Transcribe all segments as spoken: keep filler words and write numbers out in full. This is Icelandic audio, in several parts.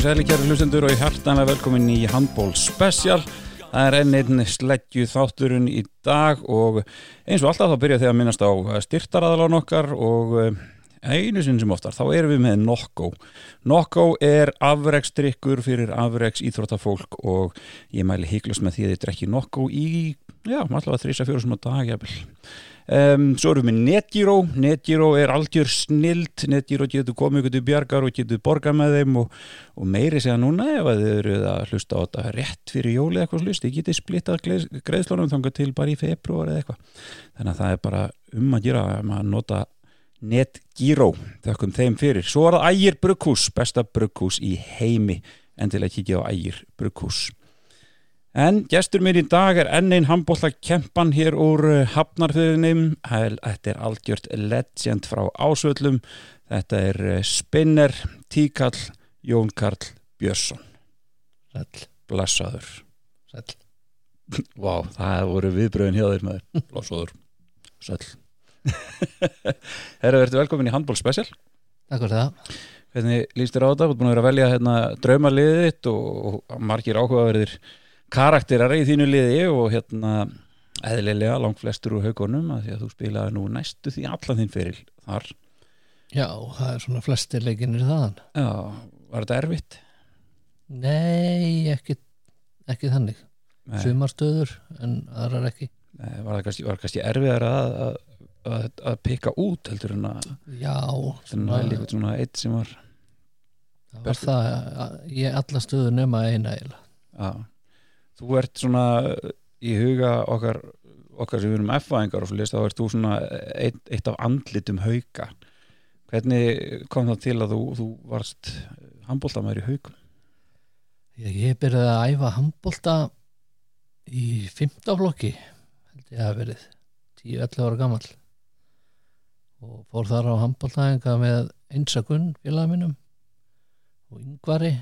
sæli kæru hlustendur og hjartanlega velkomin í Handball Special. Það er enn einn sleggju þátturinn í dag og eins og alltaf þá byrja þegar að minnast á styrktaraðalann okkar og einu sinni sem oftar þá erum við með Nokko. Nokko er afreksdrykkur fyrir afreks íþróttafólk og ég mæli hiklaust með því að þið drekki Nokko í, já, allavega þrjá fjóra sem á dag, jafnvel. Um, svo erum við með NetGiro. NetGiro er algjör snild. NetGiro getur komið ykkur til bjargar og getur borgað með þeim og, og meiri segja núna ef að þið eru að hlusta á þetta rétt fyrir jóli eitthvað slust, þið getið splittað greiðslunum þangað til bara í febrúar eða eitthvað. Þannig að það er bara um að gera að nota NetGiro. Þökkum þeim fyrir. Svo er það Ægir Brugghús, besta brugghús í heimi. Endilega kíkja á Ægir Brugghús. En gestur mér í dag er enn einn handboltakempan hér úr Hafnarfirðinum. Þetta er algjört legend frá Ásvöllum. Þetta er Spinner, Tíkall, Jón Karl Björnsson. Sæll. Blessaður. Sæll. Vá, það voru viðbröðin hjá þér maður. Blessaður. Sæll. Herra, verður velkomin í Handball Special. Takk fyrir það. Hvernig líst þér á þetta? Þú ert búin að vera að velja hérna, draumaliðið þitt og, og margir áhugaverðir karakterar í þínu liði og hérna eðlilega langt flestur úr haugunum að því að þú spilaði nú næstu því allan þín fyrir þar. Já, það er svona flestir leikinir þaðan. Já, var þetta erfitt? Nei, ekki, ekki þannig. Nei. Sumarstöður en aðrar ekki. Nei, var það kannski, var kannski erfiðar að, að, að, að pikka út heldur en að Já, svona, líka svona eitt sem var það var það að ég alla stöður nema eina eiginlega. Já. Þú ert svona í huga okkar, okkar sem við erum F-fæðingar og svo list, þá ert þú svona eitt, eitt af andlitum Hauka. Hvernig kom það til að þú, þú varst handboltamaður í Haukum? Ég, ég byrjaði að æfa handbolta í fimmta flokki, held ég að verið tíu til ellefu ára gamall og fór þar á handboltaæfinga með Einsakunn félagi mínum og Ingvari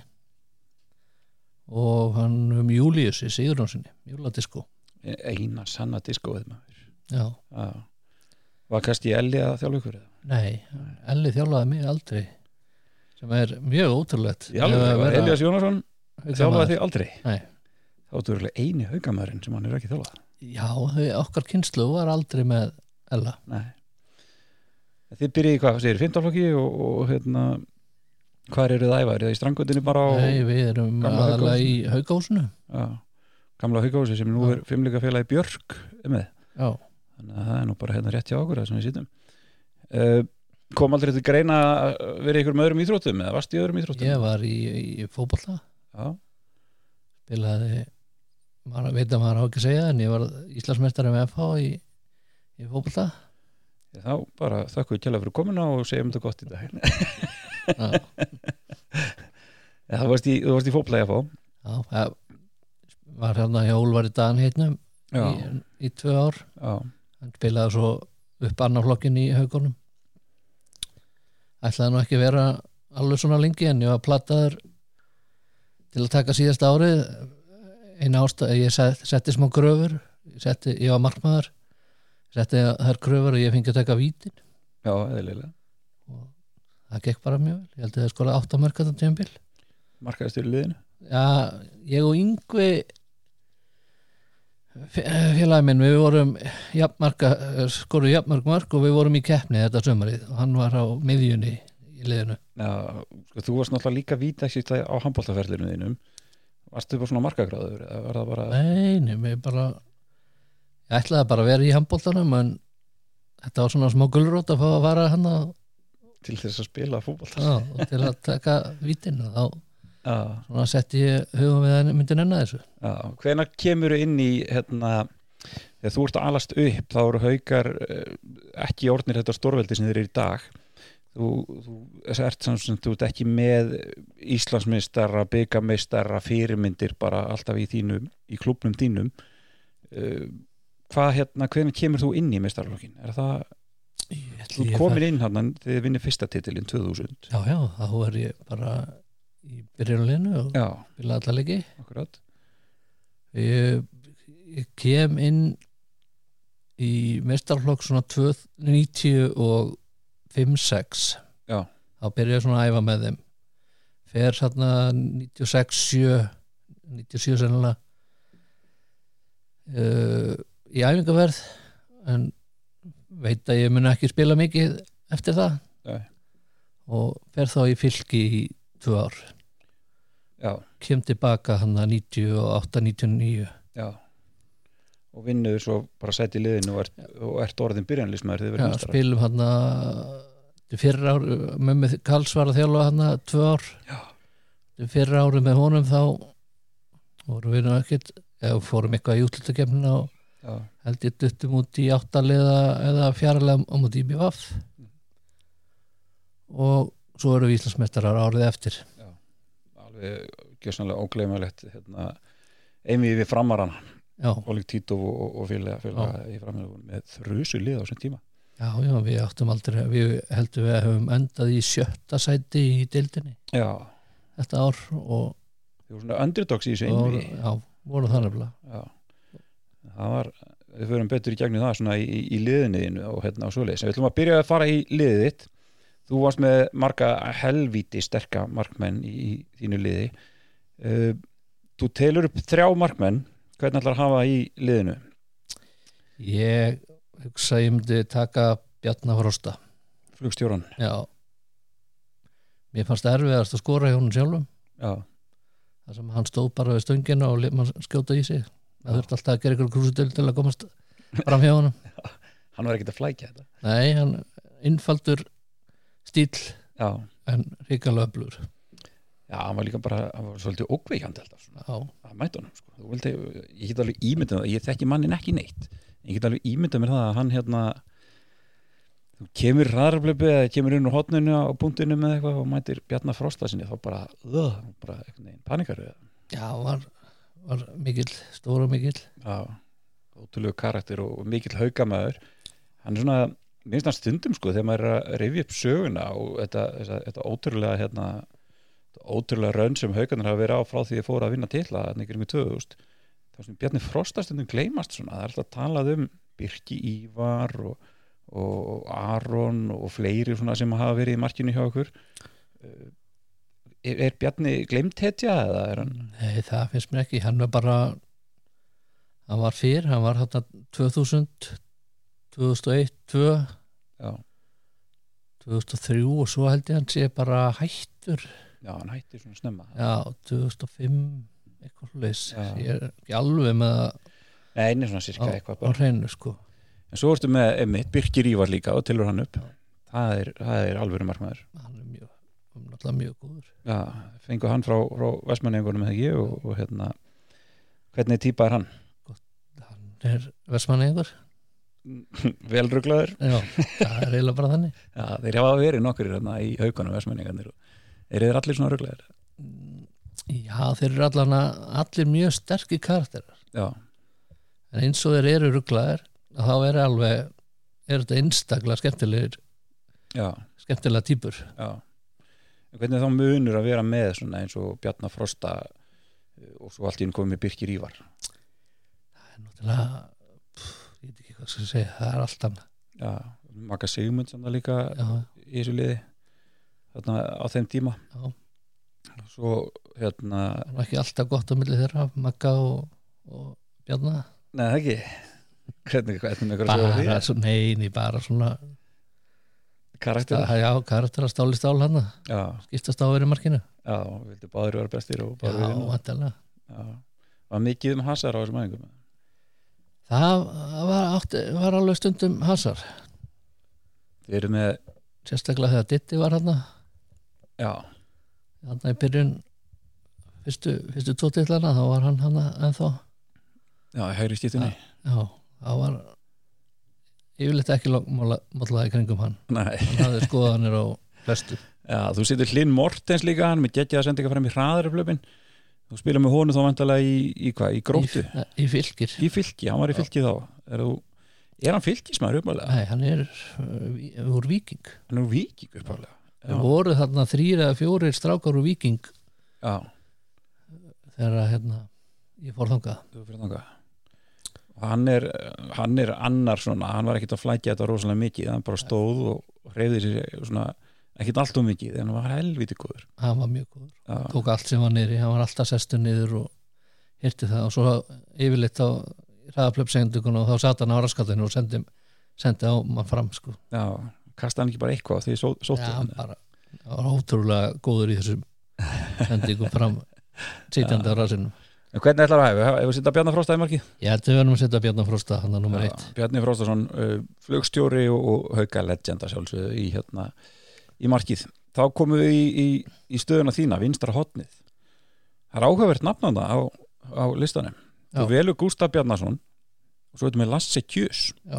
og hann um Júlíus í Sigurjónssoni, Júladiskó. Eina sanna diskóið maður. Já. Já. Var kannski Elli að þjálfa ykkur eða? Nei, Elli þjálfaði mig aldrei, sem er mjög ótrúlegt. Já, var Elías Jónasson þjálfaði þig aldrei? Nei. Þá er þú eini haukamæðurinn sem hann er ekki þjálfað. Já, okkar kynslu var aldrei með Ella. Nei. Þið byrjið í hvað, segir fimmta flokki og, og hérna hvar eru það æfa? Er það í Strandgötunni bara á Nei, við erum aðalega í Haukahúsinu. Já, gamla Haukahúsi sem nú er fimmleikafélagi Björk er með. Já. Þannig að það er nú bara hérna rétt hjá okkur það sem við sýtum. Uh, kom aldrei til greina að vera ykkur með öðrum íþróttum eða varst í öðrum íþróttum? Ég var í, í fótbolta. Já. Spilaði, maður veit að maður á ekki að segja en ég var Íslandsmeistari með F H í, í fótbolta. Ég, þá bara þakku ég kjærlega fyrir komuna og segjum þetta gott í dag. Já. Ja, þú varst í, þú varst í fótbolta í F H. Já, það var hérna hjá Úlfari Dan heitnum í, í tvö ár. Já. Hann spilaði svo upp annar flokkin í Haukunum. Ætlaði nú ekki að vera alveg svona lengi en ég var plataður til að taka síðasta árið. Eina ástæð, ég set, setti smá gröfur, ég, setti, ég var markmaður, setti þær gröfur og ég fengi að taka vítin. Já, eðlilega. Og það gekk bara mjög vel. Ég held að það skora átta mörk þetta tímabil. Markaði styrir liðinu? Já, ég og Yngvi félagi minn, við vorum jafnmarka, skoruð jafnmörk mörk og við vorum í keppni þetta sumarið og hann var á miðjunni í liðinu. Já, sko, þú varst náttúrulega líka vítaksist á handboltaferlinu þínum. Varstu bara svona markagráður eða var það bara? Nei, nei, bara ég ætlaði bara að vera í handboltanum en þetta var svona smá gulrót að fá að fara hann að til þess að spila fótbolta. Já, og til að taka vítin og þá Já. Svona setti ég hugum við að myndi nenna þessu. Já, hvenær kemur inn í hérna, þegar þú ert að alast upp þá eru Haukar ekki orðnir þetta stórveldi sem þeir eru í dag. Þú, þú ert sem þú ert ekki með Íslandsmeistara, bikarmeistara, fyrirmyndir bara alltaf í þínum, í klúbbnum þínum. Uh, hvað hérna, hvenær kemur þú inn í meistaraflokkin? Er það þú komin inn hann þegar þið vinnir fyrsta titilinn tvö þúsund? Já, já, þá er ég bara í byrjunarliðinu og spila alla leiki. Akkurat. Ég, ég kem inn í meistaraflokk svona níutíu og fimm sex. Já. Þá byrja ég svona að æfa með þeim fer þarna níutíu og sex sjö níutíu og sjö sennilega uh, í æfingaverð en veit að ég mun ekki spila mikið eftir það Nei. og fer þá í Fylki í tvö ár Já. kem tilbaka hann að níutíu og átta níutíu og níu Já. Og vinnuður svo bara sæti í liðinu og ert, og ert orðin byrjanlismæður Já, spilum hann að fyrra ár, mömmu Karls var að þjálfa hann að tvö ár Já. fyrra ári með honum þá vorum við nú ekkert eða fórum eitthvað í útlutakefnina og Já. held ég duttum út í áttaliða eða fjaralega á móti í B V mm. og svo eru við Íslandsmeistarar árið eftir Já. Alveg gjössanlega ógleymanlegt hérna, einvið við framarana Ólik Tító og, og félaga, félaga í framhjálpun með þrusu lið á þessum tíma Já, já, við áttum aldrei við heldum við að höfum endað í sjötta sæti í deildinni Já. Þetta ár og Þið voru svona underdogs í þessu einvið Já, voru það nefnilega Já Það var, við förum betur í gegnum það svona í, í liðinniðinu og hérna á svoleiðis. Við ætlum að byrja að fara í liðið þitt. Þú varst með marga helvíti sterka markmenn í, í þínu liði. Uh, þú telur upp þrjá markmenn. Hvernig ætlar að hafa í liðinu? Ég hugsa að ég myndi taka Bjarna Frosta. Flugstjóran? Já. Mér fannst erfiðast að skora hjá honum sjálfum. Já. Það sem hann stóð bara við stöngina og mann skjóta í sig. Það þurfti alltaf að gera ykkur krúsutölu til að komast fram hjá honum Hann var ekkert að flækja þetta Nei, hann innfaldur stíl Já. en hrikalega öflugur Já, hann var líka bara, hann var svolítið ókveikjandi alltaf svona. Já. Það mætti honum sko. Þú vildi, ég get alveg ímyndað ég þekki mannin ekki neitt ég get alveg ímyndað mér það að hann hérna þú kemur hraðarblöpu eða kemur inn úr hotninu á punktinu með eitthvað og mætir Bjarna Frosta sinni þá bara, uh, bara eitthvað panikar Já, var var mikill, stór og mikill Já, ótrúlegu karakter og mikill haukamæður hann er svona, minnst hann stundum sko þegar maður er að rifja upp söguna og þetta, þetta, þetta ótrúlega hérna, ótrúlega raun sem haukarnir hafa verið á frá því að fóra að vinna til að hann ykkur með tvö þúsund þá sem Bjarni Frosta stundum gleymast svona það er alltaf talað um Birki Ívar og, og Aron og fleiri svona sem hafa verið í markinu hjá okkur Er, er Bjarni glemt hetja eða er hann? Nei, það finnst mér ekki, hann var bara hann var fyrr, hann var hérna tvö þúsund, tvö þúsund og eitt, tvö Já. tvö þúsund og þrjú og svo held ég hann sé bara hættur Já, hann hættir svona snemma Já, tvö þúsund og fimm eitthvað leys, ég er ekki alveg með að Nei, einu svona cirka eitthvað bara á hreinu sko En svo ertu með einmitt, Birkir Ívar líka og tilur hann upp það er, það er alvöru markmaður Hann er mjög náttúrulega mjög góður Já, fengu hann frá, frá Vestmannaeyingunum eða ekki og, og hérna hvernig típa er hann? Hann er Vestmannaeyingur Velruglaður? Já, það er eiginlega bara þannig Já, þeir hafa verið nokkur hérna í haugunum Vestmannaeyingarnir Er þeir allir svona ruglaðir? Já, þeir eru allan allir mjög sterkir karakterar Já En eins og þeir eru ruglaðir þá er alveg er þetta einstaklega skemmtilegir Já skemmtilega týpur Já Hvernig þá munur að vera með svona eins og Bjarna Frosta og svo allt í einu komið með Birkir Ívar? Það er náttúrulega pff, ég veit ekki hvað skal segja, það er allt annað Já, Magga Sigmund sem það líka Já. í þessu liði þarna á þeim tíma Já. Svo hérna Það var ekki alltaf gott á milli þeirra Magga og, og Bjarna Nei, það ekki Hvernig, hvernig með Bara svo, neini, bara svona Karakter Já, karakter að stáli stál hann Já skiptast á verið markinu Já, vildi báður vera bestir og Já, báður vinna vantilega Já, var mikið um hasar á þessum æfingum Það var, átti, var alveg stundum hasar Þið eru með sérstaklega þegar Ditti var hann Já hann í byrjun fyrstu, fyrstu tótillana þá var hann hann ennþá Já, hægri skiptinni Já, það var yfirleitt ekki mótlaði kringum hann Nei hann hafði skoðanir á flestu Já, þú setur Hlinn Mortens líka hann með geggjaða sendinga fram í hraðaröflöpin þú spila með honum þá vantarlega í, í hvað, í Gróttu? Í, í Fylkir Í Fylki, hann var í Fylki þá Er, þú, er hann Fylkismæður uppálega? Nei, hann er uh, úr Víking Hann er úr Víking uppálega Það voru þarna þrýr eða fjórir strákar úr Víking Já þegar hérna ég fór þangað Þú fyrir þangað Hann er, hann er annar svona hann var ekkert að flækja þetta rosalega mikið hann bara stóð og hreyfði sér svona ekkert allt of mikið, en hann var helviti góður. Hann var mjög góður, Já. tók allt sem var niðri, hann var alltaf sestur niður og hirti það og svo yfirleitt á hraðaplöpsendukun og þá sat hann á raskatinu og sendi, sendi á mann fram sko. Já, kastaði hann ekki bara eitthvað því só, sóttu Já, hann. bara, hann var ótrúlega góður í þessum sendingum fram sitjandi á rasinum. En hvernig ætlar að hafa? Ef við setja Bjarnar Frosta í markið? Ég held að við verðum að setja Bjarnar Frosta hann að nummer eitt. Bjarni Frostason, uh, flugstjóri og, og hauka legenda sjálfsögðu í, hérna, í markið. Þá komum við í, í, í stöðuna þína, vinstra hotnið. Það er áhugavert nafnanda á, á listanum. Þú velur Gústaf Bjarnason og svo veitum við Lasse Kjus. Já.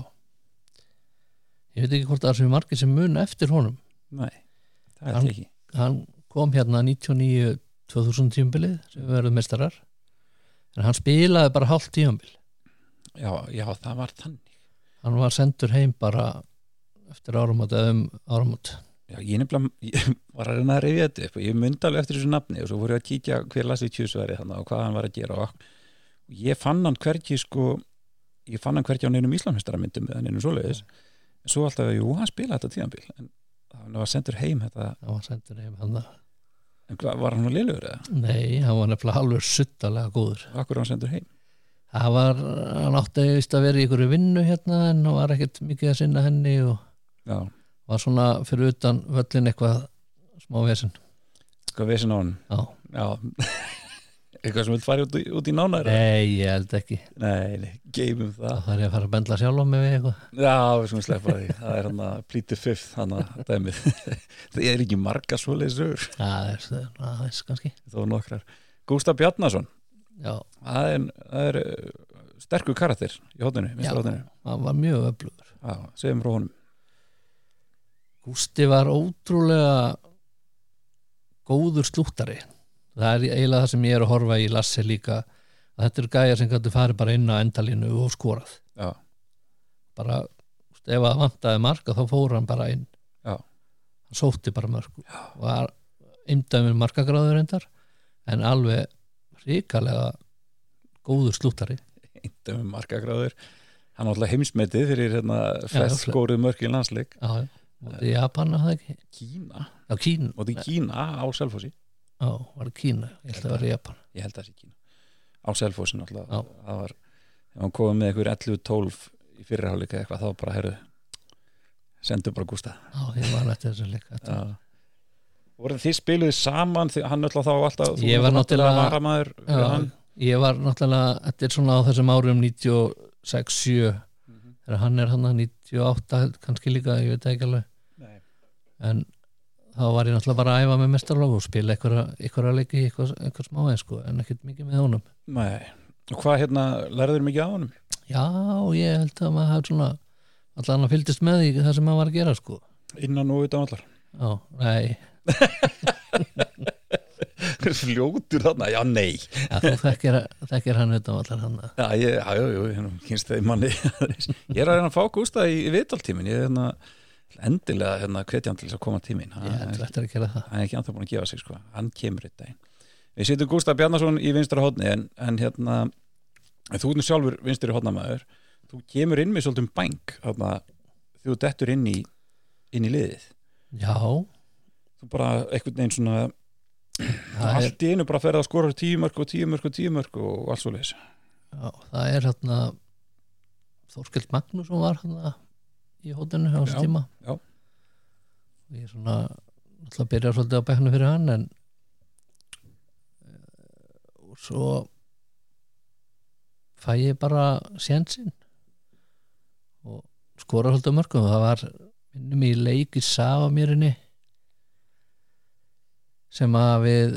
Ég veit ekki hvort það er sem markið sem mun eftir honum. Nei, það er hann, ekki. Hann kom hérna níutíu og níu tvö þúsund tímabilið sem við verðum meistarar. En hann spilaði bara hálft tímabil. Já, já, það var þannig. Hann var sendur heim bara eftir áramót eða um áramót. Já, ég nefnilega ég var að reyna að rifja þetta upp og ég myndi alveg eftir þessu nafni og svo voru ég að kíkja hver Lasse Kjus væri þannig og hvað hann var að gera og ég fann hann hvergi sko ég fann hann hvergi á neinum Íslandsmeistaramyndum eða neinum svoleiðis en svo alltaf, jú, hann spilaði þetta tímabil en hann var sendur heim þetta Hann var sendur heim hann það En hvað, var hann nú lélegur eða? Nei, hann var nefnilega alveg suttalega góður. Akkur var hann sendur heim? Það var, hann átti vist að vera í ykkur vinnu hérna en hann var ekkert mikið að sinna henni og Já. var svona fyrir utan völlin eitthvað smá vesen. Eitthvað vesen á hann? Já. Já. Eitthvað sem vil fara út, út í nánar? Nei, ég held ekki. Nei, nei, geymum það. Það þarf ég að fara að bendla sjálf á mig við eitthvað. Já, við skulum sleppa því. Það er hann að plíti fifth, hann að dæmið. Það er ekki marga svoleiðis sögur. Það er það, er kannski. Þó nokkrar. Gústaf Bjarnason. Já. Það er, það er sterkur karakter í hóttinu, Já, hóttinu. hann var mjög öflugur. Já, segjum frá honum. Gústi var ótrúlega góður slúttari. Það er eiginlega það sem ég er að horfa í Lasse líka að þetta eru gæjar sem gætu farið bara inn á endalínu og skorað. Já. Bara, ef það vantaði marka þá fór hann bara inn. Já. Hann sótti bara mörg og var eindæmur markagráður endar en alveg ríkalega góður slúttari. Eindæmur markagráður. Hann var alltaf heimsmetið fyrir hérna flest skóruð mörk í landsleik. Já, já. Og í Japan að það ekki? Kína. Já, Kína. Og í Kína á Selfossi. Já, var það Kína? Ég held að það var í Japan. Ég held að það sé Kína. Á Selfossi náttúrulega. Það var, ef hann komið með einhver ellefu tólf í fyrirháleika eitthvað, þá bara, herru, sendu bara Gústa. Já, ég var nættið þessu leika. Já. Voru þið spiluðið saman, hann öll á þá alltaf, þú var náttúrulega varamæður fyrir hann? Ég var náttúrulega, þetta er svona á þessum árum níutíu og sex sjö, mm-hmm. þegar hann er hann að níutíu og átta kannski líka, ég veit ekki alveg. Nei. En þá var ég náttúrulega bara að æfa með mestarlók og spila einhverja leiki í eitthvað, eitthvað smá eins sko, en ekkert mikið með honum. Nei, og hvað hérna, lærður mikið á honum? Já, ég held að maður hafði svona allan að fylgdist með í það sem maður var að gera sko. Innan og utan allar? Já, nei. Fljótur þarna, já nei. Já, þú þekkir, þekkir hann utan allar hann. Já, ég, já, jú, jú, hérna, kynst þeim manni. Ég er að reyna að fá Gústa í, í viðtaltímin, ég er hérna endilega hérna hvetjan til þess að koma tímin. Ég ætla eftir að gera það. Hann er ekki anþá búin að gefa sig sko, hann kemur eitt daginn. Við sittum Gústaf Bjarnason í vinstra horni en, en hérna þú er sjálfur vinstri hornamaður, þú kemur inn með svolítum bæng hérna, þú dettur inn í inn í liðið. Já. Þú bara einhvern veginn svona allt í einu bara ferða að skora tíu mörk og tíu mörk og tíu mörk og allt svo leys. Já, það er hérna Þórkell Magnússon var hérna í hótinu á þessu tíma. Já. Ég er svona alltaf að byrja svolítið á bekknu fyrir hann en og svo fæ ég bara sénsinn og skora svolítið mörgum og það var minnum í leik í Safamýrinni sem að við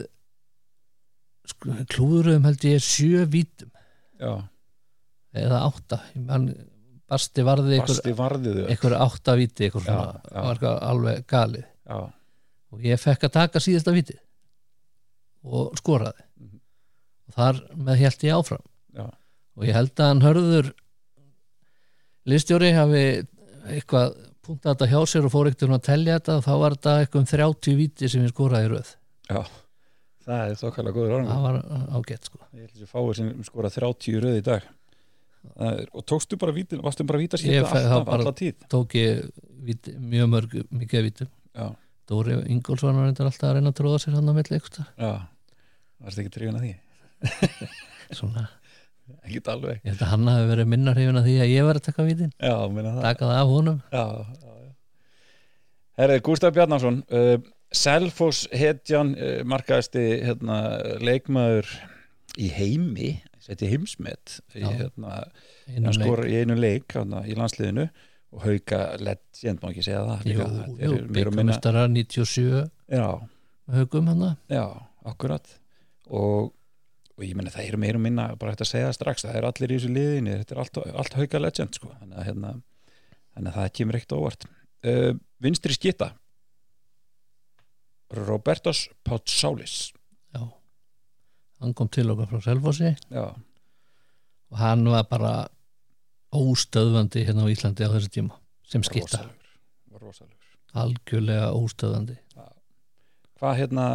klúðurum held ég sjö vítum. Já. Eða átta. Hann Basti varði einhver átta víti einhver svona, það var alveg galið. Já. Og ég fekk að taka síðasta víti og skoraði. Mm-hmm. Og þar með hélt ég áfram. Já. Og ég held að hann Hörður liðstjóri hafi eitthvað punktað þetta hjá sér og fór ekkert að telja þetta og þá var þetta eitthvað um þrjátíu víti sem ég skoraði í röð. Já, það er þokkalega góður árangur. Það var ágætt sko. Ég held að fáið sem skoraði þrjátíu í röð í dag. Er, og tókstu bara vítin, varstu bara vítaskipta alltaf, alltaf tíð? Tók ég víti, mjög mörg, mikið vítum. Já. Dóri Ingólfsson var reyndar alltaf að reyna að tróða sér hann á milli eitthvað. Já, varst ekki trýfin að því? Svona Ekki alveg. Ég held að hann hafi verið minna hrifin að því að ég var að taka vítin. Já, minna það. Taka það af honum. Já, já, já. Herri, Gústaf Bjarnason, uh, Selfoss hetjan, uh, markaðasti hérna, leikmaður í heimi, seti heimsmet í, hérna, hann skor í einu leik hérna, í landsliðinu og Hauka legend, má ekki segja það. Jú, jú, byggumistarar níutíu og sjö Já. Haukum hann. Já, akkurat. Og og ég meni það er meira og minna bara hægt að segja það strax, það er allir í þessu liðinni, þetta er allt, allt Hauka legend sko, þannig að, hérna, þannig að það kemur ekkert óvart. uh, Vinstri skita Robertos Patsaulis. Já, hann kom til okkar frá Selfossi. Já. Og hann var bara óstöðvandi hérna á Íslandi á þessu tíma sem skita. Var rosalegur. Algjörlega óstöðvandi. Já. Hvað hérna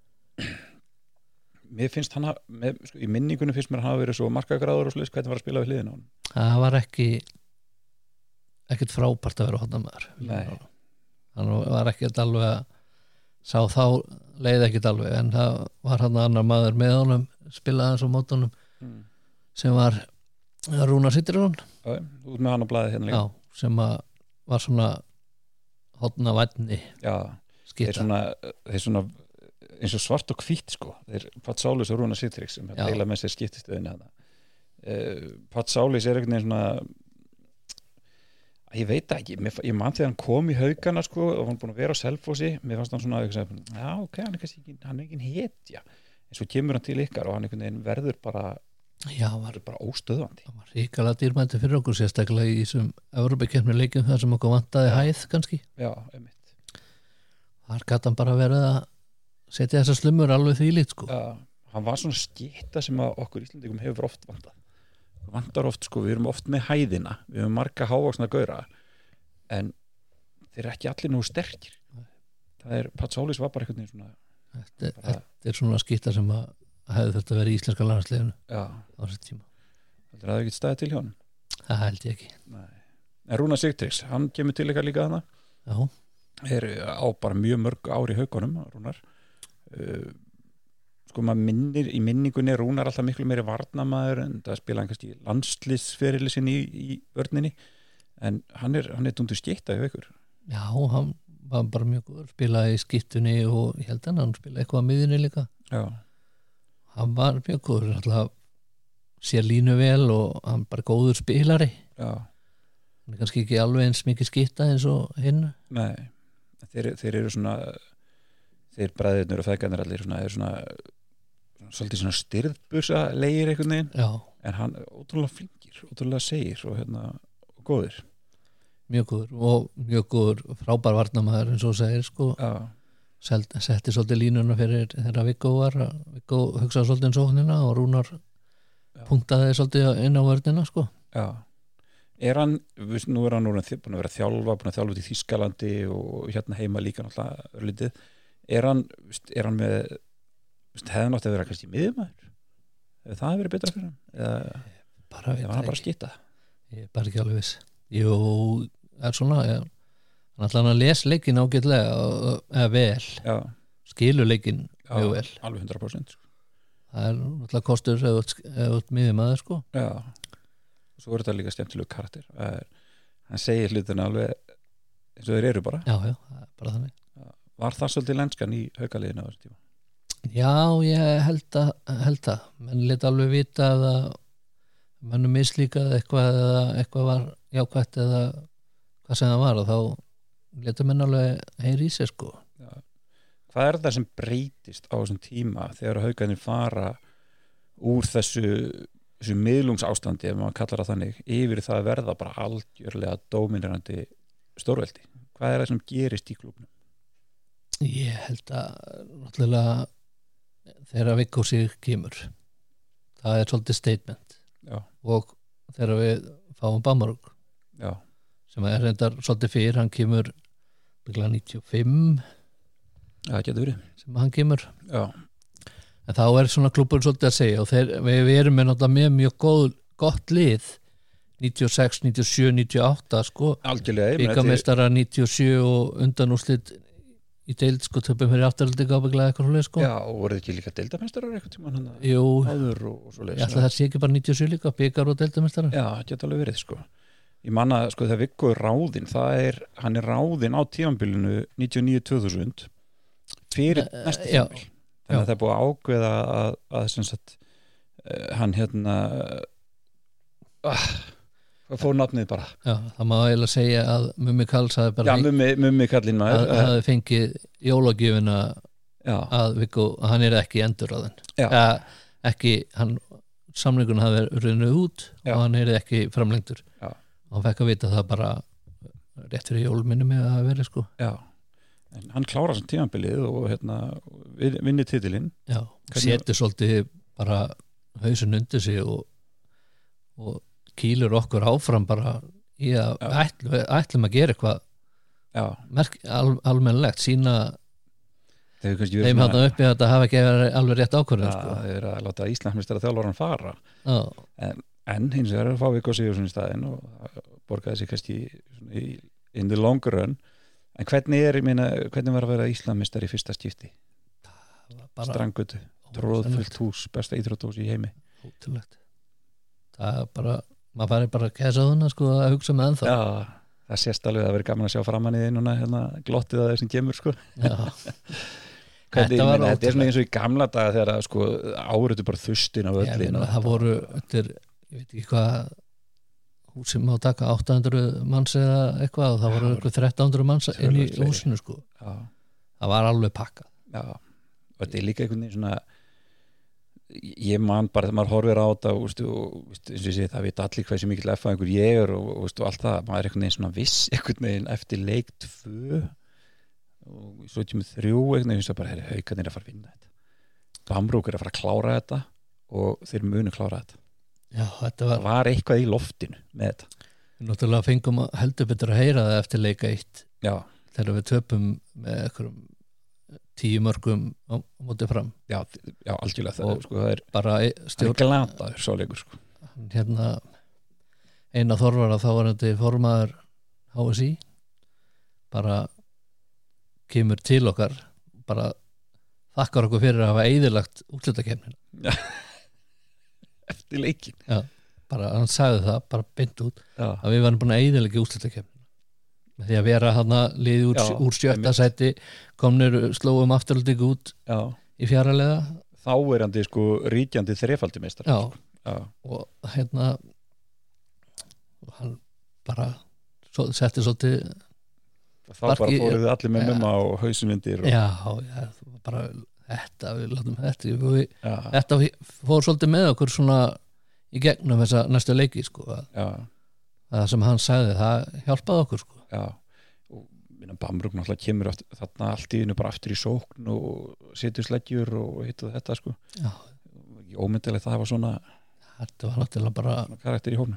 mér finnst hann að, með, sko, í minningunum finnst mér að hafa verið svo markagráður og sliðis hvernig var að spila við hliðina á hann. Það var ekki ekkert frábært að vera hóttamaður. Nei. Hann var ekkert alveg að sá þá leið ekkert alveg en það var hann annar maður með honum spilaði hans á mótunum mm. sem var Rúnar Sittirón. Já, út með hann á blaði hérna líka. Já, sem að var svona hóttna vætni. Já, skita. Þeir svona, þeir svona eins og svart og hvítt sko, þeir Patsaulis og Rúnar Sittriks sem deila með sér skiptistöðinni þarna. uh, Patsaulis er einhvern veginn svona ég veit ekki, mér, ég man þegar hann kom í Haukana sko og hann búin að vera á Selfossi, mér fannst hann svona já ok, hann er kannski ekki, hann er ekki hetja en svo kemur hann til ykkar og hann einhvern veginn verður bara já, var bara óstöðvandi. Það var ríkala dýrmætti fyrir okkur sérstaklega í þessum Evrópukeppni leikjum þar sem okkur vantaði hæð kannski. Já, einmitt. Þar gat hann bara verið að setja þessar slumur alveg því lít sko. Já, hann var svona skita sem að okkur Íslendingum hefur oft vantað. Vantar oft sko, við erum oft með hæðina, við höfum marga hávaxna gaura en þeir eru ekki allir nú sterkir. Það er, Patsaulis var bara einhvern veginn svona Þetta, bara, þetta er svona skita sem að hefði þetta verið í íslenska landsliðinu á þessu tíma. Það er ekki staðið til hjá hann? Það held ég ekki. Nei. En Rúnar Sittriks, hann kemur til ykkar líka þarna. Já. Er á bara mjög mörg ár í Haukunum, Rúnar. Uh, sko maður minnir í minningunni Rúnar alltaf miklu meiri varnamaður en það spila hann kannski landsliðsferili sinni í, í vörninni en hann er, hann er dundur skeitta í Haukur. Já, hann var bara mjög góður, spilaði í skittunni og ég held að hann spilaði eitthvað á miðunni líka. Já. Hann var mjög góður, alltaf sér línu vel og hann bara góður spilari. Já. Hann er kannski ekki alveg eins mikið skitta eins og hinn. Nei, þeir, þeir eru svona þeir bræðirnir og feðgarnir allir svona, er svona, svona svolítið svona styrðbusa legir einhvern veginn. Já. En hann er ótrúlega flinkir, ótrúlega segir og hérna og góður. Mjög góður og mjög góður frábær varnamaður eins og segir sko. Já. Seld, setti svolítið línuna fyrir þegar Viggo var Viggo hugsaði svolítið um sóknina og Rúnar Já. Punktaði svolítið inn á vörnina sko. Já. Er hann, nú er hann nú búin að vera þjálfa, búin að þjálfa út í Þýskalandi og hérna heima líka náttúrulega örlítið. Er hann, er hann með hefði nátt að vera kannski miðjumæður? Hefði það verið betra fyrir hann? Eða bara var hann bara að skita? Ég er bara ekki alveg viss. Jú, er svona, ég, hann ætla hann að les leikinn ágætlega eða vel. Já. Skilur leikinn mjög vel. Alveg hundrað prósent. Sko. Það er náttúrulega kostur eða miðjumæður sko. Já. Og svo er þetta líka skemmtilegu karakter. Er, hann segir hlutina alveg eins og þeir eru bara. Já, já, bara þannig. Var það svolítið lenskan í Haukaliðinu á þessu tíma? Já, ég held að held það, menn lét alveg vita að mannum mislíkað eitthvað eða eitthvað var jákvætt eða hvað sem það var og þá letu menn alveg heyri í sér sko. Já. Hvað er það sem breytist á þessum tíma þegar Haukarnir fara úr þessu, þessu miðlungsástandi ef maður kallar það þannig, yfir það að verða bara algjörlega dóminerandi stórveldi? Hvað er það sem gerist í klúbnum? Ég held að náttúrulega þegar Viggo sig kemur það er svolítið statement. Já. Og þegar við fáum Bammarúk sem er reyndar svolítið fyrir, hann kemur níutíu og fimm Já, það getur verið sem hann kemur. Já. En þá er svona klúbbur svolítið að segja og þeir, við, við erum með náttúrulega með mjög góð, gott lið níutíu og sex, níutíu og sjö, níutíu og átta sko. Algjörlega. Bikameistara níutíu og sjö og undanúrslit í deild sko töpum fyrir afturhaldi gábygglega eitthvað svoleið sko Já, og voru þið ekki líka deildameistarar eitthvað tíma hann Jú, áður og, og svoleiðis ég ætla það sé ekki bara níutíu og sjö líka byggar og deildameistarar Já, það geta alveg verið sko Ég manna sko þegar Viggo er ráðinn það er, hann er ráðinn á tímabilinu níutíu og níu tvö þúsund fyrir Eh, næsta já, tímabil þannig að já. það er búið að ákveða að, að sem sagt uh, hann hérna ah, hvað fór nafnið bara Já, það má eiginlega segja að Mummi Karls hafi Já, bara feng- mummi, mummi kallinn að, maður hafi fengið jólagjöfina Já, að Viggo, að hann er ekki endur á þenn já, ja, ekki, hann samlingun hafi runnið út Já. og hann er ekki framlengdur Já. og hann fekk að vita það bara rétt fyrir jólminni með að hafa verið sko já en hann klárar sem tímabilið og hérna vin- vinni titilinn Já, Hvernig- setur svolítið bara hausin undir sig og, og kýlur okkur áfram bara í að Já. ætlum, ætlum að gera eitthvað Já, merk, al, almennilegt, sína þeir kannski verið þeim hann uppi að þetta hafa ekki verið alveg rétt ákvörðun Já, sko. þeir eru að láta Íslandsmeistara þjálfaran fara Já, en hins vegar er að fá Viggo Sigurðsson í staðinn og það borgaði sig kannski svona í, in the long run en hvernig er, ég meina, hvernig var að vera Íslandsmeistari í fyrsta skipti? bara Strangutu, tróðfullt hús, besta íþróttahús í heimi ótrúlegt það er bara, maður færi bara að kæsa þarna sko að hugsa með ennþá Já, það sést alveg að það verið gaman að sjá framan í einuna hérna, glottið að þessum kemur sko Já. Hvernig, Þetta ég var meina, þetta er svona ótrúlegt. eins og í gamla daga þegar að, sko, árötu bara þustin á Ég öllin meina, það voru eftir, ég veit ekki hvað hús sem má taka átta hundruð manns eða eitthvað og það voru Já, eitthvað þrettán hundruð manns inn í töluvert fleiri. húsinu sko Já, það var alveg pakkað já, og þetta er líka einhvern veginn svona ég man bara þegar maður horfir á þetta og, veistu, og veistu, eins og ég segi, það veit allir hversu mikill F einhver ég er og, og, veistu, og allt það, maður er einhvern veginn svona viss einhvern veginn eftir leik tvö og svo ekki með þrjú einhvern veginn, bara, herri, Haukarnir er að fara að vinna þetta Bambrúk er að fara að klára þetta og þeir munu klára þetta Já, þetta það var, var eitthvað í loftinu með þetta við náttúrulega fengum að heldur betur að heyra það eftir leika eitt já, þegar við töpum með einhverjum tíu mörgum á, á móti fram já, já algjörlega það, Og- sko, það er, bara það er stjórn glataður svo leikur sko. hérna eina þorvara þá var þetta formaður H S I bara kemur til okkar bara þakkar okkur fyrir að hafa eyðilagt úrslitakefnina eftir leikin Já, bara hann sagði það bara beint út já, að við varum búin að eyðilega úrslitakefnina með því að vera hann að liði úr, Já, úr sjötta einmitt. sæti komnir slóum afturhaldig út já í fjaralega þá er hann sko ríkjandi þrefaldi meistar Já. já, og hérna og hann bara svo, setti svolítið þá Sparki- bara fóruð allir með Já. mumma og hausinvindir og, já, já, það var bara þetta, við látum þetta við, já, þetta fór svolítið með okkur svona í gegnum þessa næstu leiki sko, að já, það sem hann sagði, það hjálpaði okkur sko. já og minna Bambrúk náttúrulega kemur aftur, þarna allt í einu bara aftur í sókn og setur sleggjur og hitt og þetta sko Já, ómyndilegt það var svona, þetta var náttúrulega bara svona karakter í hófnum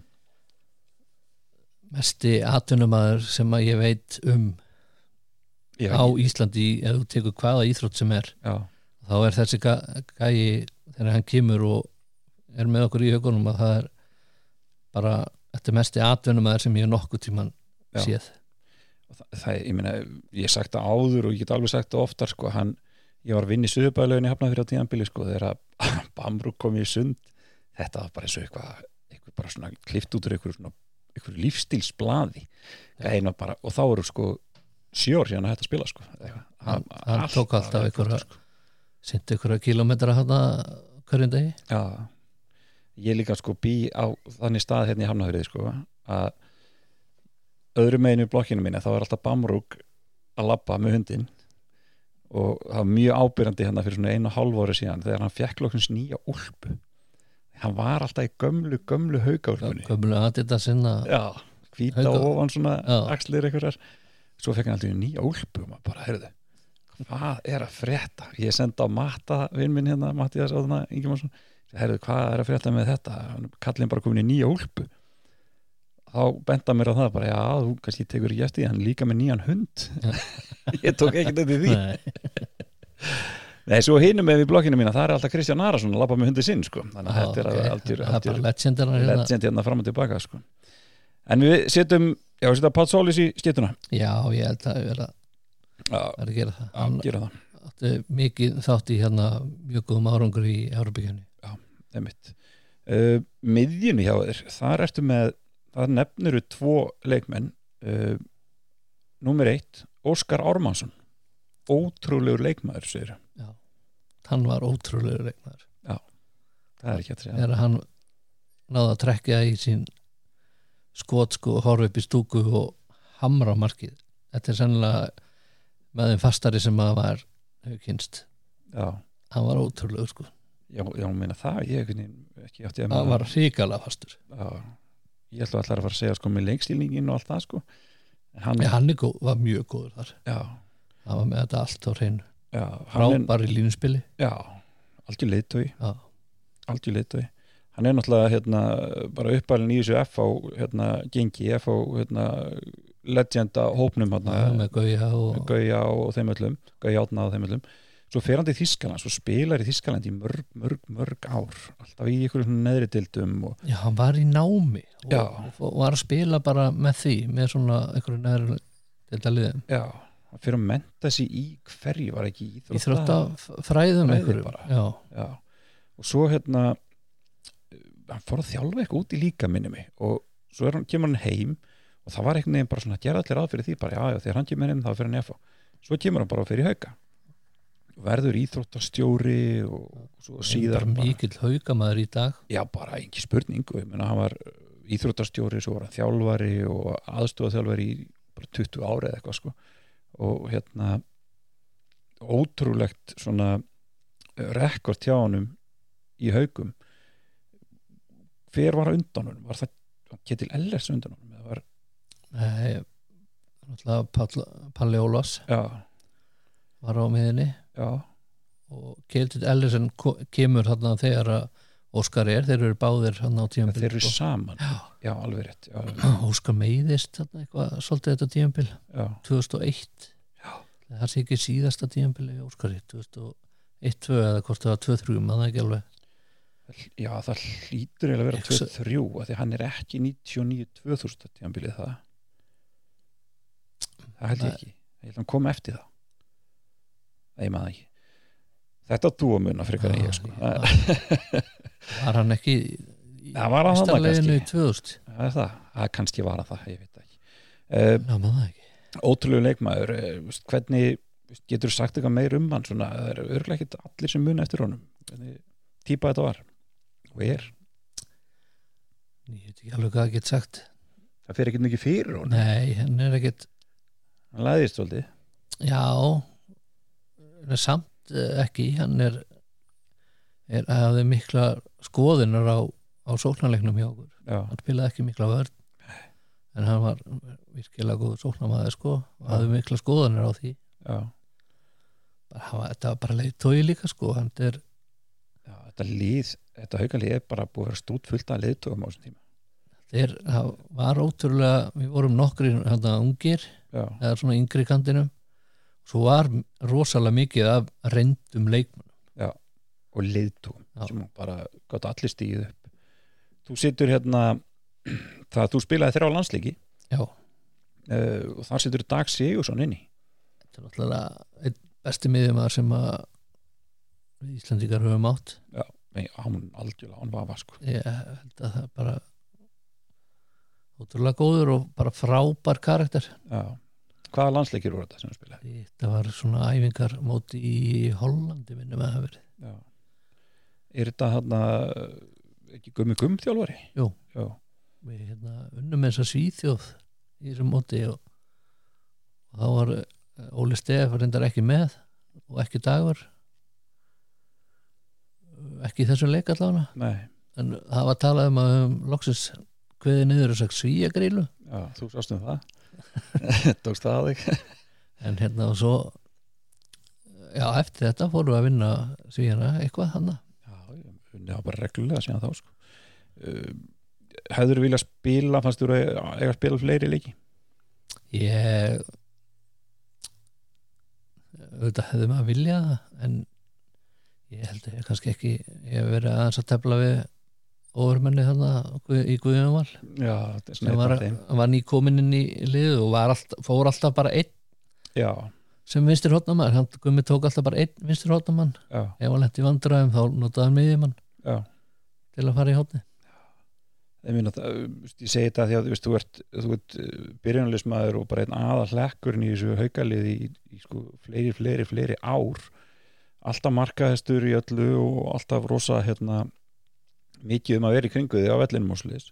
mesti atvinnumæður sem að ég veit um já, á Íslandi, ef þú tekur hvaða íþrótt sem er, já, þá er þessi gæ- gæi þegar hann kemur og er með okkur í hugunum að það er bara, þetta er mesti atvinnumæður sem ég hef nokkuð tíman Já. séð og það, það, ég meina, ég hef sagt það áður og ég get alveg sagt það oftar sko, hann, ég var að vinna í Suðurbæðalöginni Hafnarfirði á tíðanbili sko, þegar að Bambrúk kom í sund, þetta var bara eins og eitthvað, eitthvað bara svona klift út úr eitthvað svona, eitthvað lífstílsblaði eina bara, og þá eru sko sjö ár síðan að hætta að spila sko eitthvað. hann, hann tók alltaf einhverja sko. sindi einhverja kílómetra hann hverjum degi Já, ég líka sko bý á þannig stað hérna í Hafnarfirði sko að öðru meginu í blokkinu mínu þá er alltaf Bambrúk að labba með hundinn og það var mjög ábyrjandi hérna fyrir svona einu og hálf ári síðan þegar hann fekk loksins nýja úlpu hann var alltaf í gömlu, gömlu haukaúlpunni gömlu aðdita sinna já, hvíta Hauka- ofan svona Já. axlir einhverjar svo fekk hann alltaf nýja úlpu og maður bara, heyrðu, hvað er að frétta ég sendi á Matta, vinn minn hérna Mattías Átna Ingimarsson, heyrðu, hvað er að frétta með þetta, kallinn bara komin í nýja úlpu þá benda mér á það bara, já, þú kannski tekur ekki eftir því, hann líka með nýjan hund ég tók ekkert eftir því Nei, nei, svo hinum með við blokkinu mína, það er alltaf Kristján Arason að labba með hundi sinn, sko, þannig að Já, þetta er ok. algjör, það er bara algjör legendina hérna. legend hérna fram og tilbaka, sko en við setjum, já, við setjum Páll Sólis í skiptuna já, ég held að vera Já, það er að gera það já, hann gera það átti mikið þátt í hérna mjög góðum árangur í Evrópíkjunni. Já, einmitt uh, miðjunni hjá þér, þar ertu með það nefnir þú tvo leikmenn uh, númer eitt Óskar Ármannsson ótrúlegur leikmaður, segir Já, hann var ótrúlegur leikmaður. Já, það er ekki að segja Þegar hann náði að trekkja í sín skot sko og horfa upp í stúku og hamra á markið. Þetta er sennilega með þeim fastari sem maður var hefur kynst. Já, Hann var ótrúlegur sko. já, já, meina það ég ekki, ekki átti að Hann var hrikalega fastur. Já, ég ætla allar að fara að segja sko með leikstílningin og allt það sko hann, Ja, hann er góð, var mjög góður þar. já, Hann var með þetta allt á hreinu. já, hann er, Frábær í línspili. já, algjör leiðtói Já, algjör leiðtói hann er náttúrulega hérna bara uppalinn í þessu F á hérna gengi F á hérna legenda hópnum hérna já með Gauja og Gauja og þeim öllum Gauja Átna og þeim öllum svo fer hann til Þýskaland, svo spilar í Þýskaland í mörg, mörg, mörg ár alltaf í einhverjum neðri dildum og... Já, hann var í námi og, Já. og var að spila bara með því með svona einhverju næri til liðum. já, hann fer að menta sig í hverju var ekki í Íþróttafræðum Fræði einhverjum. bara. Já, já, og svo hérna hann fór að þjálfa eitthvað út í líka minni mig og svo er hann, kemur hann heim og það var einhvern veginn bara svona að gera allir ráð fyrir því bara já, já, þegar hann kemur heim þá fyrir hann F á svo kemur hann bara fyrir Hauka verður íþróttastjóri og svo síðar bara mikill Haukamaður í dag. já, bara ekki spurning og ég meina hann var íþróttastjóri, svo var hann þjálfari og aðstofaþjálfari í bara tuttugu ári eða eitthvað sko og hérna ótrúlegt svona rekord hjá honum í Haukum hver var undan honum? Var það Ketil Ellers undan honum? Eða var... Nei, náttúrulega Pall, Palli Ólafs Já, var á miðinni já, og Ketil Ellersen ko- kemur þarna þegar að Óskar er, þeir eru báðir hann á tímabil. þeir eru saman Já. Já, alveg rétt já, já, Óskar meiðist þarna eitthvað, svolítið þetta tímabil já, tvö þúsund og eitt. Já. Það er ekki síðasta tímabili í Óskari tvö þúsund og eitt tvö eða hvort það var tvö þrjú, maður það ekki alveg. já, það hlýtur eiginlega að vera Ég tvö hugsa- þrjú af því hann er ekki níutíu og níu tvö þúsund tímabilið það það held ég Nei. ekki ég held að hann kom eftir það það ég maður ekki þetta þú að munna frekar en ég sko það er- Var hann ekki í Já, var hann þarna meistaraleginu kannski? í tvö þúsund? það er það, það kannski var hann það ég veit það ekki uh, Já, maður það ekki. ótrúlegu leikmaður uh, veist, hvernig, veist, getur þú sagt eitthvað meir um hann svona, það er örglega ekkert allir sem muna eftir honum hvernig típa þetta var og er, Ég veit ekki alveg hvað það get sagt. það fer ekkert mikið fyrir honum Nei, hann er ekkert, hann læðist svolítið já, en samt eh, ekki, hann er, er hafði mikla skoðunar á, á sóknarleiknum hjá okkur. já, Hann spilaði ekki mikla vörn, en hann var virkilega góð sóknarmaður sko, og hafði mikla skoðunar á því. já, Bara, hann var, þetta var bara leiðtói líka sko, hann er, já þetta lið, þetta haukalið er bara búið að vera stút fullt af liðtogum á þessum tíma þeir, það var ótrúlega, við vorum nokkri hérna ungir, já, eða svona yngri kantinum, svo var rosalega mikið af reyndum leikmönnum. já, og liðtogum Já. sem bara gátt allir stíð upp þú situr hérna það að þú spilaði þrjá landsleiki Já, uh, og þar situr Dag Sigursson inni þetta er náttúrulega einn besti miðjumaður sem að við Íslandingar höfum átt. já, nei, hann algjörlega, hann var sko Ég held að það er bara ótrúlega góður og bara frábær karakter. já, hvaða landsleikir voru þetta sem þú spilaði? Þetta var svona æfingar móti í Hollandi minnum að hafa verið. Já. Er þetta hann ekki gummi gumm þjálfari? Jú. Já. Við hérna, unnum þess að Svíþjóð í þessum móti og, og þá var eh, Óli Stef reyndar ekki með og ekki Dagur ekki í þessum leik allavega, Nei, en það var talað um að um loksins kveði niður og sagt svíagrílu, já, þú sást um það tókst það að þig en hérna og svo já, eftir þetta fórum við að vinna svíjana eitthvað hana. Já, ég unni á bara reglulega síðan þá sko. uh, Hefður þú viljað spila, fannst þú að eiga að spila fleiri leiki? Ég auðvitað hefði maður viljað það, en ég held að ég kannski ekki ég hef verið aðeins að tefla við ofurmenni þarna í Guðjónval Já, þetta er sem svona var, einn af þeim var nýkominn inn í lið og var alltaf, fór alltaf bara einn Já, sem vinstir hótnamann, hann Gummi tók alltaf bara einn vinstir hótnamann, ef hann lenti í vandræðum þá notaði hann miðjumann til að fara í hótni. Ég meina það, ég segi þetta því að þú veist, þú ert, þú ert byrjunarliðsmaður og bara einn aðal hlekkurinn í þessu haukaliði í, í sko fleiri, fleiri, fleiri ár, alltaf markaðistur í öllu og alltaf rosa hérna mikið um að vera í kringu því á vellinum og svoleiðis.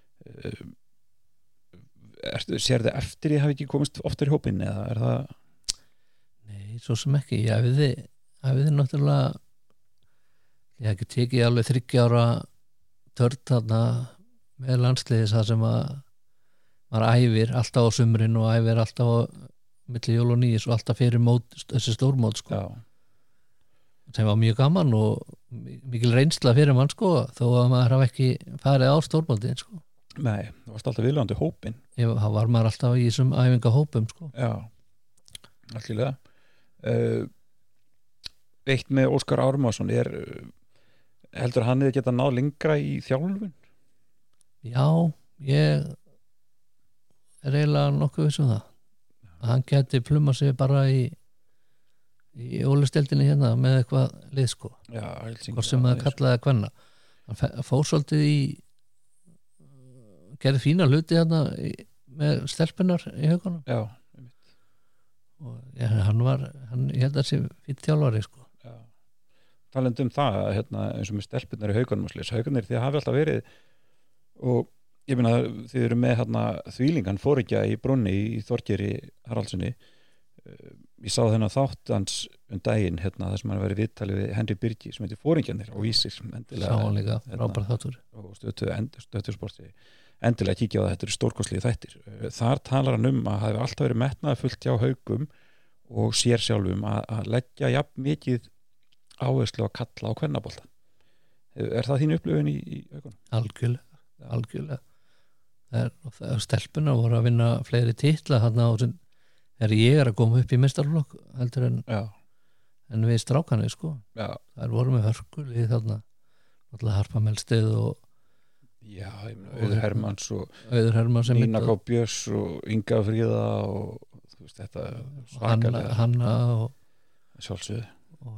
Sér þið eftir ég hafi ekki komist oftar í hópinn eða er það? Nei, svo sem ekki. Ég hafiði, hafiði náttúrulega ég hef ekki tekið alveg þriggja ára törn þarna með landsliðis það sem að maður æfir alltaf á sumrin og æfir alltaf á milli jól og nýjus og alltaf fyrir mót, þessi stórmót sko. sem var mjög gaman og mikil reynsla fyrir mann sko þó að maður hafa ekki farið á stórmótin sko. Nei, þú varst alltaf viljandi hópin. Ég var maður alltaf í þessum æfingahópum sko. Já, allilega. Uh, eitt með Óskar Ármannsson er, heldur hann eða geta náð lengra í þjálfun? Já, ég er eiginlega nokkuð viss um það. Hann geti pluma sig bara í í ólisteldinni hérna með eitthvað lið sko. Já, hvort sem það kallaði að kvenna. Hann fór svolítið í gerði fína hluti hérna í, með stelpunar í haugunum. Já, og ja, hann var hann, ég held að það sé fýtt þjálfari sko. Já. Talandi um það hérna, eins og með stelpunar í haugunum haugunir því að hafi alltaf verið og ég meina þið eru með hérna, þvíling, hann fór ekki í brunni í Þorgeiri Haraldssoni. Ég sá þennan þátt hans um daginn hérna, þar sem hann var í viðtali við Henry Birgi sem heitir Fóringjarnir á Vísir sá hann líka, frábær þáttur og stöðtu sporti endilega kíkja á það, þetta eru stórkostlið þættir. Þar talar hann um að það hefur alltaf verið metnaði fullt hjá Haugum og sér sjálfum að, að leggja jafn mikið áherslu að kalla á kvennabolta. Er það þín upplifun í, í Haugunum? Algjörlega, algjörlega. Það er, það er stelpuna voru að vinna fleiri titla þarna á sem er ég er að koma upp í meistarflokk heldur en, en við strákanir sko. Já. Það er voru með hörkulið þarna alltaf Harpa Melsteð og já, ég meina Auður Hermanns og Auður Hermanns Nína K. Björns og Inga Fríða og þú veist þetta svakalega Hanna og sjálfsögðu og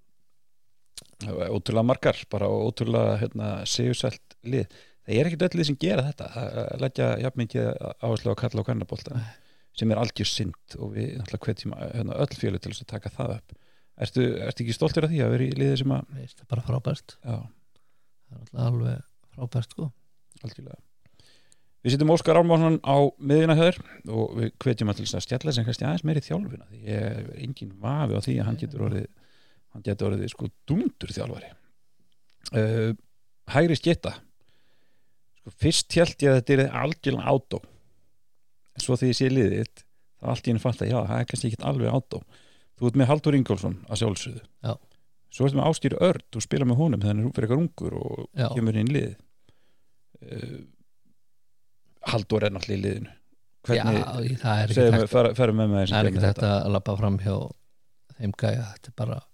hérna ótrúlega margar bara og ótrúlega hérna sigursælt lið. Það er ekkert öll lið sem gera þetta að leggja jafn mikið áherslu að kalla á kvennabolta sem er algjör synd og við náttúrulega hvetjum hérna, öll félög til þess að taka það upp. Ertu, ertu ekki stoltur af því að vera í liði sem að veist, það er bara frábært. Já. Það er alltaf alveg frábært sko. Algjörlega. Við sittum Óskar Ármannsson á miðjuna höður og við hvetjum að til þess að stjalla sem kannski aðeins meiri þjálfuna því ég er engin vafi á því að hann getur orðið hann getur orðið sko dúndur þjálfari. Uh, hægri sketta sko fyrst held ég að þetta er algjörlega átó en svo þegar ég sé liðið þá allt í henni fatt að já, það er kannski ekki alveg átó. Þú ert með Halldór Ingólfsson að sjálfsögðu. Já. Svo ertu með Ásgeir Örn, þú spila með honum þegar hann er fyrir eitthvað ungur og já. Kemur inn í liðið. Uh, Halldór er náttúrulega í liðinu. Hvernig, já, það er ekki þetta. Fer, ferum með með það er ekki þetta að labba fram hjá þeim gæja. Þetta er bara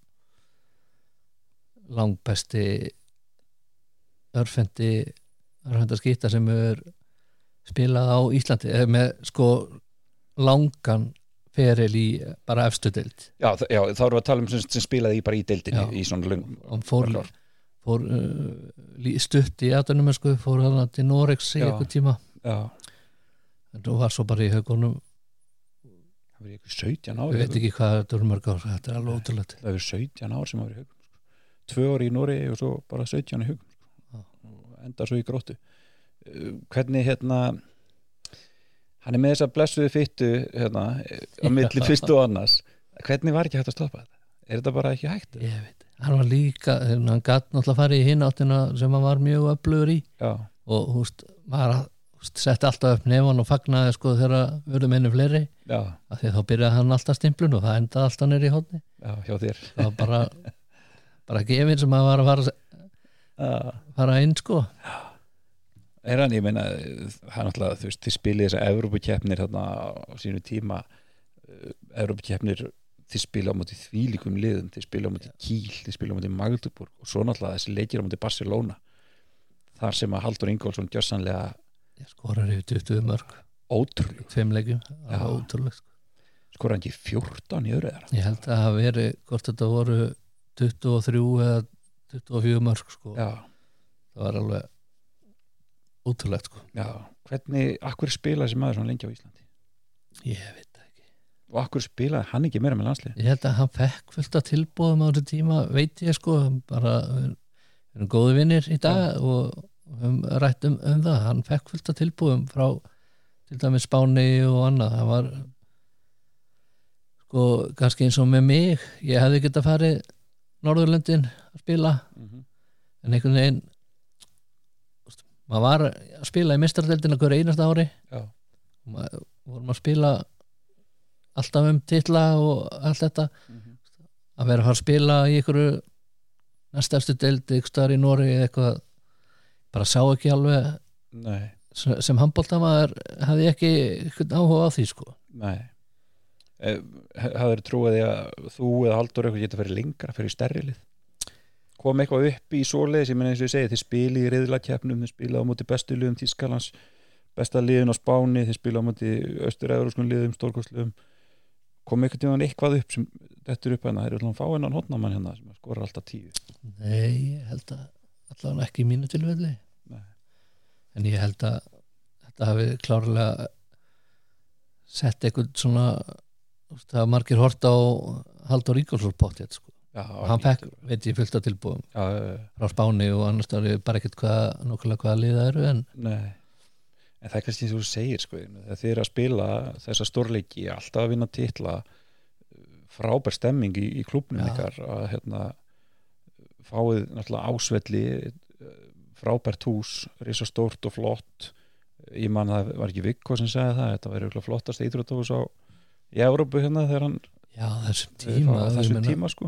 langbesti örfendi örfendaskýta sem er spilað á Íslandi eða með sko langan feril í bara efstu deild. Já, já, þá erum við að tala um sem, sem spilaði í bara í deildinni í svona löng. Hann fór, fór uh, stutt í aðdunum sko, fór hann til Noregs í eitthvað tíma. Já. En þú var svo bara í Haugunum. Það var eitthvað sautján ár. Ég veit ekki hvað þetta er mörg ár, þetta er alveg ótrúlegt. Það var sautján ár sem var í Haugunum. Tvö ár í Noregi og svo bara sautján í Haugunum. Sko. Og enda svo í Gróttu. Hvernig hérna hann er með þess að blessuðu fyttu hérna á milli fyrst og annars hvernig var ekki hægt að stoppa þetta? Er þetta bara ekki hægt? Ég veit, hann var líka hann gatt náttúrulega farið í hinn áttina sem hann var mjög öflugur í já. Og húst, maður húst, setti alltaf upp nefn og fagnaði sko þegar verðum henni fleiri já. Af því þá byrjaði hann alltaf stimplun og það endaði alltaf nýr í hóðni já, hjá þér það var bara, bara gefinn sem hann var að fara, fara inn sko já Er hann, ég meina, hann alltaf, þú veist, þið spilið þessar Evrópukeppnir þarna á sínu tíma, Evrópukeppnir, þið spilið á móti þvílíkum liðum, þið spilið á móti Kíl, þið spilið á móti Magdeburg og svo náttúrulega þessi leikir á móti Barcelona, þar sem að Halldór Ingólfsson gjörsanlega skorar yfir tuttugu mörg. Ótrúlega. Tveim leikjum, það var ótrúlega. skora hann ekki fjórtán í öðru eða? Ég held að það hafi verið hvort þetta voru tuttugu og þrjú eða tuttugu og fjögur mörk sko. Já. Það var alveg ótrúlegt sko. Já, hvernig, akkur spilaði þessi maður svona lengi á Íslandi? Ég veit það ekki. Og akkur spilaði hann ekki meira með landslið? Ég held að hann fekk fullt af tilboðum á þessu tíma, veit ég sko, bara við erum góði vinnir í dag ja. og við höfum rætt um, um það, hann fekk fullt af tilboðum frá til dæmis Spáni og annað, það var sko kannski eins og með mig, ég hefði getað farið Norðurlöndin að spila mm -hmm. en einhvern veginn maður var að spila í meistaradeildina hver einasta ári Já. og maður vorum að spila alltaf um titla og allt þetta mm -hmm. að vera að fara að spila í einhverju næstafstu deild eitthvað í Nóri eða eitthvað bara sá ekki alveg Nei. sem handboltamaður hafði ekki áhuga á því sko. Nei hafður trúið að þú eða Halldór eitthvað geta verið lengra fyrir stærri lið kom eitthvað upp í svoleiðis ég menn eins og ég segi þið spili í riðlakeppnum þið spila á móti bestu liðum Þýskalands besta liðin á Spáni þið spila á móti austur-evrópskum liðum stórkostliðum kom eitthvað eitthvað upp sem þetta er upp hana það er alltaf fáinnan hotnamann hérna sem skora alltaf tíu Nei, ég held að allavega ekki í mínu tilfelli en ég held að þetta hafi klárlega sett eitthvað svona það var margir hort á Halldór Ingólfsson pottið sko. hann fekk, veit ég, fullt af tilbúðum já, já, já. frá Spáni og annars það er bara ekkert hvað, nokkulega hvaða liða eru en Nei, en það er kannski eins og þú segir sko, þegar þið eru að spila þessa stórleiki, alltaf að vinna titla frábær stemming í, í klúbnum ykkar að hérna fáið náttúrulega ásvelli frábært hús, risastórt og flott ég man að það var ekki Viggo sem sagði það, þetta var flottast íþróttahús á í Evrópu hérna þegar hann Já, þessum tíma, þessum tíma sko.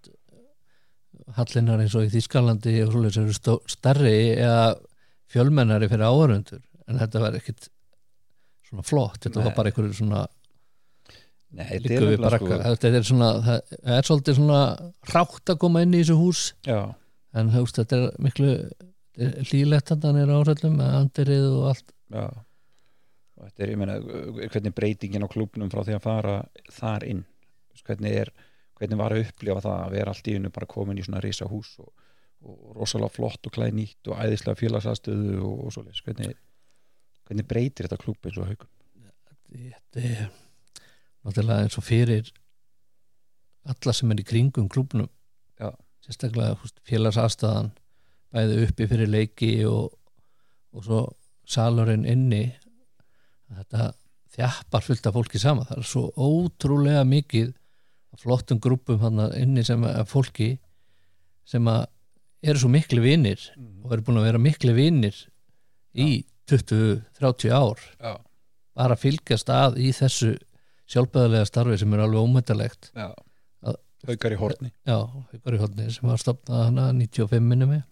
Hallinnar eins og í Þýskalandi og svoleiðis eru stó, starri eða fjölmennari fyrir áhörundur en þetta var ekkit svona flott, þetta Nei. var bara einhverju svona Nei, þetta er, sko. þetta er svona það er svolítið svona rátt að koma inn í þessu hús Já. en hefst, þetta er miklu hlýlegt þannig er áhriflum með andirið og allt Já, og þetta er, ég meina hvernig breytingin á klúbnum frá því að fara þar inn hvernig, er, hvernig var að upplifa það að vera allt í einu bara komin í svona risa hús og, og rosalega flott og klæð nýtt og æðislega félagsaðstöðu og, og svoleiðis, hvernig, hvernig breytir þetta klúb eins og Haukum? Þetta er náttúrulega eins og fyrir alla sem er í kringum klúbnum Já. sérstaklega félagsaðstæðan bæði uppi fyrir leiki og, og svo salurinn inni þetta þjappar fullt af fólki saman það er svo ótrúlega mikið flottum grúppum hann inni sem að fólki sem að eru svo miklu vinir mm. og eru búin að vera miklu vinir í tuttugu til þrjátíu ár Já. bara að fylgjast að í þessu sjálfbæðarlega starfi sem er alveg ómetalegt Haukar í Horni Já, Haukar í Horni sem var stofnað hana níutíu og fimm minnum mig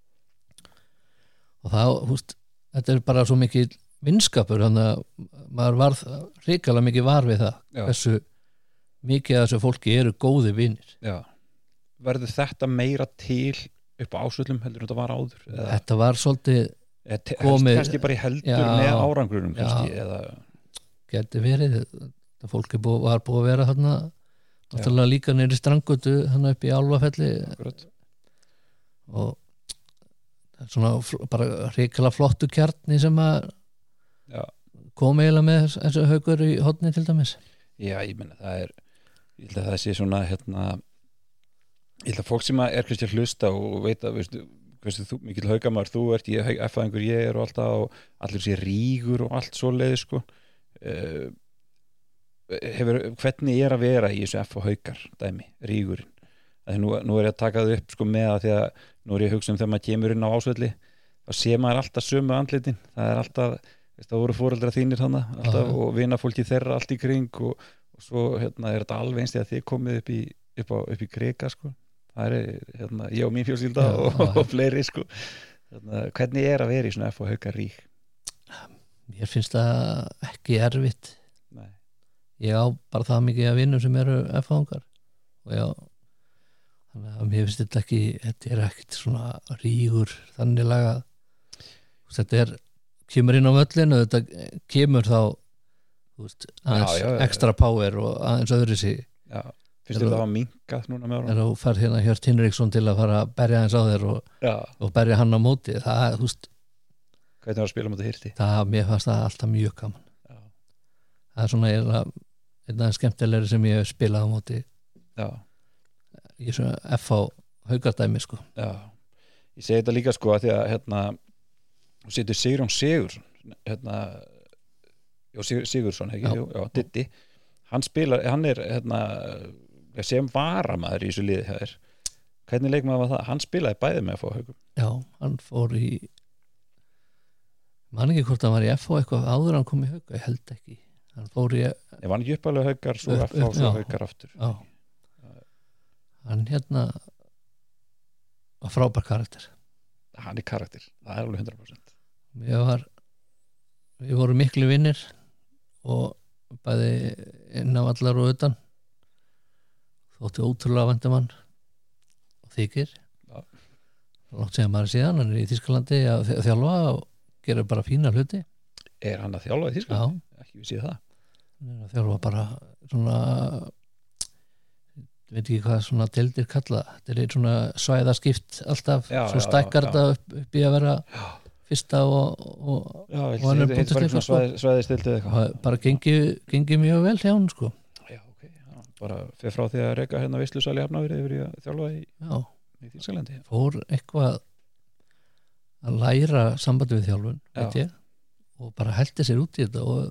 og það, húst, þetta er bara svo mikið vinskapur, þannig að maður varð hrikalega mikið var við það Já. hversu mikið af þessu fólki eru góði vinir Já. Verður þetta meira til upp á ásvöllum heldur en þetta var áður? Eða? Þetta var svolítið Eða komið kannski bara í heldur já, með árangrurum kannski, já, eða geti verið þetta fólki búið, var búið að vera þarna náttúrulega líka neyri Strangutu hann upp í Álfafelli Akkurat. og það er svona bara hrikalega flottu kjarni sem að já. kom eiginlega með þessu Haukur í Horni til dæmis Já, ég menna það er ég held að það sé svona hérna, ég held að fólk sem er kannski að hlusta og veit að veistu, veistu, þú, mikil Haukamar, þú ert ég, F-fæðingur ég er og alltaf og allir sé rígur og allt svo leið sko. uh, hefur, hvernig er að vera í þessu F og Haukar dæmi, rígurinn að nú, nú er ég að taka það upp sko, með að því að nú er ég að hugsa um þegar maður kemur inn á Ásvelli þá sé maður alltaf sömu andlitin það er alltaf, veist, það voru foreldrar þínir hana, alltaf, og vinafólki þeirra allt í kring og, og svo hérna, er þetta alveg einst því að þið komið upp í, upp á, upp í Greka sko. það er hérna, ég og mín fjölskylda já, og, og fleiri sko. hérna, hvernig er að vera í svona F og Haukar rík? Mér finnst það ekki erfitt Nei. Ég á bara það mikið að vinnum sem eru F-fangar og já þannig að mér finnst þetta ekki þetta er ekkert svona rígur þannig laga þetta er, kemur inn á völlinu þetta kemur þá þú veist, aðeins Já, já, já. extra power og aðeins öðru sig Já, finnst þér það að minkað núna með er ára? þú fær hérna Hjört Hinriksson til að fara að berja aðeins á þér og, Já, og berja hann á móti það, þú veist, hvernig var að spila mútið Hirti? það, mér fannst það alltaf mjög gaman Já, það er svona einn aðeins skemmtilegri sem ég hef spilað á móti já, í svona F H haugardæmi sko. já Ég segi þetta líka sko að því að hérna þú setur Sigurjón Sigursson hérna já, Sigur, Sigursson, ekki? Já. Jú, já, Diddi hann spilar, hann er hérna sem varamaður í þessu liði hér. Hvernig leikmaður var það? Hann spilaði bæði með að fá haugum. Já, hann fór í man ekki hvort hann var í F H eitthvað áður hann kom í hauga, ég held ekki hann fór í Ég var ekki uppalega haugar svo Upp- að fá upp, svo já. haugar aftur. já, hann hérna var frábær karakter Hann er karakter, það er alveg hundrað prósent. ég var við vorum miklu vinnir og bæði inn á allar og utan þótti ótrúlega vandamann og þykir Já. langt segja maður síðan hann er í Þýskalandi að þ- þjálfa og gera bara fína hluti Er hann að þjálfa í Þýskalandi? Ekki við séð það. hann er að þjálfa bara svona veit ekki hvað svona deildir kalla þetta er einn svona svæðaskipt alltaf Já, svo já, stækkar já, þetta upp, upp í að vera Já. fyrsta og, og, Já, ég Og hann er held að þetta var búinn til svona svæði, svæði stiltið eitthvað. og bara gengi, gengi mjög vel hjá hann sko Já, ok. Já, bara fyrir frá því að reka hérna veislusal í Hafnarfirði yfir í að þjálfa í, já, í Þýskalandi. fór eitthvað að læra sambandi við þjálfun Já. veit ég og bara heldi sér út í þetta og,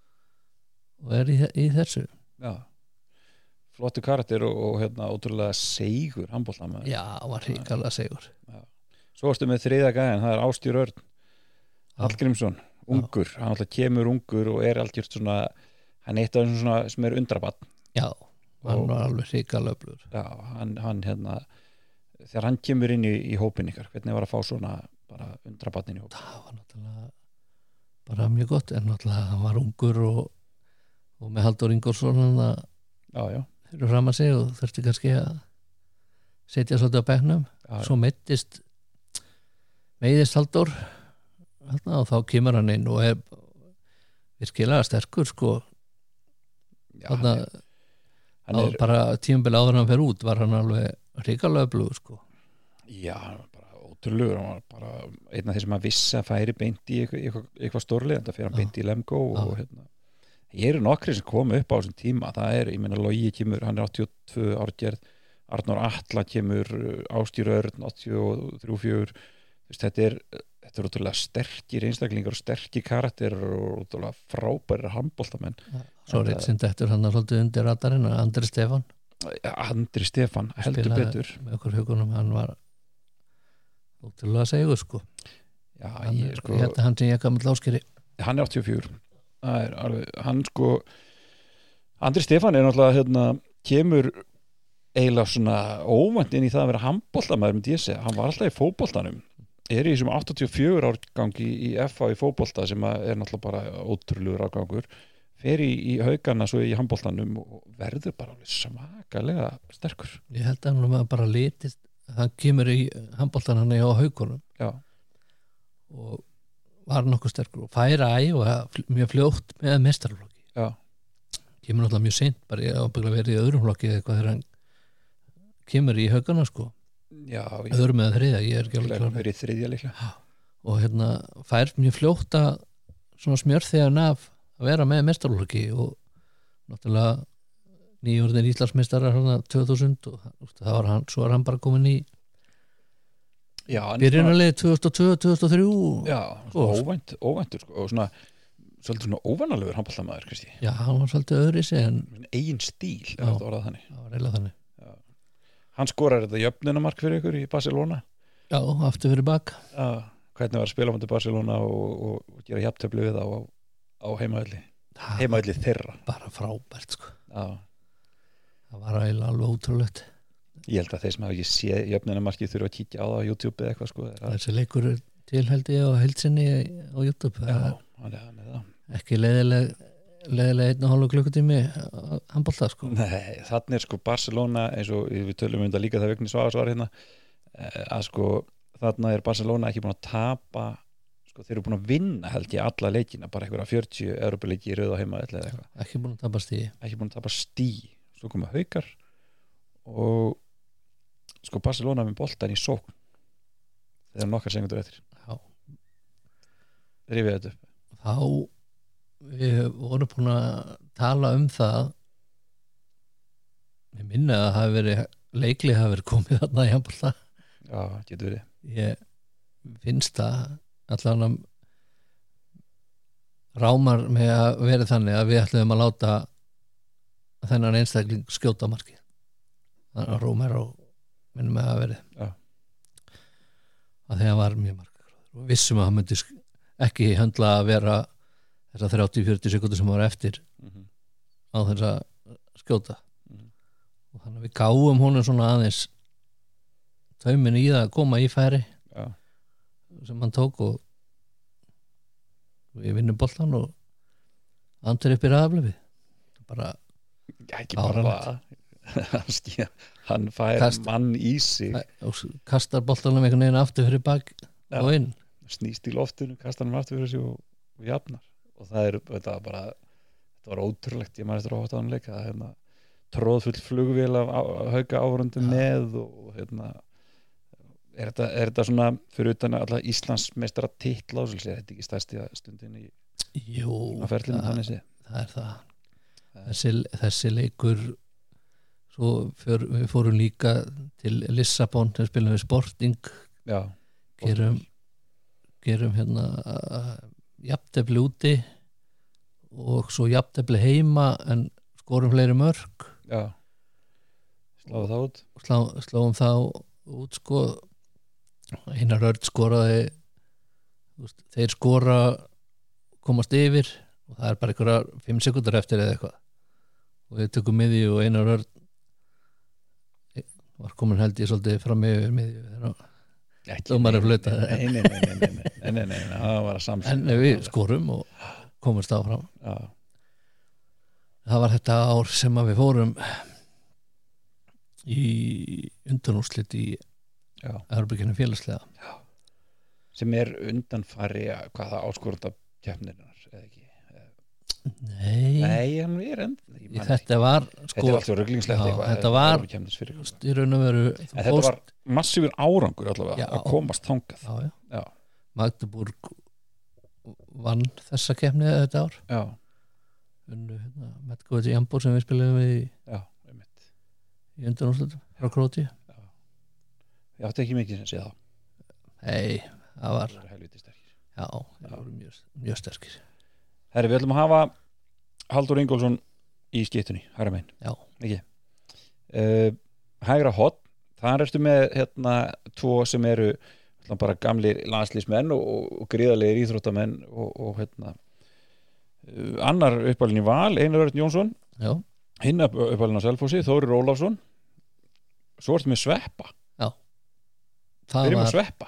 og er í, í þessu Já. Flottu karakter og, og hérna ótrúlega seigur handboltamaður. já, var hrikalega segur Svo varstu með þriðja gæðan, það er Ásdýr Örn Hallgrímsson, ungur hann alltaf kemur ungur og er algjört svona hann er eitt af þessum svona sem er undrabarn. já, hann Og- var alveg hrikalega öflugur Já, hann, hann hérna þegar hann kemur inn í, í hópin ykkar hvernig var að fá svona bara undrabarnin í hópin? það var náttúrulega bara mjög gott en náttúrulega hann var ungur og, og með Halldór Ingólfsson hann að Já, já, fyrir fram að sig og þurfti kannski að setja svolítið á bekknum já, svo meittist meiðist Halldór þarna, og þá kemur hann inn og er virkilega sterkur sko já þarna, hann er, bara tímabili áður en hann fer út var hann alveg hrikalega öflugur sko já, hann var bara ótrúlegur hann var bara einn af þeir sem að vissi að færi beint í eitthvað, eitthvað, eitthvað stórlið þetta fyrir hann Já. beint í Lemgo Já. og hérna ég eru nokkri sem komu upp á þessum tíma það er, ég meina Logi kemur, hann er áttatíu og tvö árgerð, Arnór Atla kemur Ásdýr Örn, áttatíu og þrjú fjögur þetta er þetta er ótrúlega sterkir einstaklingar og sterkir karakter og ótrúlega frábærir handboltamenn. svo er eitt sem dettur hann að svolítið undir radarinn Andri Stefán Andri Stefán, heldur Spilaði betur með okkur hugunum, hann var ótrúlega segur sko já, hann, ég, sko, ég held að hann sem ég gammal áskeri hann er áttatíu og fjögur það er alveg, hann sko Andri Stefán er náttúrulega hérna, kemur eiginlega svona óvænt inn í það að vera handboltamaður myndi ég segja, hann var alltaf í fótboltanum er í þessum áttatíu og fjögur árgangi í, í F A í fótbolta sem að er náttúrulega bara ótrúlegur árgangur fer í, í haugana svo í handboltanum og verður bara alveg svakalega sterkur. ég held að hann bara litist hann kemur í handboltan hann á haugunum Já, og var nokkuð sterkur og færa æfa mjög fljótt með meistaraflokki já, kemur náttúrulega mjög seint bara ég ábyggla verið í öðrum flokki eða eitthvað þegar hann kemur í haugana sko já ég öðrum eða þriðja, ég er ekki alveg klár með. verið þriðja líklega. og hérna fær mjög fljótt að svona smjörþegan af að vera með meistaraflokki og náttúrulega nýjórðin Íslandsmeistarar hann tvö þúsund og það var hann, svo er hann bara komin í Já, hann er svona- byrjunarlið tvö þúsund og tvö til tvö þúsund og þrjú Já, og, svona óvænt, óvæntur sko, og svona svolítið svona óvanalegur handboltamaður Kristi, já, hann var svolítið öðri sig en eigin stíl er Já. þetta orðað þannig. það var eiginlega þannig Hann skorar þetta jöfnunamark fyrir ykkur í Barcelona. já, aftur fyrir bak Já, hvernig var að spila á móti Barcelona og, og, og gera jafntöfli við þá á, á heimavelli Það heimavelli þeirra. var bara frábært sko Já, það var eiginlega alveg ótrúlegt ég held að þeir sem hafa ekki séð jöfnunamarkið þurfa að kíkja á það á YouTube eða eitthvað sko. Það er, þessi leikur er til held ég á heilsinni á YouTube já, það er hann er, hann er það. ekki leiðileg leiðileg einn og hálfu klukkutími handbolta sko Nei, þannig er sko Barcelona eins og við tölum um þetta líka það Vigni Svavarsvar hérna eh, að sko þarna er Barcelona ekki búin að tapa sko sko, þeir eru búin að vinna held ég alla leikina, bara einhverja fjörutíu Evrópuleiki í röð og heima eða eitthvað. Ekki búin að tapa stí. Ekki búin að tapa stí. Svo komu Haukar og sko Barcelona með boltan í sókn. Þeir eru nokkar sekundur eftir. Já. Rifið þetta upp. Þá við vorum búin að tala um það. Ég minni að það hafi verið leikli hafi verið komið þarna í handbolta. Já, getur verið. Ég finnst það allan að rámar með að vera þannig að við ætlum að láta þennan einstakling skjóta markið. Þannig að Rómero minnum með að verið. Já. Að þegar var mjög markið og vissum að hann myndi ekki höndla að vera þessar þrjátíu til fjörutíu sekundur sem var eftir mm-hmm. á þess að skjóta. Mm-hmm. Og þannig að við gáum honum svona aðeins taumin í það að koma í færi. Já. Sem hann tók og við vinnum boltan og andur upp í ræðaflöfi bara ekki bara það hann fær Kast, mann í sig og kastar boltanum einhvern veginn aftur fyrir bak ja, og inn snýst í loftinu, kastar hann aftur fyrir sig og, og jafnar og það er þetta bara þetta var ótrúlegt, ég maður eftir að hóta hann leika hérna, tróðfull flugvél af Hauka áhörundum ja. Með og hérna Er þetta, er þetta svona fyrir utan alltaf Íslands meistara titla og er þetta ekki stærsti stundin í Jú, ferlinu, það, það er það þessi, þessi leikur svo fyr, við fórum líka til Lissabon sem spilum við Sporting Já, gerum, gerum hérna jafntefli úti og svo jafntefli heima en skorum fleiri mörk Já, sláum það út Slá, sláum það út sko Einar Örn skoraði veist, þeir skora komast yfir og það er bara einhverja fimm sekúndur eftir eða eitthvað og við tökum miði og Einar Örn var komin held ég svolítið fram yfir miði þegar dómarinn flautaði nei, nei, nei, nei, nei, nei, nei, nei, það var að samsyn en við skorum og komumst áfram Já. Það var þetta ár sem að við fórum í undanúrslit í Evrópukeppni félagslega Já. Sem er undanfari hvaða áskorunda keppnirinnar eða ekki Nei, Nei hann er enn Þetta var sko, Þetta er alltaf rugglingslegt eitthvað Þetta var í raun og veru Þetta fóst, var massífur árangur allavega já, að komast þangað já, já. Já. Magdeburg vann þessa keppni þetta ár Já Unnu hérna, Medgóði Jambor sem við spilum við í, í undanúrslitum frá Króti Ég átti ekki mikið sem sé það Nei, það var Það var helviti sterkir Já, það voru mjög, mjög sterkir Herri, við ætlum að hafa Halldór Ingólfsson í skiptunni hægra megin Já Ekki uh, Hægra hot Þar ertu með hérna tvo sem eru bara gamlir landslísmenn og, og, og gríðarlegir íþróttamenn og, og hérna uh, annar uppalinn í Val, Einar Örn Jónsson Já Hinn uppalinn á Selfossi, Þórir Ólafsson Svo ertu með Sveppa Við erum að sveppa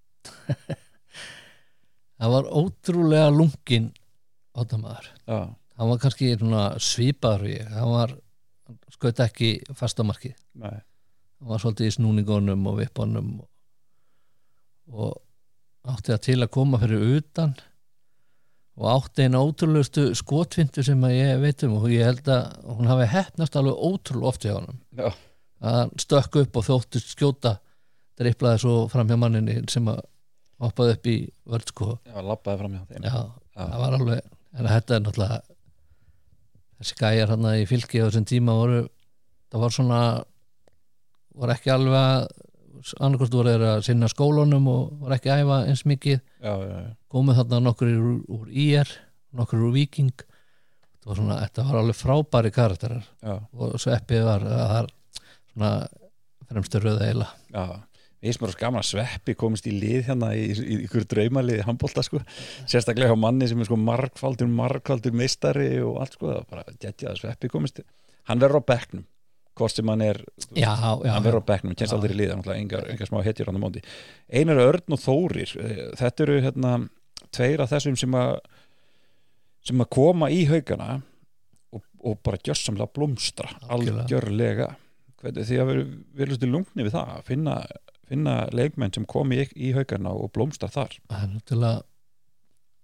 Það var ótrúlega lungin átamaður hann var kannski svipaður ég hann var skaut ekki fastamarkið Nei. hann var svolítið í snúningunum og vippunum og, og átti það til að koma fyrir utan og átti eina ótrúlegustu skotfintu sem að ég veit um og ég held að hún hafi heppnast alveg ótrúlega oft hjá honum Já. að hann stökk upp og þóttist skjóta driplaði svo fram hjá manninni sem að hoppaði upp í vörð sko. Já, labbaði fram hjá þeim Já, Já. Það var alveg en þetta er náttúrulega þessi gæjar hann í fylki á þessum tíma voru það var svona voru ekki alveg annarkvæmst voru þeir að sinna skólunum og voru ekki að æfa eins mikið já, já, já. Komið þarna nokkur úr, úr í er nokkur úr Víking þetta var, svona, þetta var alveg frábæri karakterar já. Og Sveppi var það er svona fremstu röða eila Já Ég sem er gaman að Sveppi komist í lið hérna í, í, í ykkur draumaliði handbolta sko. Sérstaklega hjá manni sem er sko margfaldur, margfaldur meistari og allt sko, það var bara dætja að Sveppi komist hann verður á bekknum hvort sem hann er, já, já, hann verður á bekknum kennst aldrei í lið, engar, engar smá hetjur á móti. Einar Örn og Þórir þetta eru hérna tveir af þessum sem að sem að koma í Haukana og, og bara gjörsamlega blómstra algjörlega því að við erum til lungni við það að finna finna leikmenn sem komi í, í Haukana og blómstar þar það er náttúrulega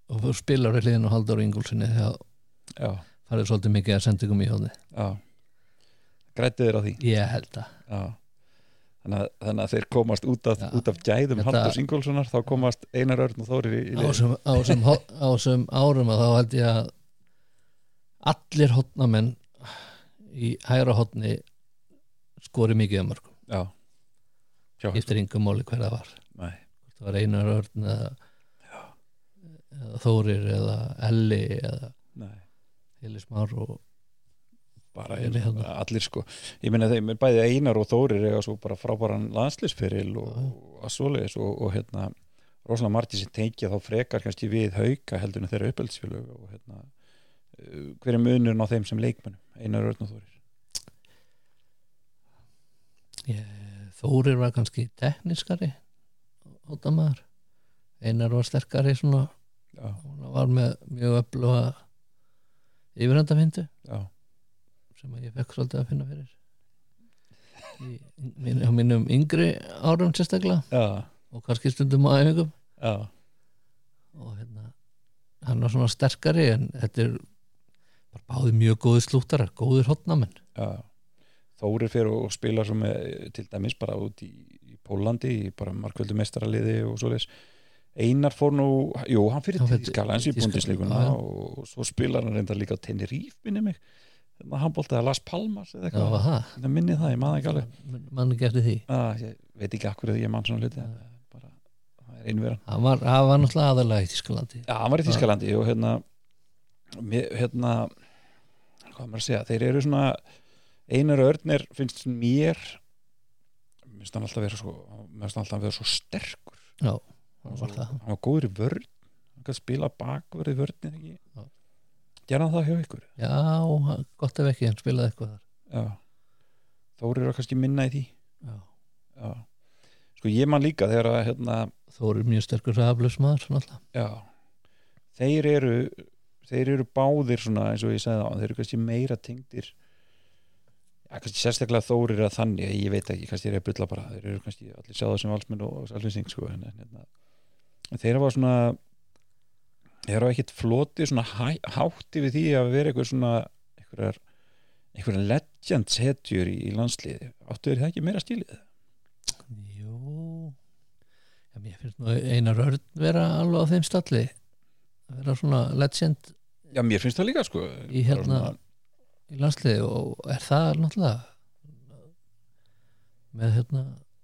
og þú spilar við hliðin og Halldór Ingólfssoni þegar Já, farið svolítið mikið að sendingum í hóðni. já Græddu þeir á því Ég held að Já Þannig að, þannig að þeir komast út af, Já. út af gæðum Þetta- Halldórs Ingólfssonar, þá komast Einar Örn og Þórir í, í á liðið. þessum á þessum ho- á þessum árum að þá held ég að allir hotnamenn í hægra hotni skori mikið að mörgum. Já Sjá, Skiptir engum máli hver það var. nei, Það var Einar Örn eða, eða Þórir eða Elli eða nei Heilis Már og bara Þeir eru hérna. allir sko ég meina þeim er bæði Einar og Þórir eiga svo bara frábæran landsliðsferil og, Já. og að svoleiðis og, og hérna rosalega margir sem tengja þá frekar kannski við Hauka heldur en þeirra uppeldisfélög og hérna uh, hver er munurinn á þeim sem leikmönnum Einar Örn og Þórir ég, Þórir var kannski tekniskari hótamaður. Einar var sterkari svona, Já, hann var með mjög öfluga yfirhandafindu já, sem að ég fekk svolítið að finna fyrir í mín, á mínum yngri árum sérstaklega já, og kannski stundum á æfingum já, og hérna hann var svona sterkari en þetta er bara báði mjög góði slúttarar, góðir hotnamenn. já. Þórir fyrir og spila svo með til dæmis bara út í, í Pólandi í bara markvöldu meistaraliði og svoleiðis Einar fór nú, jú, hann fyrir Hann fer Þýskalands í til Þýskalands, búndisleikuna já, já. og svo spilar hann reyndar líka á Tenerife minni mig, hann boltaði Las Palmas eða Já, eitthvað, var það. það minnið það, ég maður ekki alveg Mann ekki eftir því. ah, ég veit ekki akkur að ég mann svona hluti bara, það er einveran Hann var, hann var náttúrulega aðalega í Þýskalandi. Já, hann var í Þýskalandi og hérna mér, hérna hvað maður að segja, þeir eru svona Einar Örnir finnst mér mér finnst hann alltaf vera svo mér finnst hann alltaf vera svo sterkur Já, hann hann var, var það. hann var góður í vörn hann kann spila bakverð í vörnin ekki Já. gerði hann það hjá ykkur Já, hann- gott ef ekki, hann spilaði eitthvað þar. já. Þórir eru kannski minna í því Já. já. Sko ég man líka þegar að hérna, Þórir mjög sterkur raflausmaður svona alltaf. já þeir eru þeir eru báðir svona eins og ég sagði á þeir eru kannski meira tengdir ja, kannski sérstaklega Þórir að þannig ég veit ekki, kannski er ég að bylla bara þeir eru kannski allir sjáðu sem valsmenn og salvinsing sko, en, en, hérna, þeir hafa svona þeir hafa ekkit floti svona hæ, hátti við því að vera eitthvað svona einhverjar, einhverjar legends hetjur í, í landsliði áttu þeir það ekki meira stílið? Jú, já, mér finnst nú Einar Örn vera alveg á þeim stalli að vera svona legend Já, mér finnst það líka sko í Bara hérna svona, í landsliði og er það náttúrulega með hérna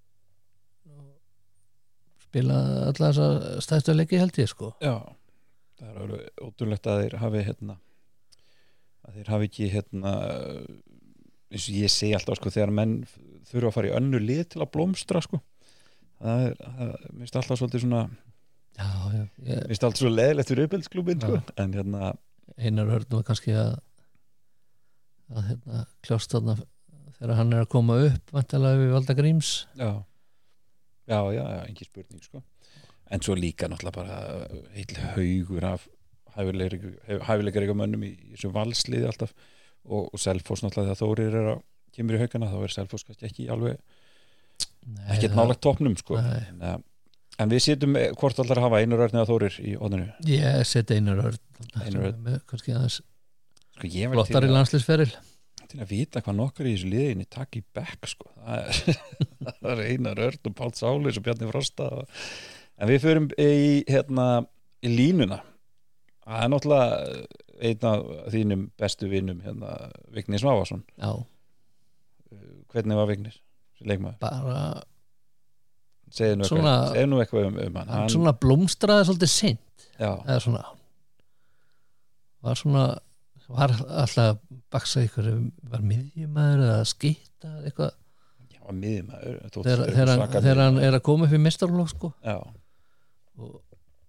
spila alla þessa stæðstu leiki held ég sko. Já, það er alveg ótrúlegt að þeir hafi hérna að þeir hafi ekki hérna eins og ég segi alltaf sko þegar menn þurfa að fara í önnu lið til að blómstra sko það er, það minnst alltaf svolítið svona Já, já, ég, minnst alltaf svo leðilegt fyrir uppeldsklúbin sko, Já. en hérna Einar Örn var kannski að að hérna kljást þarna þegar hann er að koma upp vantilega við Valda Gríms. já, já, já, já engin spurning sko, en svo líka náttúrulega bara heil haugur af hæfileikar eitthvað mönnum í þessum valsliði alltaf og, og Selfoss náttúrulega þegar Þórir er að kemur í haugana þá er Selfoss kannski ekki alveg Nei, ekkert það- nálægt toppnum sko Nei. en, uh, en við setjum hvort allar að hafa Einar Örn eða Þórir í odninu Ég set Einar Örn Einar Örn. með kannski aðeins sko ég var til flottar í að, landsliðsferil. til að vita hvað nokkar í þessu liðinni takk í bekk sko það er, það er Einar Örn og Páll Sális og Bjarni Frosta og, en við förum í hérna í línuna það er náttúrulega einn af þínum bestu vinnum hérna Vignis Svávason Já, hvernig var Vignis sem leikmaður bara segðu nú, Svona- eitthvað, segðu nú eitthvað um, um hann, hann svona blómstraði svolítið seint já, eða svona var svona var alltaf baksa ykkur var miðjumæður eða skýta eitthvað já, var miðjumæður þótt þegar, vera þegar, hann, svaka þegar hann miðjumaður. er að koma upp í mistarlók sko já, og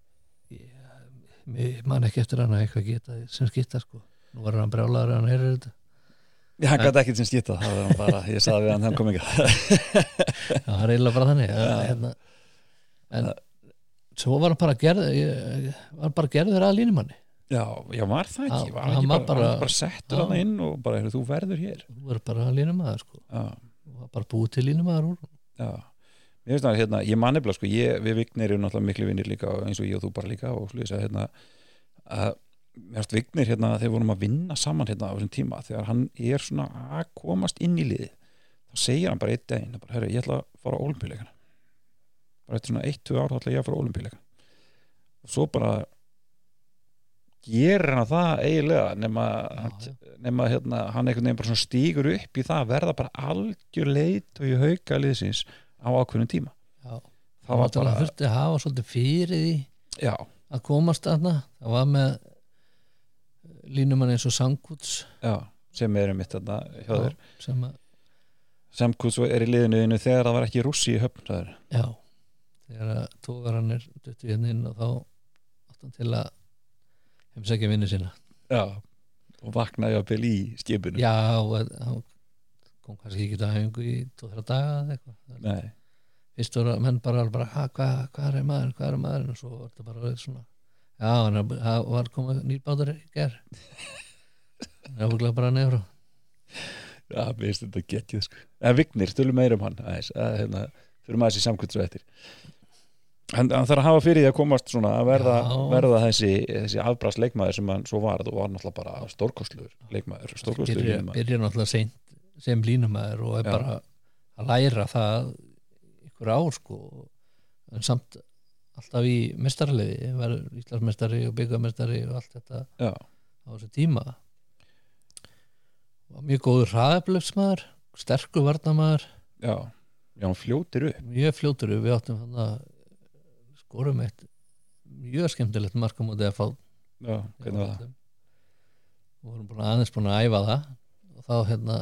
ég, ég man ekki eftir hann að eitthvað geta sem skýta sko nú var hann brjálaður að hann heyrir þetta já, hann gæti ekkert sem skýta það var hann bara, ég sagði við hann, hann kom ekki já, það er eiginlega bara þannig ja. hérna, en svo var hann bara gerð ég, var bara gerður að línumanni já, já, var það ekki Já, var hann hann ekki var bara, bara- bara, bara settur Já. hann inn og bara, heyrðu, þú verður hér þú var bara að línumæður sko já, þú var bara búið til línumæður úr já mér finnst það, hérna, ég man nefnilega sko, ég, við Vignir erum náttúrulega miklu vinnir líka eins og ég og þú bara líka og slúið að hérna að mér finnst Vignir hérna þegar vorum að vinna saman hérna á þessum tíma þegar hann er svona að komast inn í liðið þá segir hann bara einn daginn bara, herri, ég ætla að fara á Ólympíuleikana bara eftir svona eitt, tvö ár þá ætla ég að fara á Ólympíuleikana og svo bara gerir hann það eiginlega nema, já, hann, nema hérna, hann einhvern veginn bara svona stígur upp í það að verða bara algjör leit og í hauka liðsins á ákveðnum tíma já. það var bara þurfti að hafa svolítið fyrir því já. að komast þarna það var með línumann eins og Samkúts já, sem er um mitt þarna hjá þér sem að Samkúts er í liðinu þegar það var ekki rússi í höfn það er já, þegar að tógarann er duttu hérna inn og þá átt hann til að heimsækja vinnu sína já, og vaknaði að byrja í skipinu já, hann kom kannski ekki að hefingu í tvo þrjá daga eða eitthvað nei fyrst voru menn bara, bara hvað hva er maður, hvað er maður og svo var þetta bara svona já, hann var komið nýrbátur í ger það var bara nefnur já, mér finnst þetta geggið sko. en Vignir, stölum meira um hann aðeins, að, hérna, fyrir maður þessi samkvöldsvættir hann, hann þarf að hafa fyrir því að komast svona að verða, verða þessi, þessi afbrás leikmaður sem hann svo var og var náttúrulega bara stórkostluður leikmaður stórkostluður byrja, byrja náttúrulega seint sem línumæður og er já. Bara að læra það ykkur ár sko en samt alltaf í mestaraliði verður Íslandsmeistari og byggamestari og allt þetta já. Á þessu tíma var mjög góður hraðaflöfsmaður sterkur varnamaður já, já, hann fljótir upp mjög fljótir upp, við áttum hann að skorum eitt mjög skemmtilegt mark á móti að fá já, hvernig var það? og vorum búin aðeins búin að æfa það og þá hérna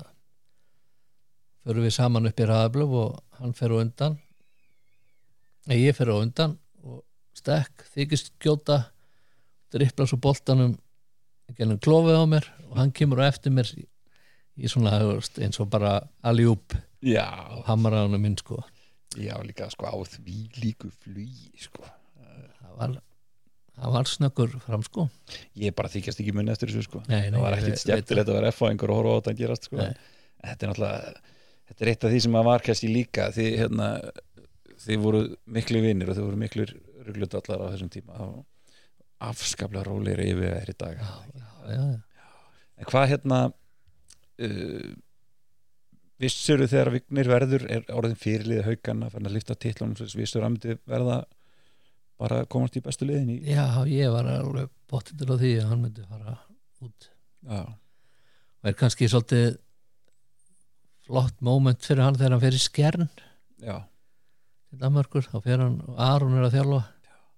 förum við saman upp í hraðaflöf og hann fer á undan Nei, ég fer á undan og stekk, þykist skjóta drippla svo boltanum gennum klofið á mér og hann kemur á eftir mér í, í svona eins og bara alley-oop og hamar á hann minn sko já, líka sko á því líku flugi sko það var, það var snöggur fram sko ég bara þykjast ekki munni eftir þessu sko nei, nei, það var ekkert skemmtilegt að vera F-fæðingur og horfa á þetta að gerast sko nei. Þetta er náttúrulega þetta er eitt af því sem að var kannski líka því hérna þið voru miklu vinir og þið voru miklu rugludallar á þessum tíma og afskaplega rólegri yfir þér í dag já, já, já. en hvað hérna uh, vissuru þegar Vignir verður er orðin fyrirliði Haukana fann að lyfta titlunum vissuru að myndi verða bara komast í bestu liðin í já, ég var alveg bóttitur á því að hann myndi fara út já. og er kannski svolítið flott moment fyrir hann þegar hann fer í Skjern já til Danmörkur, þá fer hann og Aron er að þjálfa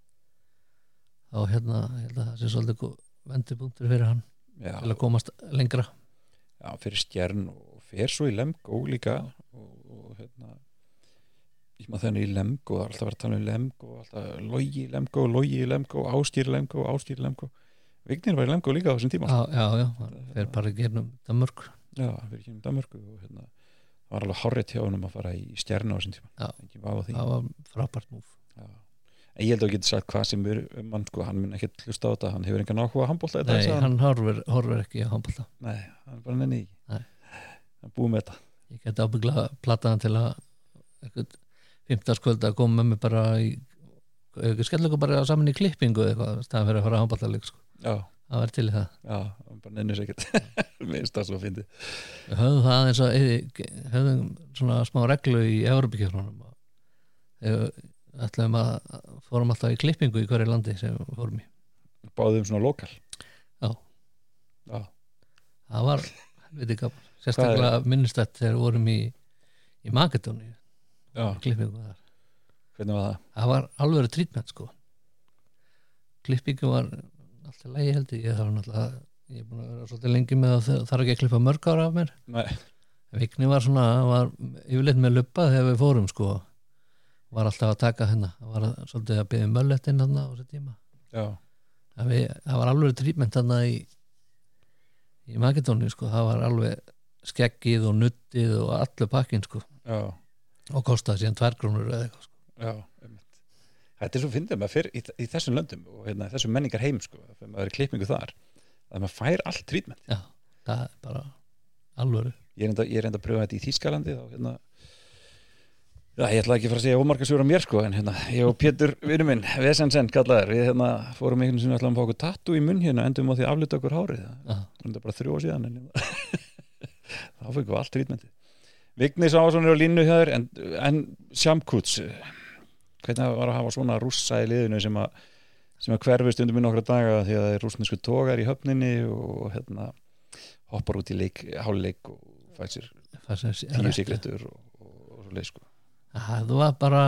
þá hérna, ég held að það sé svolítið vendipunktur fyrir hann já. Til að komast lengra já, fyrir Skjern og fer svo í Lemgo líka og, og hérna ég maður þenni í Lemgo, það er alltaf verið að tala um Lemgo alltaf Logi í Lemgo, Logi í Lemgo Ástýr Lemgo, Ástýr Lemgo Vignir var í Lemgo líka á þessum tíma já, já, já, hann fer bara í gernum Danmörk já, fyrir gernum Danmörku og hérna það var alveg hárrétt hjá honum að fara í Stjörnu á þessum tíma já, það var frábært múf en ég held að þú getur sagt hvað sem er um hann sko, hann mun ekkert hlusta á þetta, hann hefur engan áhuga á handbolta nei, hann, hann horfir, horfir ekki á handbolta nei, hann er bara nenni í hann búið með þetta ég geti ábyggla plattaðan til að eitthvað fimmtudagskvöld að koma með mig bara í skellur okkur bara saman í klippingu eitthvað, staðan fyrir að fara á handbolta líka sko. já það var til í það já, bara nennir sér ekkert minnst það svo að fyndi við höfum það eins og höfum svona smá reglu í Evrópukefnunum þegar ætlaðum að fórum alltaf í klippingu í hverju landi sem fórum í báðum svona lokal já, já. það var helviti gaman sérstaklega minnistætt þegar vorum í í Makedóni klippingu þar hvernig var það? það var alveg trítment sko klippingu var alltaf lægi held ég, ég þarf náttúrulega ég er búin að vera svolítið lengi með að það þarf ekki að klippa mörg ára af mér nei Vigni var svona, var yfirleitt með luppa þegar við fórum sko var alltaf að taka hennar það var svolítið að byggja möllettinn hann á þessu tíma já það, við, það var alveg trítment hann í í Makedóni sko, það var alveg skeggið og nuttið og allur pakkin sko já og kostaði síðan tvær krónur eða eitthvað sko já, einmitt þetta er svo fyndið maður fyrir í, í þessum löndum og hérna, þessum menningar heim sko þegar maður er í klippingu þar að maður fær allt trítment já, það er bara alvöru ég er enda, ég er enda að pröfa þetta í Þýskalandi þá hérna Já, ég ætla ekki að fara að segja ómarkasjóra mér sko, en hérna, ég og Pétur vinur minn, Vesensen kallaður, við hérna fórum einhvern sem við ætlaðum að fá okkur tattoo í munn hérna, endum á því að aflita okkur hárið, það er bara þrjú ár síðan, en þá fengum við allt trítmenti. Vignis Ásson er á línu hjá þér, en, en Shamkuts, hvernig var að hafa svona rússa í liðinu sem að, sem að hverfi stundum í nokkra daga því að það er rússnesku togar í höfninni og hérna hoppar út í leik, háluleik og fær sér tíu sigrettur og, og, og svo leik sko. Það var bara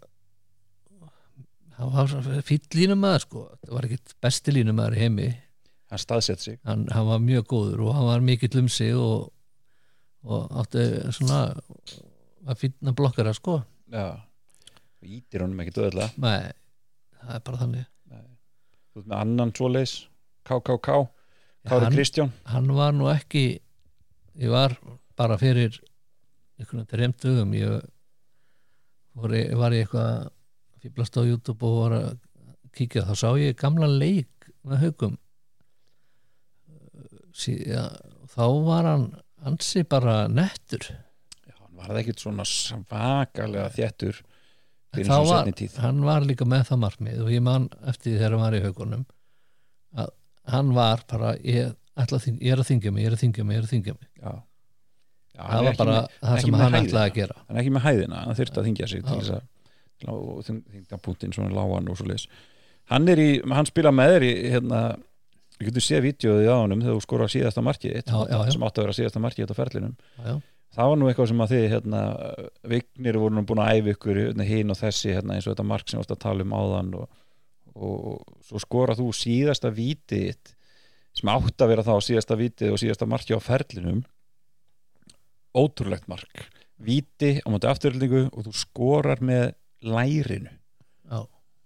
það var fýll línumæður sko, það var ekkert besti línumæður í heimi. Hann staðsett sig. Hann, hann var mjög góður og hann var mikill um sig og, og átti svona var fínna blokkara sko. Já, og ítir honum ekki döðlega. Nei, það er bara þannig. Nei. Þú ert með annan svoleiðis, K K K, Kári Kristján. Hann var nú ekki, ég var bara fyrir einhvern veginn dögum, ég var ég eitthvað fíblast á YouTube og var að kíkja, þá sá ég gamla leik með Haugum sí, ja, þá var hann ansi bara nettur. Já, hann var ekkert svona svakalega þéttur fyrir svo var, setni tíð. Hann var líka með það markmið og ég man eftir þegar hann var í Haugunum að hann var bara ég, þing, ég er að þingja mig, ég er að þingja mig, ég er að þingja mig. Já. Já, það var bara með, það sem hann ætlaði að gera. Hann er ekki með hæðina, hann þurfti að þingja sig til þess að þingja punktinn svona lágan og svo leis. Hann er í, hann spila með þér í hérna, við getum séð vídeoðið á honum þegar þú skora síðasta markið þitt, sem átti að vera síðasta markið þetta á ferlinum. Já, já. Það var nú eitthvað sem að þið hérna, Vignir voru nú búin að æfa ykkur hérna, hinn og þessi hérna, eins og þetta mark sem varst að tala um áðan og, og, og svo skora þú síðasta vítið þitt sem átti að vera þá síðasta vítið og síðasta markið á ferlinum. Ótrúlegt mark, víti á móti afturhaldingu og þú skorar með lærinu. Já.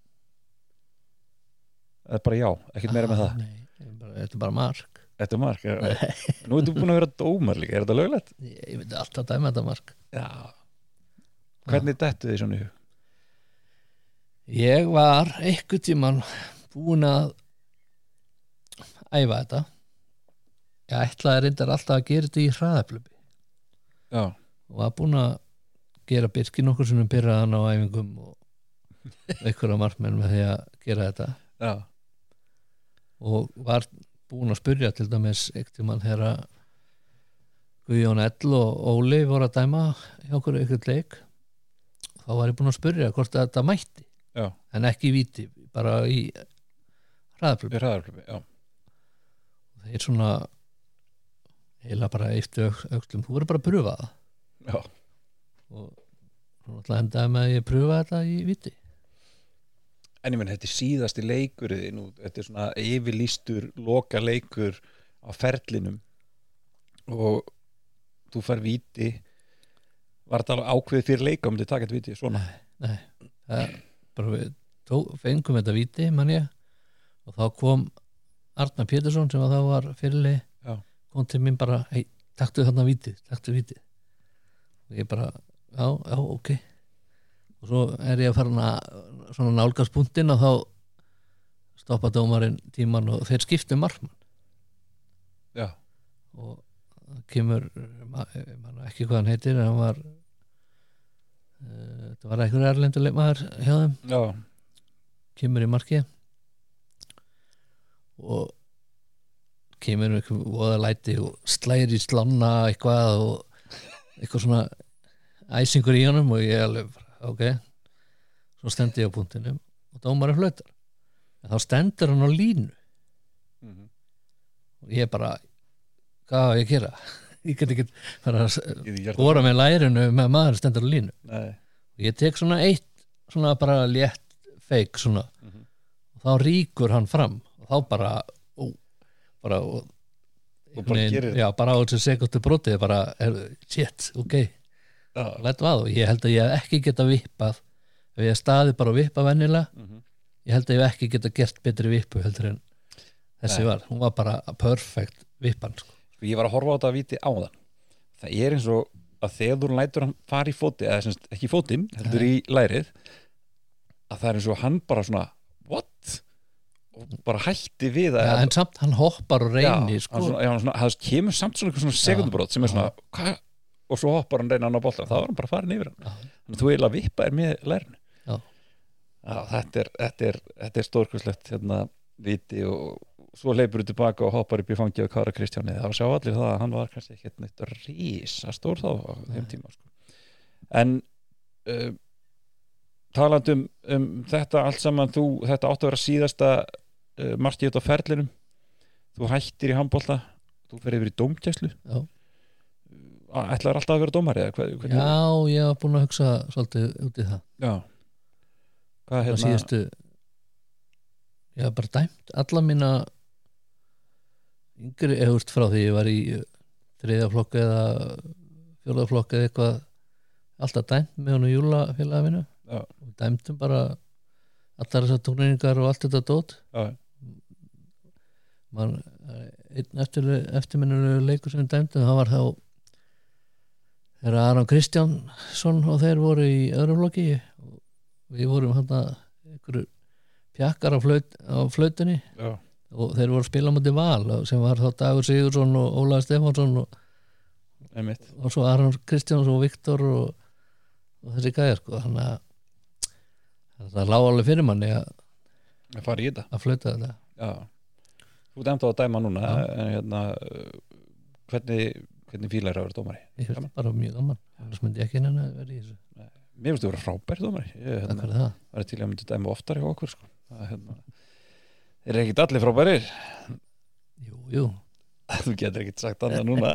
Það er bara já, ekkert meira með það. Nei, þetta er bara mark. Þetta er mark, nú er þú búin að vera dómar líka, er þetta löglegt? Ég veit alltaf dæma þetta mark. Já. Hvernig dettu þið svona í hug? Ég var einhvern tímann búin að æfa þetta. Ég ætlaði reyndar alltaf að gera þetta í hraðaflubi. Já. Og var búin að gera Birki nokkur sem byrjaðan á æfingum og einhverja markmenn með því að gera þetta. Já. Og var búin að spyrja til dæmis ekkert mann þegar Guðjón Ell og Óli voru að dæma hjá okkur eitthvað leik. Þá var ég búin að spyrja hvort að þetta mætti. Já. En ekki í víti, bara í hraðaflubi. Í hraðaflubi, já. Það er svona heila bara eftir öxlum, þú verður bara að pröfa það. Já. Og hún ætlaði að hendaði með að ég pröfa þetta í viti. En ég menn, þetta er síðasti leikur nú, þetta er svona yfirlýstur loka leikur á ferlinum og þú fær viti. Var þetta alveg ákveðið fyrir leika um þið taka þetta viti svona? Nei, nei. Það, bara við tó, fengum þetta viti, mann ég, og þá kom Arnar Pétursson sem þá var fyrirlið, kom til mín bara, hei, taktu þarna vítið, taktu vítið. Og ég bara, já, já, ok. Og svo er ég að fara svona nálgast punktinn og þá stoppa dómarinn tíman og þeir skiptu markmann. Já. Og það kemur, mann ekki hvað hann heitir, en hann var, uh, þetta var einhver erlendur leikmaður hjá þeim. Já. Kemur í markið og kemur einhver voðalæti og slæðir í slanna eitthvað og eitthvað svona æsingur í honum og ég alveg, ok, svo stendi ég á punktinum og dómarinn flautar. En þá stendur hann á línu. Mm-hmm. Og ég bara, hvað á ég að gera? Ég get ekki fara að skora með lærinu með maður stendur á línu. Nei. Og ég tek svona eitt, svona bara létt feik svona. Mm-hmm. Og þá ríkur hann fram og þá bara, ó, bara og, og bara nein, gerir já, bara á þessu sekundu brotið bara, er, shit, ok já. Lætt var og ég held að ég ekki geta vippað ef ég staði bara að vippa venjulega, mm-hmm. ég held að ég ekki geta gert betri vippu heldur en þessi Nei. Var, hún var bara perfect vippan sko. Ég var að horfa á þetta að viti á það það er eins og að þegar þú lætur hann fara í fóti, eða semst ekki í fótinn heldur í lærið, að það er eins og hann bara svona, what? Og bara hætti við að... Ja, en samt hann hoppar og reynir, já, sko. Svona, já, svona, það kemur samt svona, svona sekundubrót sem er svona, hvað, og svo hoppar hann reyna hann á boltan, þá var hann bara farin yfir hann Já. þannig að þú eiginlega vippaðir með lærinu Já. Já, þetta er, þetta er, þetta er stórkurslegt hérna viti og svo leipur þú tilbaka og hoppar upp í fangi af Kára Kristjáni, það var sjá allir það að hann var kannski ekki neitt rísa stór þá á þeim tíma sko. En uh, talandi um, um þetta allt saman, þú, þetta átti að vera síðasta uh, markið út á ferlinum, þú hættir í handbolta, þú fer yfir í dómgæslu. Já. Ætlar alltaf að vera dómari eða hvað? Hvernig? Já, ég var búin að hugsa svolítið út í það. Já. Hvað hérna? Síðustu, ég var bara dæmt alla mína yngri, eða úrst frá því ég var í þriðja flokka eða fjórða flokka eða eitthvað, alltaf dæmt með hún og Júla félaginu og dæmtum bara allar þessar tókningar og allt þetta dót. Já. Man, einn eftir, eftirminnulegu leikur sem við dæmtum, það var þá þegar Aron Kristjánsson og þeir voru í öðrum flokki og við vorum hann að einhverju pjakkar á, flaut, á flautunni. Já. Og þeir voru að spila á móti Val sem var þá Dagur Sigursson og Ólaður Stefánsson og, og svo Aron Kristjánsson og Viktor og, og þessi gæjar sko. Þannig að það lá alveg fyrir manni að að fara í þetta að flauta þetta. Já. Þú dæmt á að dæma núna en hérna hvernig, hvernig fílar að vera dómari? Ég finnst bara mjög gaman, annars myndi ég ekki henni að vera í þessu. Nei. Mér finnst þú vera frábær dómari. Ég hérna, Takk fyrir það. Það er til að myndi dæma oftar hjá okkur sko. Það er hérna þeir eru ekkert allir frábærir. Jú, jú. Þú getur ekkert sagt annað núna.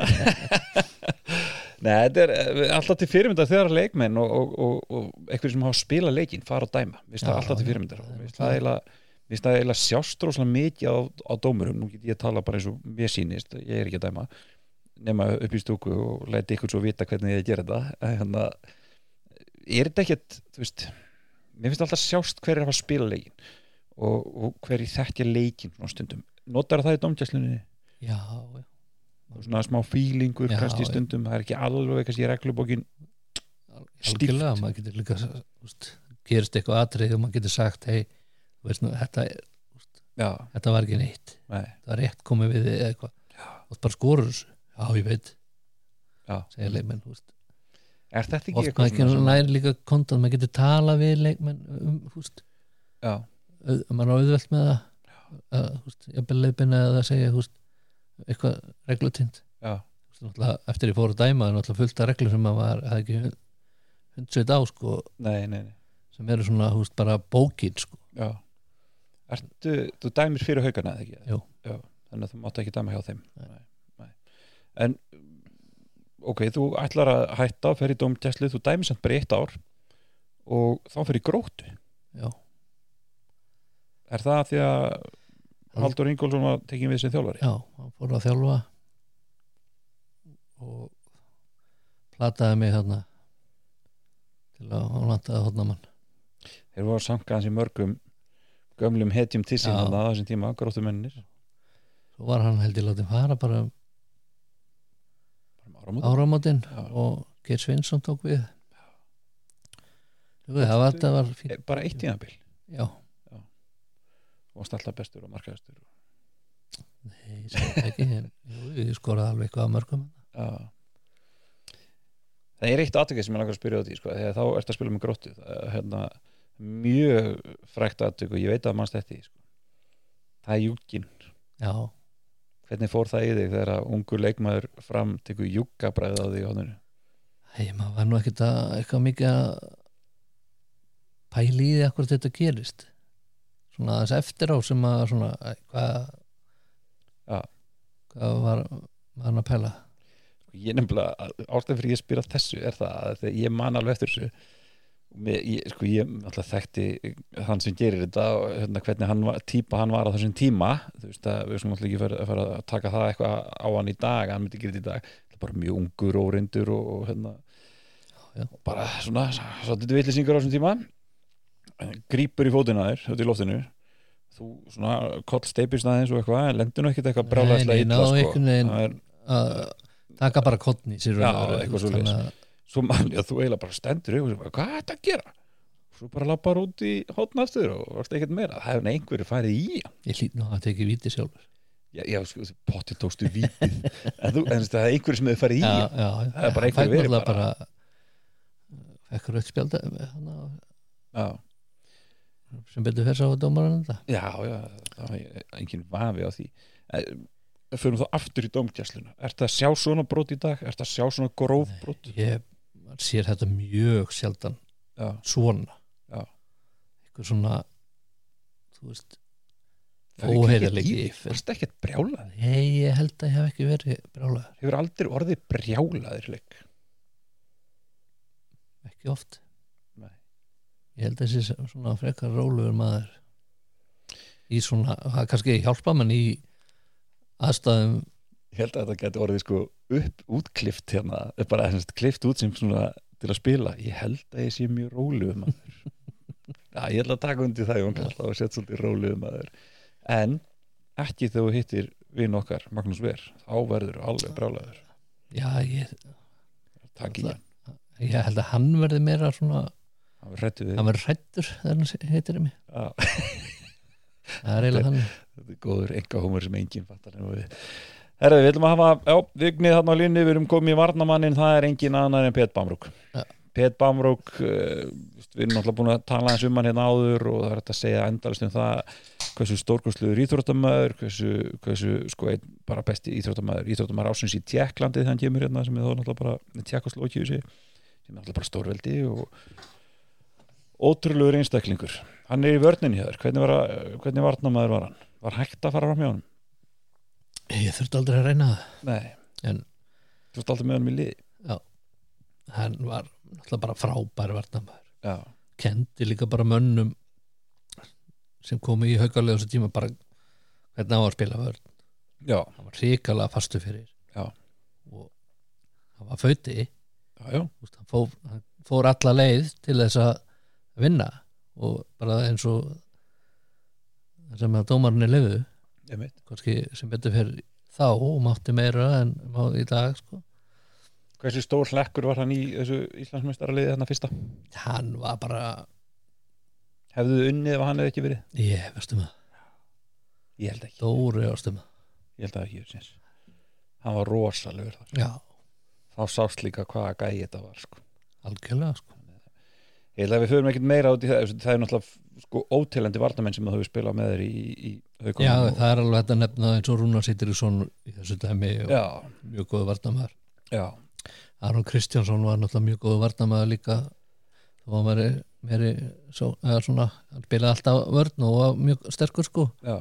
Nei, þetta er alltaf til fyrirmyndar þegar leikmenn og, og, og, og eitthvað sem hafa spilað leikinn fara að dæma. Við það alltaf til fyrirmyndar. Við það eiginlega sjást rosalega mikið á, á dómurum. Nú get ég að tala bara eins og mér sýnist. Ég er ekki að dæma nema upp í stúku og læti ykkur svo vita hvernig ég gera þetta. Hérna, er þetta ekkert, þú veist, mér finnst alltaf sjást hver er að hafa spilað leikinn. Og, og hverju þekkja leikinn svona stundum. Notar það í dómgæslunni? Já, já. Og svona smá fílingur já, kannski stundum, það er ekki alveg kannski reglubókin stíft. Algjörlega, maður getur líka úst, gerist eitthvað atrið og maður getur sagt hei, veist nú, þetta úst, þetta var ekki neitt. Nei. Það var rétt komið við eða eitthvað. Og bara skorur þessu. Já, ég veit. Já. Segja leikmenn, úst. Er þetta ekki eitthvað svona? Oft maður næri líka kontan, maður getur tala við leikmenn um, úst. Já. Maður er auðvelt með það að, húst, ég byrja leipina eða segja húst, eitthvað reglutind eftir ég fór að dæma það er náttúrulega fullt af reglur sem maður hefði ekki hundsveit á sko, nei, nei, nei. sem eru svona húst, bara bókin sko. Já. Ertu, þú dæmir fyrir Haukana eða ekki? Jú. Já, þannig að þú mátt ekki dæma hjá þeim. Nei. Nei. En ok, þú ætlar að hætta fer í dómgæslu, þú dæmir samt bara eitt ár og þá fer í Gróttu. Já. Er það því að Halldór Ingólfsson var tekinn við sem þjálfari? Já, hann fór að þjálfa og plataði mig þarna til að hann vantaði hodnamann. Þeir voru samkans í mörgum gömlum hetjum tissin þarna á þessum tíma, Gróttumennir. Svo var hann held ég látið fara bara áramótin og Geir Svinsson tók við. Jú, það var, það var fínt. Bara eitt tímabil? Já. Og alltaf bestur og markaðastur. Nei, ég sagði ekki jú, ég skoraði alveg eitthvað að mörgum. Já. Það er eitt atvik sem ég langar að spyrja á því sko, þegar þá ertu að spila með Gróttu það er hérna, mjög frækt atvik og ég veit að mannst þetta sko. Það er júgginn. Já. Hvernig fór það í þig þegar að ungur leikmaður fram tekur júggabræð á því hóðinu? Nei, maður var nú ekkert að eitthvað mikið að pæla í því akkur þetta gerist. Svona þess eftir á sem að svona hvað ja. hvað var maður að pæla? Ég nefnilega, ástæðan fyrir ég spyr að þessu er það að ég man alveg eftir þessu Mér, ég, sko ég alltaf þekkti hann sem gerir þetta og hérna, hvernig hann var, típa hann var á þessum tíma þú veist að við sem alltaf ekki fara, fara að taka það eitthvað á hann í dag hann myndi gera þetta í dag, þetta er bara mjög ungur og reyndur og, og hérna já, og bara svona, svo þetta villisingur á þessum tíma grípur í fótina þér, þetta í loftinu þú svona koll steipist aðeins og eitthvað, lendur nú ekkert eitthvað brálaðislega illa sko, það er að taka bara kollni sér já, eitthvað svo leys svo mann, já, þú eiginlega bara stendur og hvað er þetta að gera? Svo bara lappar út í hótnastur og varst ekkert meira það hefði einhverju farið í hann ég hlýt nú að það tekið víti sjálfur já, já sko, potti tókstu vítið en þú, en það er einhverju sem hefur farið í já, já, það er bara einhverju verið bara, bara fekk rautt spjald já, sem betur fyrir sá dómarann þetta já, já, það er engin vafi á því fyrir þá aftur í dómgæsluna er það að sjá svona brot í dag, er það að sjá svona gróf brot ég sér þetta mjög sjaldan já, svona já eitthvað svona þú veist óheiðarleiki varst ekki að brjála þig nei, ég held að ég hef ekki verið brjálaður hefur aldrei orðið brjálaður leik ekki oft nei. ég held að þessi svona frekar rólegur maður í svona, það kannski hjálpa mann í aðstæðum ég held að þetta geti orðið sko upp útklift hérna, bara þess klift út sem svona til að spila ég held að ég sé mjög rólegur maður já, ég held að taka undir það Jón alltaf að setja svolítið rólegur maður en ekki þegar þú hittir vinn okkar Magnús Ver, þá verður alveg brjálaður já, ég takk í hann ég held að hann verði meira svona hann verður hrættur við hann verður hrættur þegar hann heitir um mig það er eiginlega þannig þetta er góður engahúmur sem enginn fattar herra, við viljum að hafa já, vignið þarna á linni, við erum komið í varnamannin það er engin annar en Pet Bamrúk ja. Pet Bamrúk uh, við erum náttúrulega búin að tala eins um hann hérna áður og það er hægt að segja endalist um það hversu stórkostlegur íþróttamæður hversu, hversu sko einn bara besti íþróttamæður íþróttamæður ásins í Tékklandi þegar hann kemur hérna sem er þá náttúrulega bara Tékkoslókíu sem er náttúrulega bara stórveldi og ótrúlegur einstaklingur hann er í vörninni hér, hvernig var hvernig varnamaður var hann? Var hægt að fara fram hjá hann? Ég þurfti aldrei að reyna það Nei, en þú þurfti aldrei með hann í liði já, hann var náttúrulega bara frábær varnamaður Já, kendi líka bara mönnum sem komu í haugalega þessu tíma bara hvernig á að spila vörn já, hann var hrikalega fastu fyrir já, og hann var föti já, já. Úst, hann, fór, hann fór alla leið til þess að vinna og bara eins og sem að dómarinn er leiðu kannski sem betur fyrir þá og mátti meira en má í dag sko. Hversu stór hlekkur var hann í þessu Íslandsmeistaraliði þarna fyrsta? Hann var bara Hefðu þið unnið ef hann hefði ekki verið? Ég veist um það Ég held ekki Dóri ást um það Ég held að ekki sinns. Hann var rosalegur þar Já Þá sást líka hvaða gæi þetta var sko. Algjörlega sko. Ég held að við förum ekkert meira út í það Það er náttúrulega sko, ótilandi varnamenn sem það hefur spilað með þér í, í haugunum Já, og... það er alveg hægt að nefna eins og Rúnar Sýttirisson í þessu dæmi og Já. mjög góðu varnamaður Já. Aron Kristjánsson var náttúrulega mjög góðu varnamaður líka og hann var meiri svo, eða svona, hann spilaði alltaf vörn og var mjög sterkur sko Já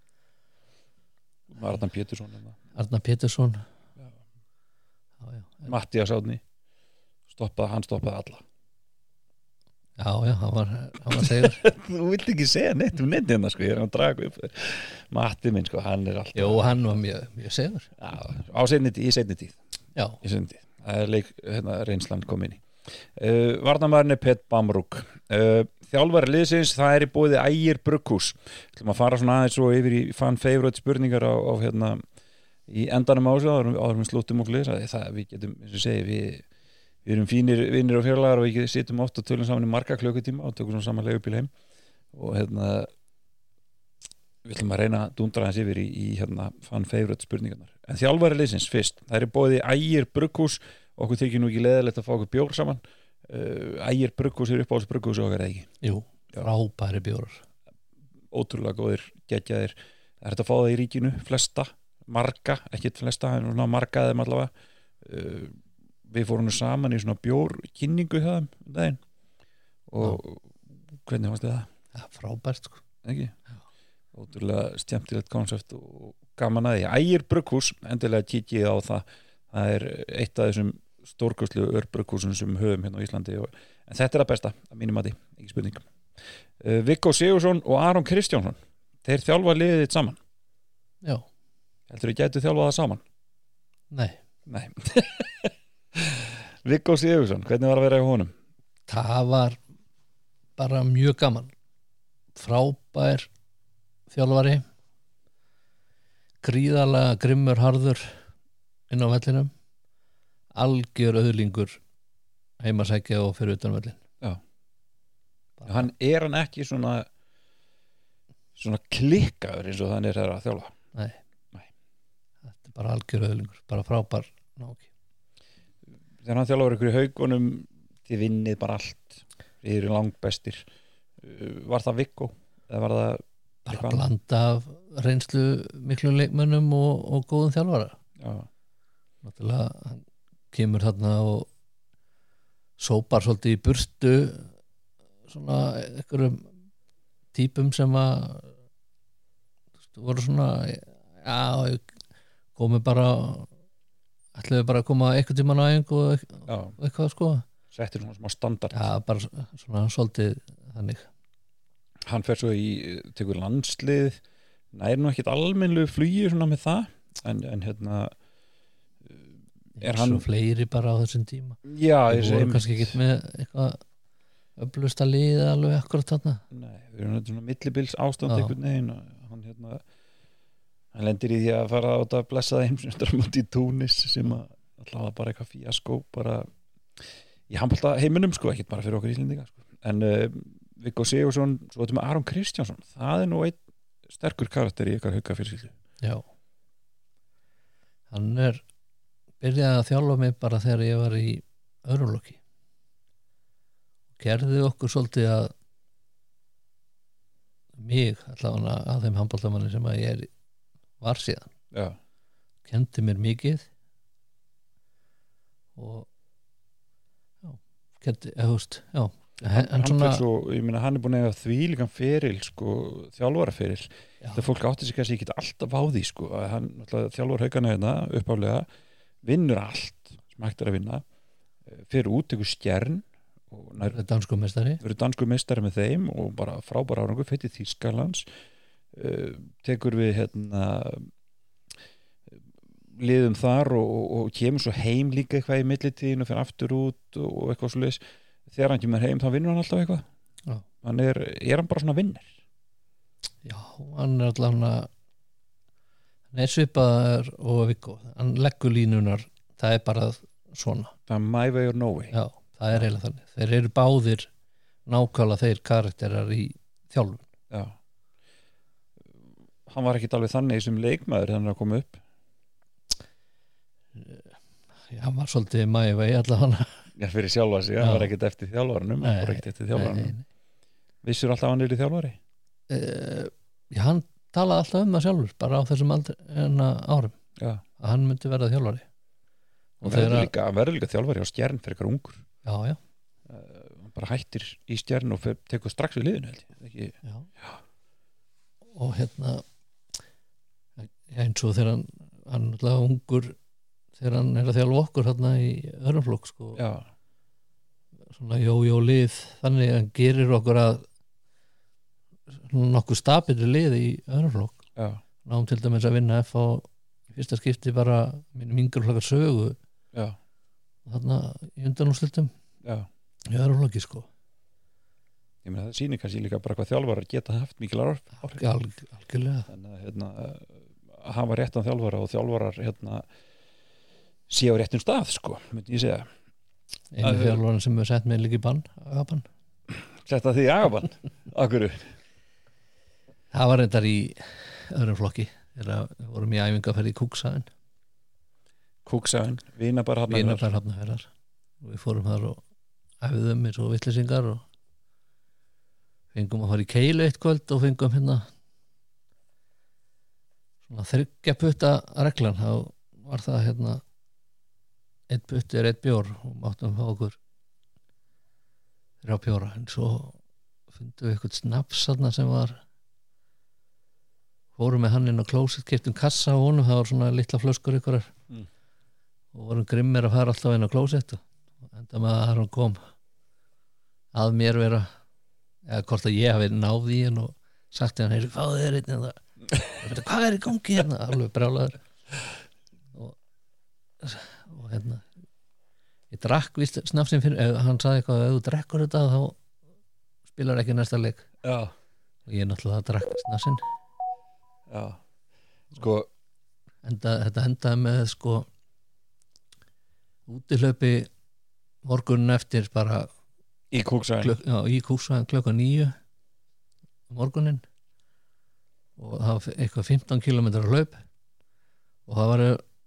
Arnar Pétursson Arnar Pétursson Já. Já, já. Mattías Árni stoppaði, hann stoppaði alla Já, já, hann var, hann var segur Þú vilt ekki segja neitt um neitt hérna sko, ég er að draga upp Matti minn sko, hann er alltaf Jó, hann var mjög, mjög segur Já, á seinni tíð, í seinni tíð Já, í seinni tíð, það er leik, hérna, reynslan kom inn í uh, Varnarmaðurinn er Pet Bamrúk uh, Þjálfari liðsins, það er í boði Ægir Brugghús Þú ætlum að fara svona aðeins svo yfir í fan favorite spurningar á, á hérna, í endanum á þessu áður áður við slúttum okkur liðs það við getum, eins og segi, við Við erum fínir vinnir og fjarlagar og við sittum oft og tölum saman í marga klukkutíma og tökum svona saman leigubíl heim og hérna við ætlum að reyna að dundra hans yfir í, í hérna fan favorite spurningarnar. En þjálfari liðsins fyrst, það er bóði Ægir Brugghús okkur þykir nú ekki leðilegt að fá okkur bjór saman uh, Ægir Brugghús er upp á þessu Brugghús okkar eða ekki? Jú, frábæri bjórar Ótrúlega góðir, geggjaðir Það er þetta að fá það í ríkinu, flesta marga, ekkert flesta, en svona marga þeim allavega uh, við fórum nú saman í svona bjórkynningu hjá þeim um daginn og Já. Hvernig fannst þið það? Ja, frábært sko ekki? Ótrúlega skemmtilegt konsept og gaman að því Ægir Brugghús, endilega kíkið á það það er eitt af þessum stórkostlu örbrughúsum sem höfum hérna á Íslandi og, en þetta er að besta, að mínum mati ekki spurning uh, Viggo Sigurðsson og Aron Kristjánsson þeir þjálfa liðið þitt saman Já Heldur þið gætu þjálfa það saman? Nei Nei Viggo Sigurðsson, hvernig var að vera í honum? Það var bara mjög gaman frábær þjálfari gríðarlega grimmur harður inn á vellinum algjör öðlingur heimasækja og fyrir utan vellin Já bara... Hann er hann ekki svona svona klikkaður eins og þannig er að þjálfa Nei, Nei. bara algjöröðlingur, bara frábær náki. Þegar hann þjálfur ykkur í Haugunum þið vinnið bara allt, þið eru langbestir, var það Viggo eða var það bara blanda af reynslu miklu leikmönnum og, og góðum þjálfara. Já. Náttúrulega hann kemur þarna og sópar svolítið í burtu svona einhverjum típum sem að voru svona já, komu bara ætluðu bara að koma eitthvað tímann á æfingu og eitthvað sko settir svona smá standard já, bara svona svolítið þannig. Hann fer svo í tekur landslið nær nú ekkert almennilegu flugi svona með það en, en hérna er hann svo fleiri bara á þessum tíma já, við vorum kannski ekki með eitthvað öflust að liða alveg akkurat þarna. Nei, við erum svona millibils ástand einhvern veginn og hann hérna hann lendir í því að fara á þetta blessaða heimsmeistarmót í Túnis sem að alltaf bara eitthvað fíaskó bara í handbolta heiminum sko, ekkert bara fyrir okkur Íslendinga sko. En uh, Viggo Sigurðsson svo þetta með Aron Kristjánsson, það er nú einn sterkur karakter í ykkar Hauka fyrirskildu. Já hann er byrjaði að þjálfa mig bara þegar ég var í öðrum flokki gerði okkur svolítið að mig allavega að þeim handboltamanni sem að ég er var síðan já. Kendi mér mikið og já, kendi, eða húst já, hann, hann, svona, svo, ég meina hann er búin að því líkan feril sko, þjálfara feril það fólk átti sig kannski ekki alltaf á því sko, að hann þjálfar Haukana hérna uppáflega, vinnur allt sem hægt er að vinna fyrir út ykkur Stjörn og nær, dansku meistari verið dansku meistari með þeim og bara frábæra árangur fyrir Þýskalands uh, tekur við hérna liðum þar og, og, og kemur svo heim líka eitthvað í millitíðin og fyrir aftur út og, og eitthvað svoleiðis þegar hann kemur heim þá vinnur hann alltaf eitthvað já. Hann er, er hann bara svona vinnir já, hann er alltaf hann hann er svipaður og Viggo hann leggur línunar, það er bara svona það er my way or no way já það er eiginlega þannig, þeir eru báðir nákvæmlega þeir karakterar í þjálfun. Já hann var ekkit alveg þannig sem leikmaður þannig að koma upp já, hann var svolítið mævei allavega já, fyrir sjálfa sig, hann var ekkit eftir þjálfarnum hann var ekkit eftir þjálfarnum vissur alltaf hann er í þjálfari? Uh, já, hann talaði alltaf um það sjálfur bara á þessum aldri, enna árum já. Að hann myndi verða þjálfari og verður líka, líka þjálfari á Stjörn fyrir eitthvað ungur já, já uh, bara hættir í Stjörn og fer, tekur strax við liðinu held ég Ekki... já. Já. Og hérna eins og þegar hann hann er alltaf ungur þegar hann er að þjálfa okkur hérna í öðrum flokk sko já. Svona jó-jó lið þannig að hann gerir okkur að nokkuð stabilir lið í öðrum flokk já. Náum til dæmis að vinna F á fyrsta skipti bara mínum yngur flokkar sögu já. Þarna í undanúrslitum í öðrum flokki sko ég meina það sýnir kannski líka bara hvað þjálfarar geta haft mikil áhrif Alg, algjörlega þannig að hérna, að hafa réttan þjálfara og þjálfarar hérna, sé á réttum stað sko, myndi ég segja einu þjálfaran sem hefur sett mig líka í bann agabann setta því í agabann, akkur það var reyndar í öðrum flokki þegar við vorum í æfingaferð í Kúksaðin Kúksaðin, Vínabær Hafnarfjarðar og við fórum þar og æfðum eins og vitleysingar og fengum að fara í Keilu eitt kvöld og fengum hérna svona þriggja putta reglan þá var það hérna einn putti er einn bjór og máttum fá okkur þrjá bjóra en svo fundum við eitthvað snaps þarna sem var fórum með hann inn á klósett keyptum kassa á honum, það var svona litla flöskur ykkur mm. og vorum grimmir að fara alltaf inn á klósett og enda með að hann kom að mér vera eða hvort að ég hafi náð í hann og sagt hann, heyrðu, fáðu þér einn eða hvað er í gangi hérna alveg brjálaður og, og hérna ég drakk víst snafsinn fyrir hann sagði eitthvað, ef þú drekkur þetta þá spilar ekki næsta leik já. Og ég náttúrulega drakk snafsinn já, sko Enda, þetta endaði með sko útihlaupi morgunin eftir bara í Kúksvæðin kluk, já, í Kúksvæðin klukka níu morgunin og það var eitthvað fimmtán kílómetra hlaup og það var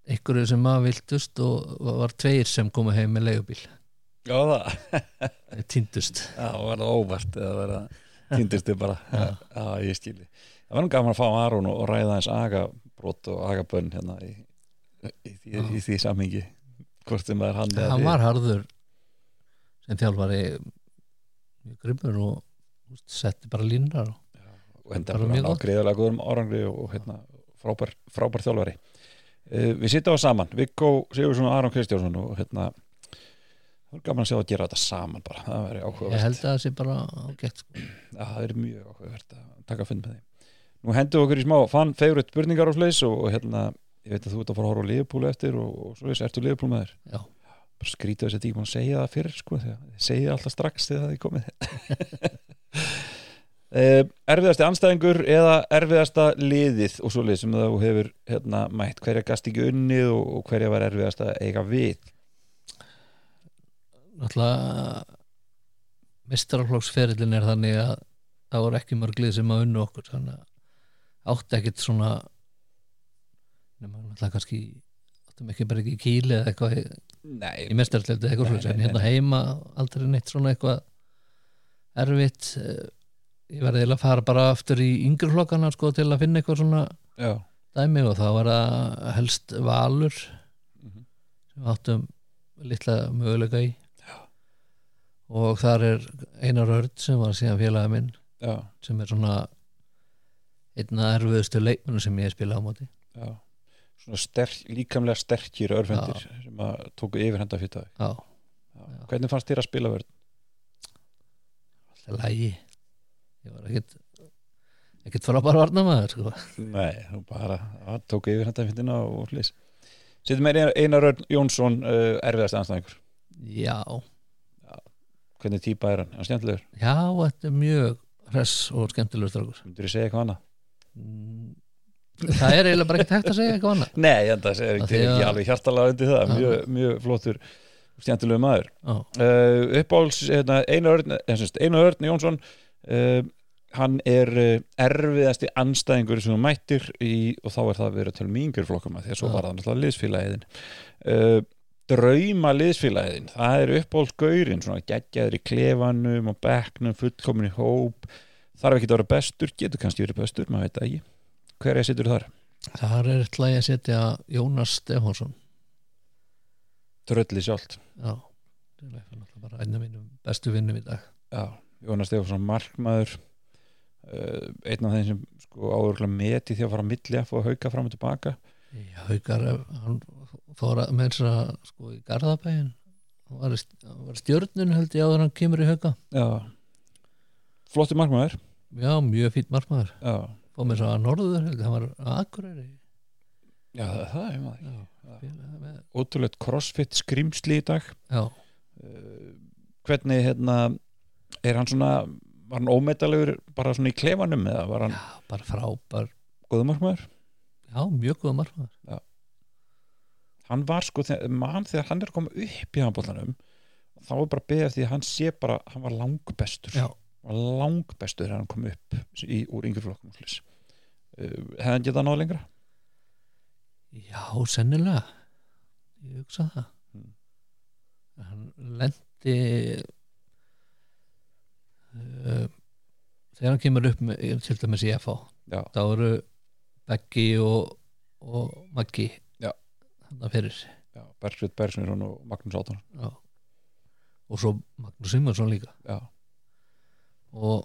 einhverju sem að viltust og var tveir sem komu heim með leigubíl. Já, það týndust. Já, var það óvart eða var það týndust þið bara. Já. Já, ég skilji. Það var nú gaman að fá Aron og ræða eins agabrót og agabönn hérna í, í, í, í því samhengi. Hvort sem það er hann eða hann var harður sem þjálfari mjög grimmur og setti bara línar og, og hendur hann á greiðarlega góðum árangri og, og hérna, frábær, frábær þjálfari. uh, Við sittum á saman Viggo Sigurðsson og Aron Kristjánsson og hérna það er gaman að sjá að gera þetta saman bara, það verður áhugavert. Ég held að það sé bara ágætt sko. Já, það er mjög áhugavert að taka fund með því. Nú hendum okkur í smá fann favorite spurningar á fleis og, og hérna, ég veit að þú ert að fara að horfa á Liverpool eftir og, og svo veist, ertu Liverpool með þér? Já. Bara skrítið þess að ég ekki búin að segja það fyrir sko, þegar ég segja alltaf strax þegar það er komið. uh, Erfiðasti andstæðingur eða erfiðasta liðið og svo lið sem þú hefur hérna, mætt, hverja gast ekki unnið og, og hverja var erfiðast að eiga við? Náttúrulega meistaraflokksferillin er þannig að það voru ekki mörg lið sem að unnu okkur þannig að átti ekkit svona nema náttúrulega kannski áttum ekki bara ekki í Kíli eða eitthvað í, í meistaraflokki eða eitthvað nei, en hérna heima aldrei neitt svona eitthvað erfitt. Ég verði að fara bara aftur í yngri flokkana sko til að finna eitthvað svona Já. Dæmi og þá var það helst Valur mm-hmm. sem áttum litla möguleika í og þar er Einar Örn sem var síðan félagi minn Já. Sem er svona einna erfiðustu leikmennu sem ég spila á móti. Já. Svona sterk, líkamlega sterkir örfendir Já. Sem að tóku yfirhenda fyrir það. Já. Já. Hvernig fannst þér að spila Örn? Alltaf lægi. Ég var ekkert ekkert frábær varnarmaður sko. Nei, þú bara að, tóku yfirhenda fyrir það og hlýs. Sittum með Einar Örn Jónsson uh, erfiðasti andstæðingur. Já. Hvernig típa er hann? Er hann skemmtilegur? Já, þetta er mjög hress og skemmtilegur strákur. Myndur þú segja eitthvað annað? Mm, það er eiginlega bara ekkert hægt að segja eitthvað annað. Nei, en það er ekki, ekki alveg hjartalega undir það. Mjög, mjög flottur skemmtilegur maður. Uh, uppáhalds hérna, Einar Örn, Einar Örn Jónsson, uh, hann er erfiðasti andstæðingur sem þú mættir í, og þá er það verið að tala um yngri flokkum því að svo var það náttúrulega liðsfélagiðin. Uh, drauma liðsfélagiðin, það er uppáhalds gaurinn, svona geggjaður í klefanum og bekknum, fullkomin í hóp, þarf ekki að vera bestur, getur kannski verið bestur, maður veit það ekki. Hver er að setja þar? Þar er ætla ég að setja Jónas Stefánsson. Trölli sjálft. Já, það er bara einn af mínum bestu vinnum í dag. Já, Jónas Stefánsson markmaður, uh, einn af þeim sem sko áðurlega meti því að fara á milli að fá Hauka fram og tilbaka. Já, Haukar, hann fór að með þess að sko í Garðabæin hann var, var stjörnun held ég áður hann kemur í Hauka. Já, flottur markmaður. Já, mjög fínt markmaður. Já. Fór með þess að norður held ég, hann var að Akureyri. Já, það, það er maður ekki. Ótrúlegt crossfit skrimsli í dag. Já. Uh, hvernig hérna er hann svona, var hann ómetalegur bara svona í klefanum eða var hann? Já, bara frábær. Góður markmaður? Já, mjög góður markmaður. Já. Hann var sko, mann þegar hann er komið upp í handboltanum þá var bara beðið eftir því að hann sé bara, hann var langbestur. Já. Hann var langbestur þegar hann kom upp í, úr yngri flokkum. Uh, hefði hann getað náð lengra? Já, sennilega. Ég hugsa það. Hmm. Hann lendi uh, þegar hann kemur upp með, til dæmis í F H. Já. Þá eru Beggi og, og Maggi þannig fyrir. Já, Bergsveit Bergsson og Magnús Átton. Já. Og svo Magnús Simonsson líka. Já. Og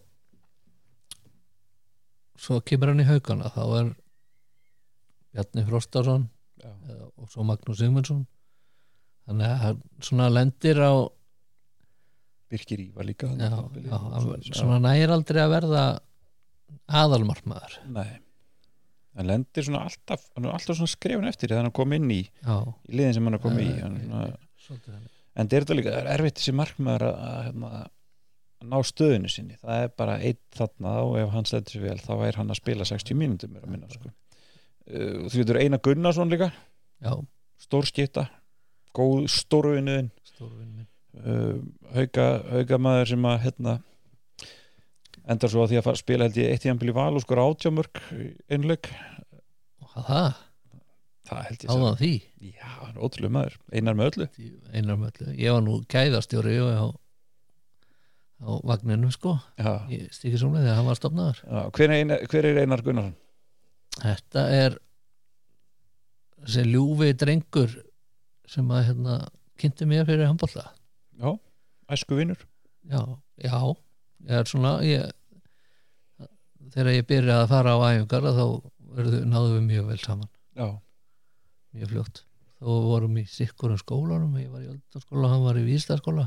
svo kemur hann í Haukana, þá er Bjarni Frostason og svo Magnús Simonsson. Þannig að hann svona lendir á Birkir Ívar líka. Já, já, hann svona nægir aldrei að verða aðalmarkmaður. Nei. Hann lendir svona alltaf, hann er alltaf svona skrefin eftir þegar hann kom inn í, í liðin sem hann er komið í. Hann, svona, en það er þetta líka, það er erfitt þessi markmaður að, að, að ná stöðinu sinni. Það er bara einn þarna og ef hann stendur sér vel þá er hann að spila sextíu mínútur mér að minna. Sko. Uh, þú veitur Einar Gunnarsson líka. Já. Stórskipta, góð stórvinnuðin. Stórvinnuðin. Uh, hauka, hauka maður sem að hérna endar svo að því að fara, spila held ég eitt tímabil í Val og skora átján mörk einleik. Það? það held ég áðan því já, hann er ótrúlega maður, einar með öllu einar með öllu, ég var nú gæðastjóri á, á vagninum sko já. í Stíkisólmi þegar hann var stofnaður Já, hver, er einar, hver er Einar Gunnarsson? Þetta er þessi ljúfi drengur sem að hérna kynnti mér fyrir handbolta Já, æsku vinur Já, já ég er svona ég, þegar ég byrjaði að fara á æfingar þá verðu, náðum við mjög vel saman Já. mjög fljótt þá vorum í sikkurum skólanum ég var í Öldarskóla, hann var í Víðstaðaskóla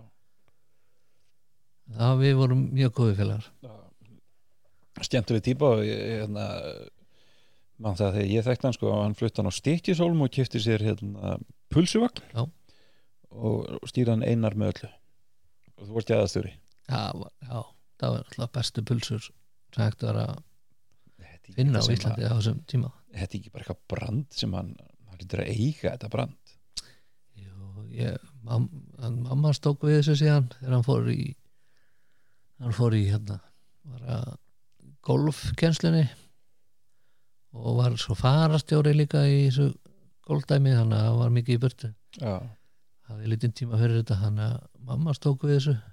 það við vorum mjög góði félagar skemmtileg típa og ég, hérna mann það þegar ég þekkti hann sko hann flutti hann á Stykkishólm og keypti sér hérna pulsuvagn Já. og stýrði hann Einar með öllu og þú varst gæðastjóri já, já, það var alltaf bestu pulsur sem hægt var að finna á Íslandi á þessum tíma þetta er ekki bara eitthvað brand sem hann hann lítur að eiga þetta brand Jú, ég, mam, mamma stók við þessu síðan þegar hann fór í hann fór í hérna var að golfkennslunni og var svo farastjóri líka í þessu golfdæmi þannig að hann var mikið í burtu Já. hafði lítinn tíma fyrir þetta þannig að mamma stók við þessu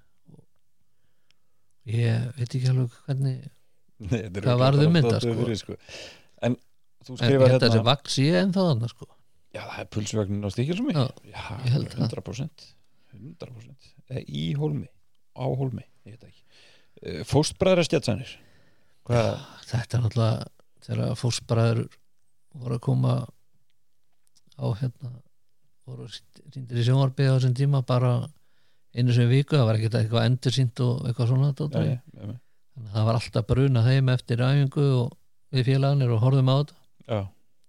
ég veit ekki alveg hvernig Nei, hvað varð um þetta sko. sko. en þú en skrifar ég held að hérna þessi vaks ég ennþá þannig sko. já það er pulsvagnin á Stykkishólmi Já, já, ég held það. hundra prósent hundra prósent eða í Hólmi, á Hólmi ég veit ekki fóstbræðra stjætsanir hvað þetta er náttúrulega þegar fóstbræður voru að koma á hérna voru sýndir í sjónvarpi á þessum tíma bara einu sem viku, það var ekkert eitthvað endursýnt og eitthvað svona dótari. Nei, nei. Þannig að það var alltaf bruna heim eftir æfingu og við félagarnir og horfðum á þetta Já.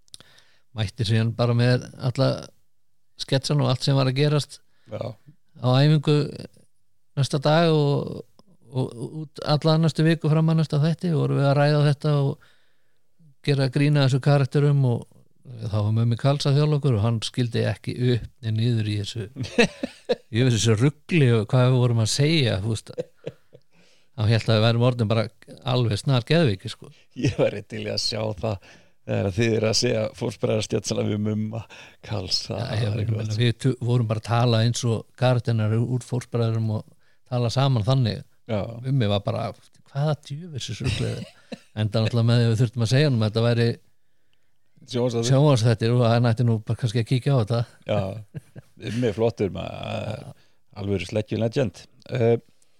mætti síðan bara með alla sketsan og allt sem var að gerast Já. á æfingu næsta dag og, og út alla næstu viku fram að næsta þætti vorum við að ræða þetta og gera grína þessu karakterum og þá var mömmi Karls að þjálfa okkur og hann skildi ekki upp en niður í þessu í þessu ruggli og hvað við vorum að segja þú veist þá held að við værum orðin bara alveg snar geðviki sko. Ég var til að sjá það þegar þið er að segja fórsbræðarstjætsana við mumma Karls Já, ég, menna, við tu- vorum bara að tala eins og karakterar úr fórsbræðarum og tala saman þannig mummi var bara hvaða djöfis ruggli en það náttúrulega með því við þurftum að segja um að þetta væri sjónvarsþættir og það nætti nú bara kannski að kíkja á þetta Já, mjög flottur maður, alveg sleggjum legend uh,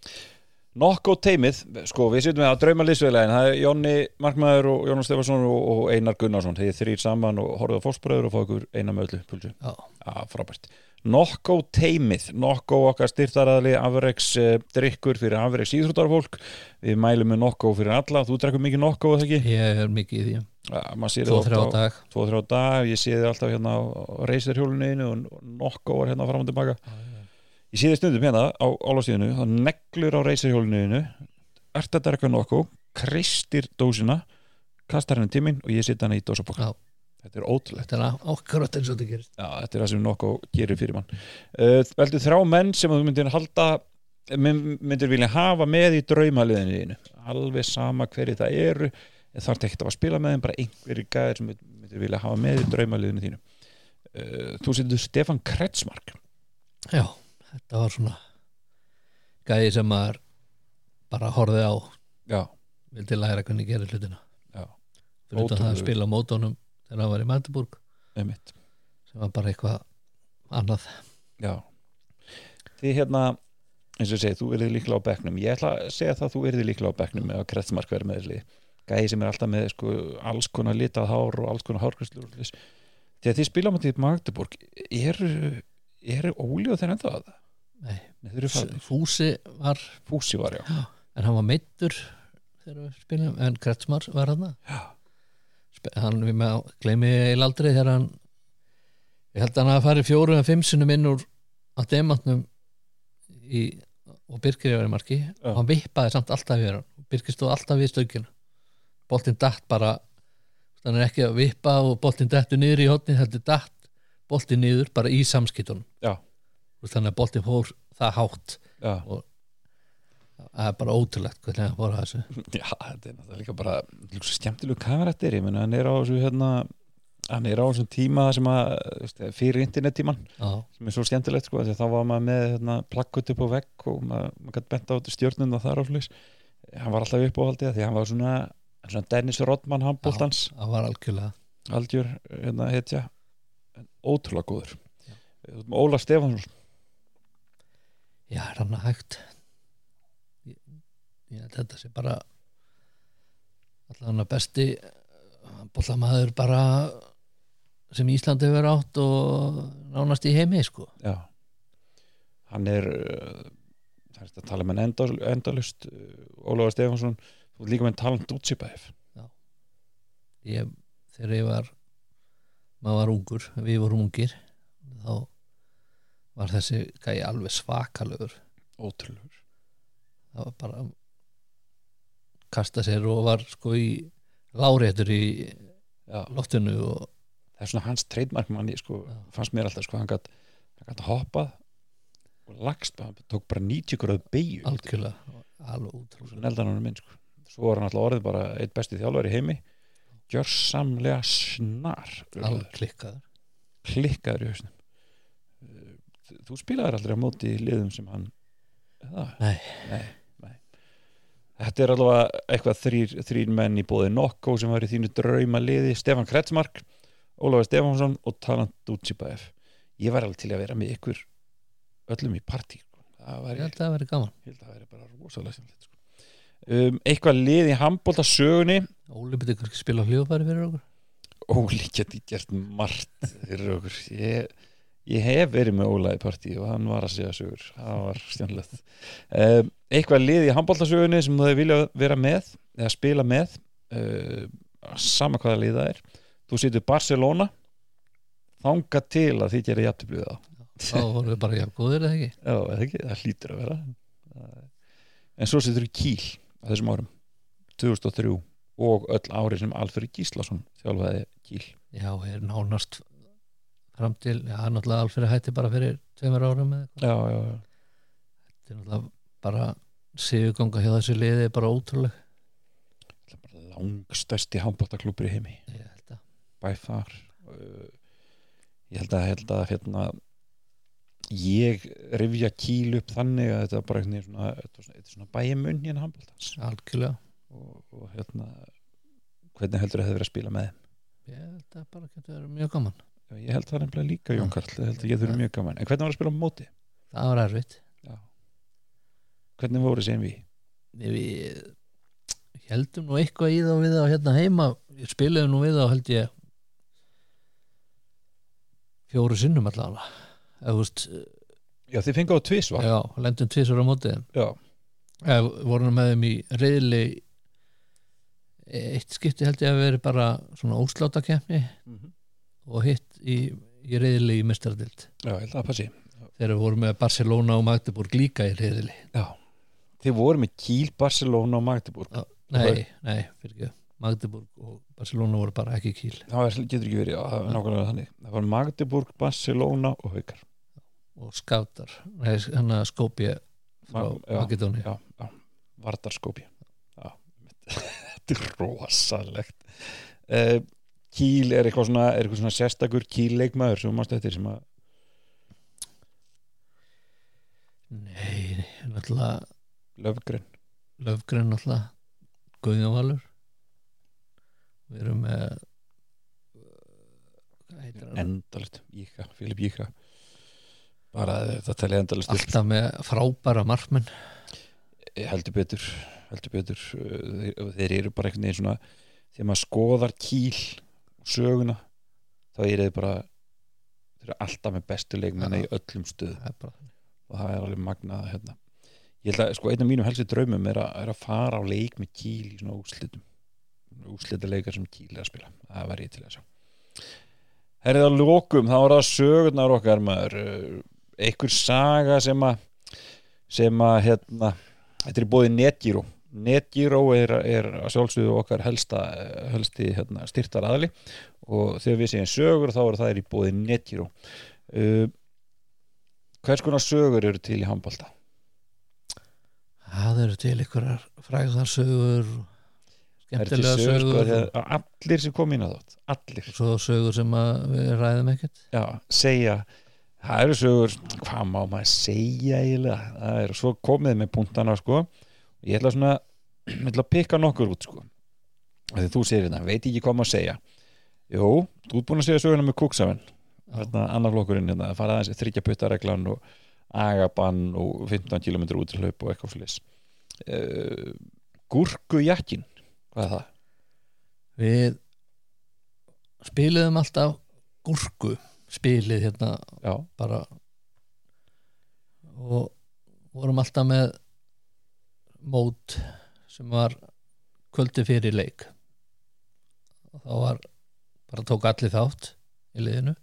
Nokko teimið, sko við sittum við að drauma liðsfélagin, það er Jónni Markmaður og Jónas Stefansson og, og Einar Gunnarsson þeir þrýr saman og horfðu á fóstbræður og fá ykkur eina með öllu pulsu Já, Já frábært Nokko teimið, Nokko okkar styrtaraðli afreks uh, drykkur fyrir afreks íþróttarfólk við mælum með Nokko fyrir alla, þú drekkur mikið Nokko eða ekki? ég er mikið í því Ja, tvo þrjá dag tvo þrjá dag, ég sé þið alltaf hérna á reisarhjólinu og Nokko var hérna fram og tilbaka Já, já. ég sé þið stundum hérna á álástíðinu þá neglur á reisarhjólinu ert að drekka Nokko, kristir dósina kastar henni tíminn og ég sitt hann í dósapokka Já. þetta er ótrúlegt Þetta er ákvæmt eins og þetta gerist Já, þetta er það sem Nokko gerir fyrir mann uh, veldu þrjá menn sem þú myndir halda myndir vilja hafa með í draumaliðinu þínu alveg sama hverju það eru þarf ekki að spila með þeim bara einhverjir gæðir sem myndir vilja hafa með í draumaliðinu þínu uh, þú setur Stefán Kretsmark Já, þetta var svona gæði sem maður bara horfði á Já, vildi læra hvernig gerir hlutina Já. fyrir utan það að spila á mótónum þegar hann var í Magdeburg einmitt sem var bara eitthvað annað Já, því hérna eins og ég segi, þú verður líklega á bekknum ég ætla að segja það að þú verður líklega á bekknum eða Kretsmark verður með þessi gæði sem er alltaf með sko, alls konar litað hár og alls konar hárgræslur þegar þið spila á móti Magdeburg eru er ólíu þeir enda það? Nei, Nei þeir eru farnir. Fúsi var Fúsi var, já, já, en hann var meiddur þegar við spilum, en Kretsmar var hann já. hann við með gleymi eil aldrei þegar hann ég held að hann að fara fjóru eða fimm sinnum inn úr á demantnum í, og Birkir yfir marki og hann vippaði samt alltaf við hann Birkir stóð alltaf við stöngina boltinn datt bara hann er ekki að vippa og boltinn dettur niður í hotni heldur datt boltinn niður bara í samskiptunum Já. þannig að boltinn fór það hátt Já. og það er bara ótrúlegt hvernig hann fór að þessu Já, þetta er náttúrulega líka bara líka skemmtilegu kamerættir, ég menna hann er á þessu hérna hann er á þessum tíma sem að veist, fyrir internettíman Já. sem er svo skemmtilegt sko, þá var maður með hérna, plakkut upp á vegg og maður, maður gæti bent á stjörnum og þar á slús hann var alltaf uppáhaldið því hann var svona, svona Dennis Rodman handboltans Já, hann var algjörlega algjör, hérna hetja ótrúlega góður Óla Stefánsson Já, er hann hægt ég, ég held þetta sé bara allan að besti handboltamaður bara sem Íslandi hefur átt og nánast í heimi sko. Já, hann er það er að tala með endal, endalust Ólafur Stefánsson, þú er líka með talent útsýpaðið. Já, ég, þegar ég var maður var ungur, við vorum ungir þá var þessi gæi alveg svakalegur ótrúlegur það var bara kasta sér og var sko í láréttur í Já. loftinu og það er svona hans trademark manni sko, Já. fannst mér alltaf sko, hann gætt hann gætt hoppað og lagst, hann tók bara níutíu gráðu beygju algjörlega, alveg útrúlega neldan hann minn sko, svo var hann alltaf orðið bara eitt besti þjálfari í heimi gjörsamlega snar alveg klikkaður klikkaður í hausnum þú spilaðir aldrei á móti í liðum sem hann það? Nei. Nei, nei þetta er allavega eitthvað þrýr, þrýr menn í bóði Nokko sem var í þínu drauma liði Stefán Kretsmark, Ólafur Stefánsson og Talant Útsýpaef ég var alveg til að vera með ykkur öllum í partí það væri, ég held að það væri gaman ég held að það væri bara rosalega skemmtilegt sko. um, eitthvað lið í handboltasögunni Óli byrði kannski spila hljóðfæri fyrir okkur Óli geti gert margt fyrir okkur ég Ég hef verið með Óla í partí og hann var að segja sögur, það var stjórnlegt. Um, eitthvað lið í handboltasögunni sem þú hefur viljað vera með eða spila með, uh, sama hvaða lið það er. Þú situr Barcelona, þangað til að þið gerir jafntefli við það. þá voru við bara jafn góðir eða ekki Já, eða ekki, það hlýtur að vera. En svo situr við Kíl á þessum árum, tvö þúsund og þrjú og öll árið sem Alfred Gíslason þjálfaði Kíl. Já, er nánast fram til, já, náttúrulega Alfred hætti bara fyrir tveimur árum eða eitthvað. Já, já, já. Þetta er náttúrulega bara sigurganga hjá þessu liði er bara ótrúleg. Það er bara langstærsti handboltaklúbbur í heimi. Ég held að. By far. Ég held að, held að hérna, ég rifja Kíl upp þannig að þetta var bara eitthvað svona, þetta er svona bæjamunn hérna handboltans. Algjörlega. Og, og hérna, hvernig heldur það hefur verið að spila með þeim? Ég held að bara getur verið mjög gaman. Já, ég held það nefnilega líka, Jón Karl, ég held að ég þurfi mjög gaman. En hvernig var að spila á móti? Það var erfitt. Já. Hvernig voru sem við? Við heldum nú eitthvað í þá við þá hérna heima. Ég spilaði nú við þá held ég fjóru sinnum allavega. Eða, þú veist, Já, þið fengið á tvisvar. já, lendum tvisvar á móti þeim. Já. Eða, vorum með þeim í reyðli eitt skipti held ég að veri bara svona ósláttakeppni Mm -hmm. og hitt í, í reyðli í mestardeild. Já, ég held að það passi. Þegar við vorum með Barcelona og Magdeburg líka í reyðli. Já. Þið voru með Kíl, Barcelona og Magdeburg. Já, nei, nei, fyrir ekki. Magdeburg og Barcelona voru bara ekki Kíl. Það er, getur ekki verið, já, það er nákvæmlega þannig. Það var Magdeburg, Barcelona og Haukar. Og Skaftar, nei, hann að Skopje frá Já, Makedóni. Já, já, Vardarskópi. Já, þetta er rosalegt. Uh, Kíl er eitthvað svona, er eitthvað svona sérstakur Kíl-leikmaður sem mást eftir sem að Nei, náttúrulega Löfgren. Löfgren náttúrulega Guðjón Valur. Við erum með hvað heitir hann? Endalist, Jíka, Filip Jíka. Bara þetta telja endalist upp. Alltaf með frábæra markmenn. Heldur betur, heldur betur. Þeir, þeir eru bara einhvern veginn svona þegar maður skoðar Kíl og söguna, þá er þeir bara þeir eru alltaf með bestu leikmenn í öllum stöðum. Það er bara Og það er alveg magnað hérna. Ég held að sko einn af mínum helstu draumum er að, er að fara á leik með Kíl í svona úrslitum úrslitaleikar sem Kíl er að spila. Það var ég til að sjá. Herrið að lokum, þá var það sögurnar okkar maður, einhver saga sem að sem að hérna, þetta er í boði Netgyro. Netgyro er, er að sjálfsögðu okkar helsta helsti hérna, styrtar aðli og þegar við segjum sögur þá er það í boði Netgyro. Uh, hvers konar sögur eru til í handbolta? Það eru til einhverjar frægðarsögur skemmtilega sögur, sögur sko, þegar allir sem kom inn á þátt, allir og svo sögur sem að við ræðum ekkert. já, segja, það eru sögur hvað má maður segja eiginlega, það er svo komið með punktana sko, ég ætla svona ég ætla að pikka nokkur út sko þegar þú segir þetta, veit ekki hvað maður segja jú, þú ert búin að segja söguna með kúksaven hérna annar flokkurinn hérna, að fara aðeins þriggja puttareglan og agabann og fimmtán kílómetra útihlaup og eitthvað slis uh, gúrkujakkin, hvað er það? Við spiluðum alltaf gúrku spilið hérna já. bara og vorum alltaf með mót sem var kvöldi fyrir leik og þá var bara tók allir þátt í liðinu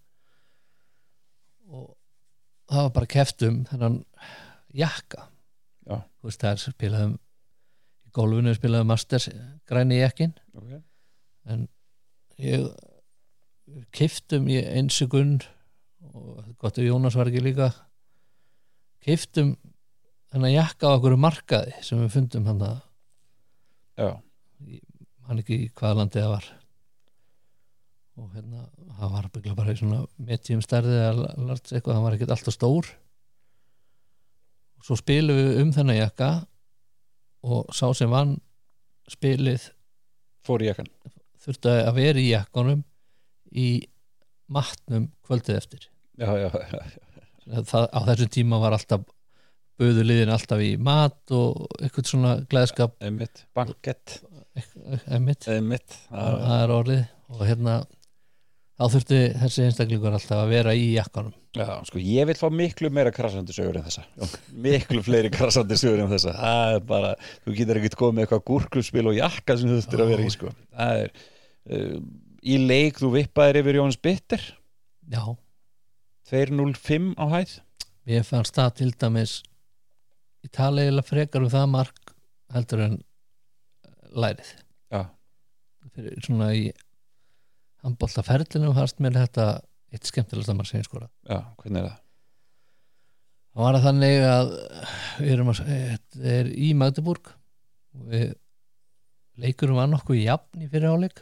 og það var bara keppt um þennan jakka já. þú veist það er spilaðum í gólfinu spilaðum Masters græni jakkin okay. en ég keyptum í einsekund og gott ef Jónas var ekki líka keyptum þennan jakka á einhverju markaði sem við fundum hann að já. hann ekki í hvaða landi það var og hérna hann var byggla bara í svona medium stærði eða large eitthvað, hann var ekkert alltaf stór og svo spilum við um þennan jakka og sá sem vann spilið fór í jakkan þurfti að vera í jakkanum í matnum kvöldið eftir já, já, já. Það, á þessum tíma var alltaf böðu liðin alltaf í mat og eitthvað svona gleðskap einmitt, bankett einmitt, einmitt. það, það er orðið og hérna þá þurfti þessi einstaklingur alltaf að vera í jakkanum já, sko, ég vil fá miklu meira krassandi sögur en þessa já, miklu fleiri krassandi sögur en þessa það er bara, þú getur ekkert komið með eitthvað gúrkuspil og jakka sem þú þurftir að vera í sko. það er uh, í leik þú vippaðir yfir Jóns Bitter já tvö núll fimm á hæð ég fannst það til dæmis ég tala eiginlega frekar um það mark heldur en lærið já. fyrir svona í handboltaferlinu fannst mér þetta eitt skemmtilegast að maður segja skora já, hvernig er það? það var að þannig að við erum að þetta er í Magdeburg og við leikurum var nokkuð jafn í fyrir áleik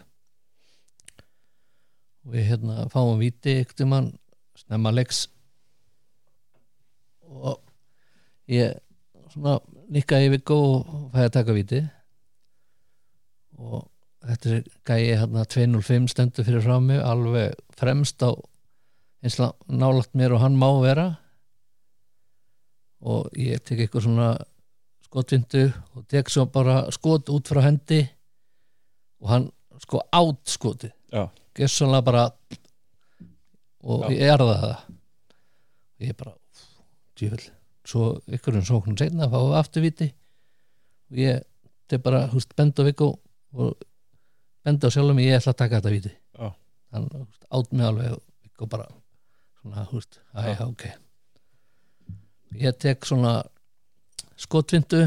og við hérna fáum víti ykkur mann snemma leiks og ég svona nikkaði við góð og fæði að taka víti og þetta er gæi hérna tvö núll fimm stendur fyrir frá mig alveg fremst á eins nálægt mér og hann má vera og ég tek eitthvað svona skotvindu og tek svo bara skot út frá hendi og hann sko átt skotið gessanlega bara og Já. Ég erða það og ég bara djöfull, svo ykkur um sóknum seinna fáum við afturvíti og ég tek bara húst bend á Viggo og bend á sjálfum ég ætla að taka þetta víti Já. hann húst, átt mig alveg og Viggo bara svona húst, aðja ok ég tek svona skotvindu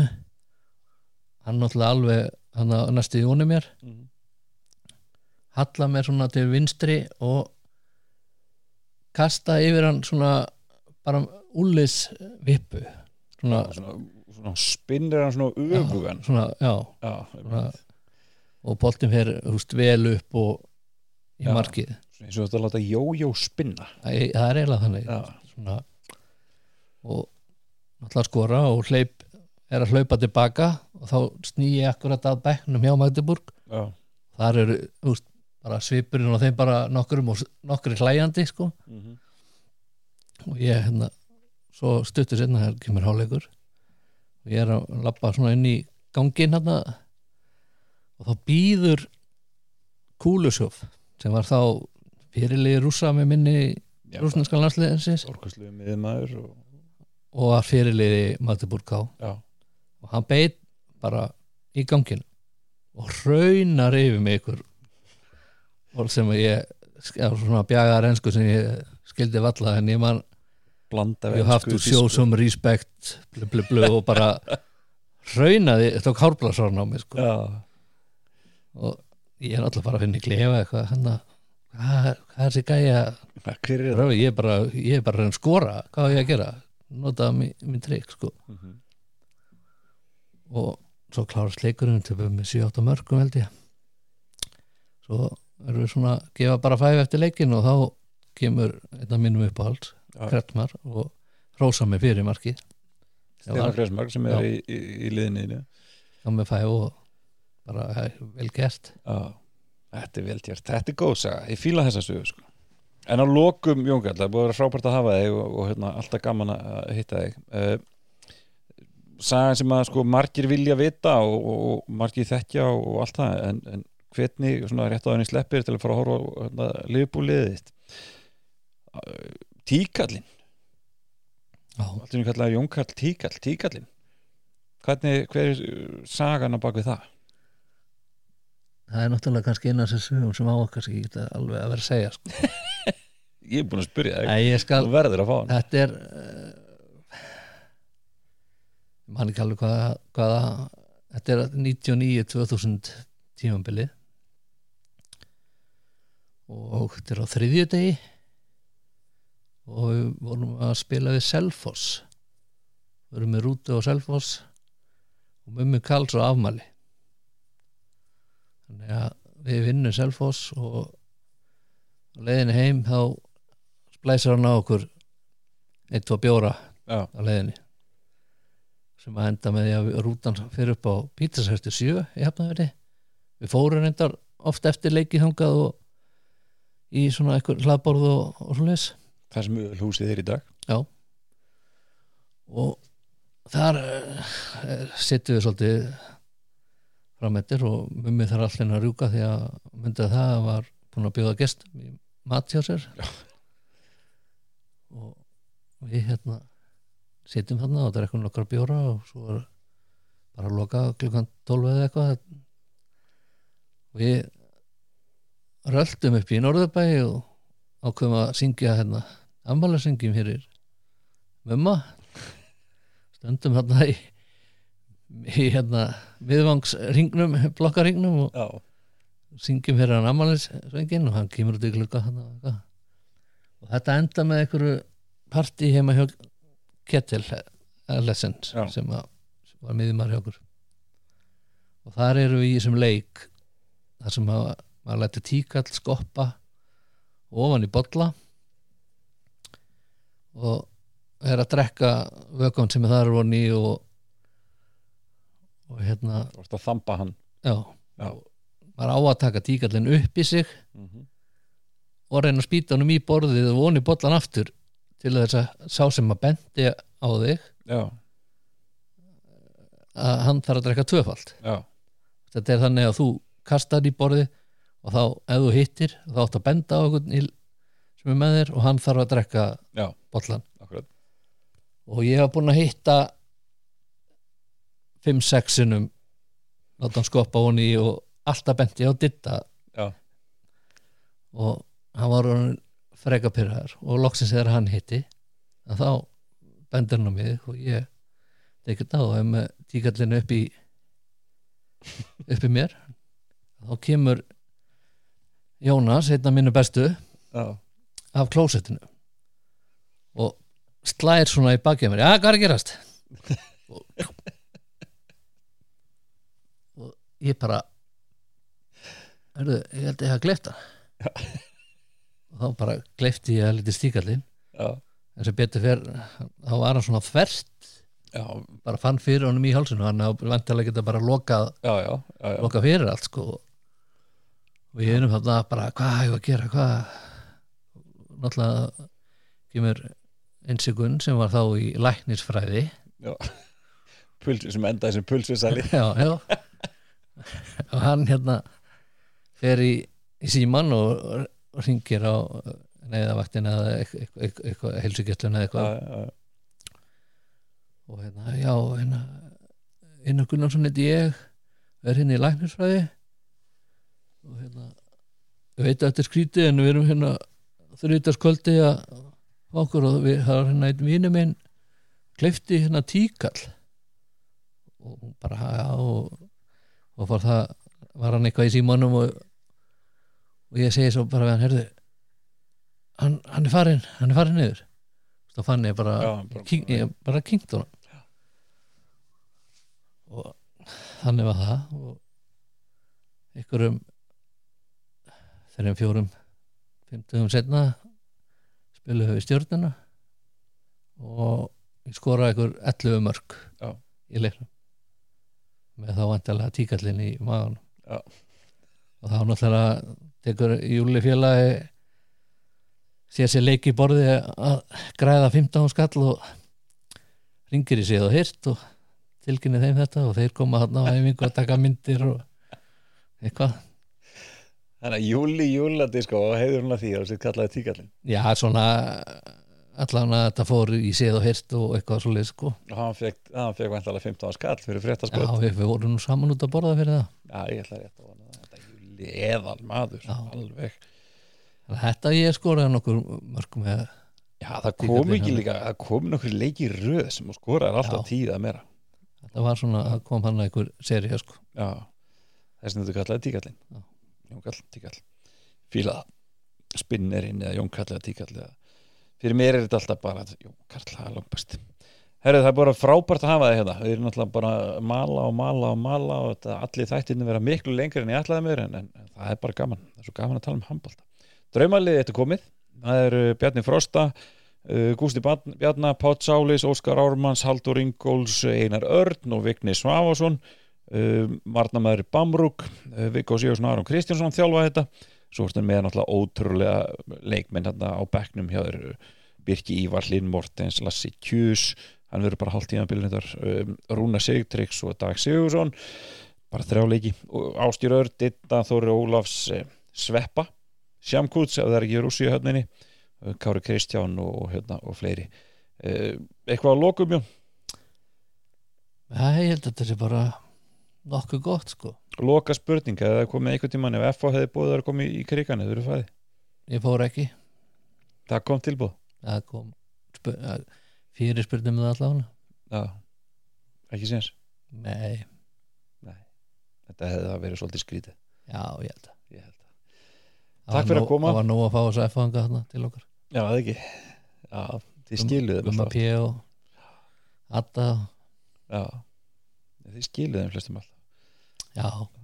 hann náttúrulega alveg hann að næstu í jóni mér mm. halla mér svona til vinstri og kasta yfir hann svona bara úlis vippu svona, svona, svona spinnir hann svona öfugan já, svona, já, já svona, og boltin fer húst vel upp og í já, markið eins og þetta láta jójó spinna það er, það er eiginlega þannig svona, og náttúrulega skora og hleyp er að hlaupa tilbaka og þá sný ég akkurat að bekknum hjá Magdeburg já. þar eru húst bara svipurinn og þeim bara nokkurum og nokkuri hlæjandi sko mm-hmm. og ég hérna svo stuttur seinna hér kemur hálfleikur og ég er að labba svona inn í ganginn hérna og þá býður Kúlusjóf sem var þá fyrirliði rússa með minni rússneska landsliðinsins orkastliði miðmaður og... og var fyrirliði Magdeburg K og hann beit bara í ganginn og raunar yfir mig ykkur og sem ég svona bjagaðar ensku sem ég skildi valla en ég man you have to show some respect blu, blu, blu, og bara raunaði, þetta var Kárblasarn á mig sko. og ég er alltaf bara að finna í klefa eitthvað hann að hvað, hvað er þessi gæja er ég er bara ég er bara að skora, hvað er ég að gera nota mín, mín trikk sko. mm-hmm. og svo klárast leikurinn til með sjö átta mörgum held ég svo erum við svona að gefa bara fæf eftir leikin og þá kemur einn af mínum uppáhalds Kretmar og hrósa mig fyrir markið Stefán Kretmar sem er í, í, í liðinni þá með fæf og bara vel gert Já, þetta er vel gert, þetta er góð saga ég fíla þessa sögu sko. En á lokum Jón Karl, það er búið að vera frábært að hafa þig og, og hérna, alltaf gaman að hitta þig uh, sagan sem að sko margir vilja vita og, og, og margir þekkja og, og allt það en, en hvernig svona rétt á henni sleppir til að fara að horfa á hérna, liðbúliðið þitt uh, Tíkallinn allt sem ég kallaði Jón Karl Tíkall Tíkallinn hvernig, hver er sagan á bak við það? Það er náttúrulega kannski eina af þessum sögum sem á okkar sem ég geta alveg að vera að segja sko. Ég er búin að spyrja þig Nei, ég skal, þú verður að fá hann þetta er uh, mann ekki alveg hvaða, hvaða þetta er níutíu og níu tvö þúsund tímabili og þetta er á þriðjudegi og við vorum að spila við Selfoss við vorum með rútu á Selfoss og mummi Karls og afmæli þannig að við vinnum Selfoss og á leiðinni heim þá splæsir hann á okkur eitt, tvo bjóra Já. á leiðinni sem að enda með því að rútan fyrir upp á Pítershertu sjö í Hafnarfirði við fórum reyndar oft eftir leikið þangað og í svona eitthvað hlaðborð og, og svoleiðis það sem húsið er í dag Já og þar uh, sittum við svolítið frammettir og mummi þarf allir að rjúka því að myndið það var búin að bjóða gest í mat hjá sér Já. Og við hérna sittum þarna og það er eitthvað nokkar bjóra og svo var bara að loka klukkan tólf eða eitthvað og við röldum upp í Norðurbæ og ákveðum að syngja hérna afmælisyngjum fyrir mumma stöndum hérna í, í hérna miðvangsringnum, blokkaringnum og Já. syngjum fyrir hann afmælissyngin og hann kemur út í glugga hérna, og þetta enda með einhverju partí heima hjá Ketil Lessens sem að, var miðjumar hjá okkur og þar eru við í þessum leik þar sem að maður lætur tíkall skoppa ofan í bolla og er að drekka vökun sem það er von í og og hérna Þú ert að þamba hann já, Já. maður á að taka tíkallin upp í sig mm-hmm. og reyna að spýta honum í borðið og voni bollan aftur til þess að sá sem að bendi á þig Já. að hann þarf að drekka tvöfalt Já. þetta er þannig að þú kastar í borðið og þá ef þú hittir þá átt að benda á einhvern sem er með þér og hann þarf að drekka Já. bollan Akkurat. og ég hef búin að hitta fimm sex sinnum láta hann skoppa honi og alltaf bendi á ditta Já. og hann var freka pyrraður og loksins þegar hann hitti að þá bendir hann á mig og ég tekið það og hef með tíkallinu upp í upp í mér þá kemur Jónas, einn af mínu bestu Já. af klósettinu og slær svona í bakið mér, já, hvað er að gerast og, og ég bara hörðu, ég held að ég hafa gleypt hann og þá bara gleypti ég að liti stíkallinn en sem betur fer þá var hann svona þvert Já. bara fann fyrir honum í hálsinu hann hafði vantilega geta bara lokað Já, já, já, já. lokað fyrir allt sko og ég erum þarna bara hvað hefur að gera, hvað náttúrulega kemur einsigun sem var þá í læknisfræði Já. Puls, sem endaði sem pulsvisali já, já og hann hérna fer í, í síman og, og ringir á neyðavaktina eða eitthvað, eitthvað, eitthvað heilsugjörlun eða eitthvað já, já. og hérna, já hérna, Einar Gunnarsson heiti ég er hérna í læknisfræði og hérna ég veit að þetta er skrítið en við erum hérna þriðjudagskvöldi að okkur og við, það var hérna einn vinur minn gleypti hérna tíkall og hún bara já og, og var það var hann eitthvað í símanum og, og ég segi svo bara við hann herðu hann, hann er farin hann er farin niður þá fann ég bara Já, bara, king, ég bara kingt honum og þannig var það og einhverjum fyrir fjórum fimmtugum setna spilum við Stjörnuna og ég skoraði ykkur ellefu mörk Já. í leiknum með þá vantilega tíkallin í maganum Já. og þá náttúrulega tekur Júli félagi sér sér leik í borði að græða fimmtán skall og ringir í sig og hirt og tilkynni þeim þetta og þeir koma þarna á æfingu að taka myndir og eitthvað. Þannig að Júli Júlandi sko og heiður hún að því og sér kallaði tíkallin. Já, svona allan að þetta fór í sig og hirt og eitthvað svo leið sko. Og hann fekk, hann fekk vantalega fimmtán skall fyrir fréttaskot. Já, við, við vorum nú saman út að borða fyrir það. Já, ég ætla rétt að vona það. Þetta Júli eðal maður, Já. alveg. Þetta ég skoraði nokkur mörgum með. Já, það kom ekki líka, það kom nokkur leiki í röð sem skoraði alltaf Já. tíða meira. Þetta var svona, það kom hann að einhver sería sko. Já, þess að þú kallaði tíkallin. Já. Jónkall, tíkall. Fílaða, spinnerinn eða Jónkall eða tíkall eða. Fyrir mér er þetta alltaf bara Jónkall, það er langt best. Herru, það er bara frábært að hafa það hérna. Við erum náttúrulega bara að mala og mala og mala og þetta, allir þættirnir vera miklu lengri en ég ætlaði mér en, en, en það er bara gaman. Það er svo gaman að tala um handbolta. Draumaliðið þetta komið. Það eru Bjarni Frosta, uh, Gústi Bjarna, Páll Sális, Óskar Ármanns, Halldór Ingóls, Einar Örn og Vigni Svavason, uh, Varnamaður Bamrúk, uh, Viggo Sigurðsson, Aron Kristjánsson þjálfa þetta. Svo er þetta með náttúrulega ótrúlega leikmenn hérna á bekknum hjá þeir Birki Ívar, Linn Mortens, Lassi Kjus, hann verður bara hálft tímabilið þetta, um, Rúna Sigtryggs og Dag Sigurðsson, bara þrjá leiki, Ásgeir Örn, Ditta, Þóri Ólafs, eh, Sveppa, Shamkuts, ef það er ekki Rússi í höfninni, Kári Kristján og, hérna, og fleiri. Eh, eitthvað að lokum, Jón? Já, ég held að þetta sé bara nokkuð gott sko. Loka spurning, eða komið einhvern tímann ef F H hefði búið að koma í, í krigan eða eru farið? Ég fór ekki. Það kom tilbúð? Það kom fyrir spurning með allavega. Já, ekki séns? Nei. Nei, þetta hefði það verið svolítið skrítið. Já, ég held að. Ég held að. Takk fyrir að koma. Það var nóg að fá þess að F-fanga þarna til okkar. Já, það ekki. Já, þið skiluðu Gumma P og Adda. Já, þið skiluðu þeim flestum alltaf. Já.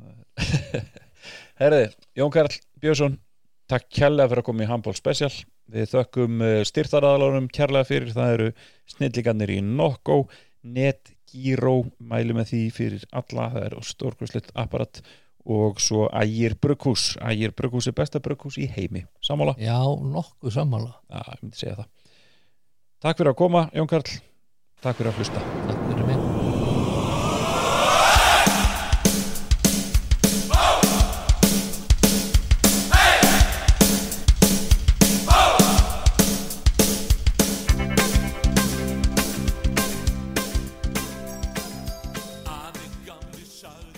Herði, Jón Karl Björnsson, takk kærlega fyrir að koma í Handball Special. Við þökkum styrktaraðalunum kærlega fyrir, það eru snilligarnir í Nokko, NetGiro, mælu með því fyrir alla, það er stórkurslegt apparat og svo Ægir Brugghús. Ægir Brugghús er besta brugghús í heimi. Sammála? Já, nokkuð sammála. Já, ég myndi segja það. Takk fyrir að koma, Jón Karl. Takk fyrir að hlusta.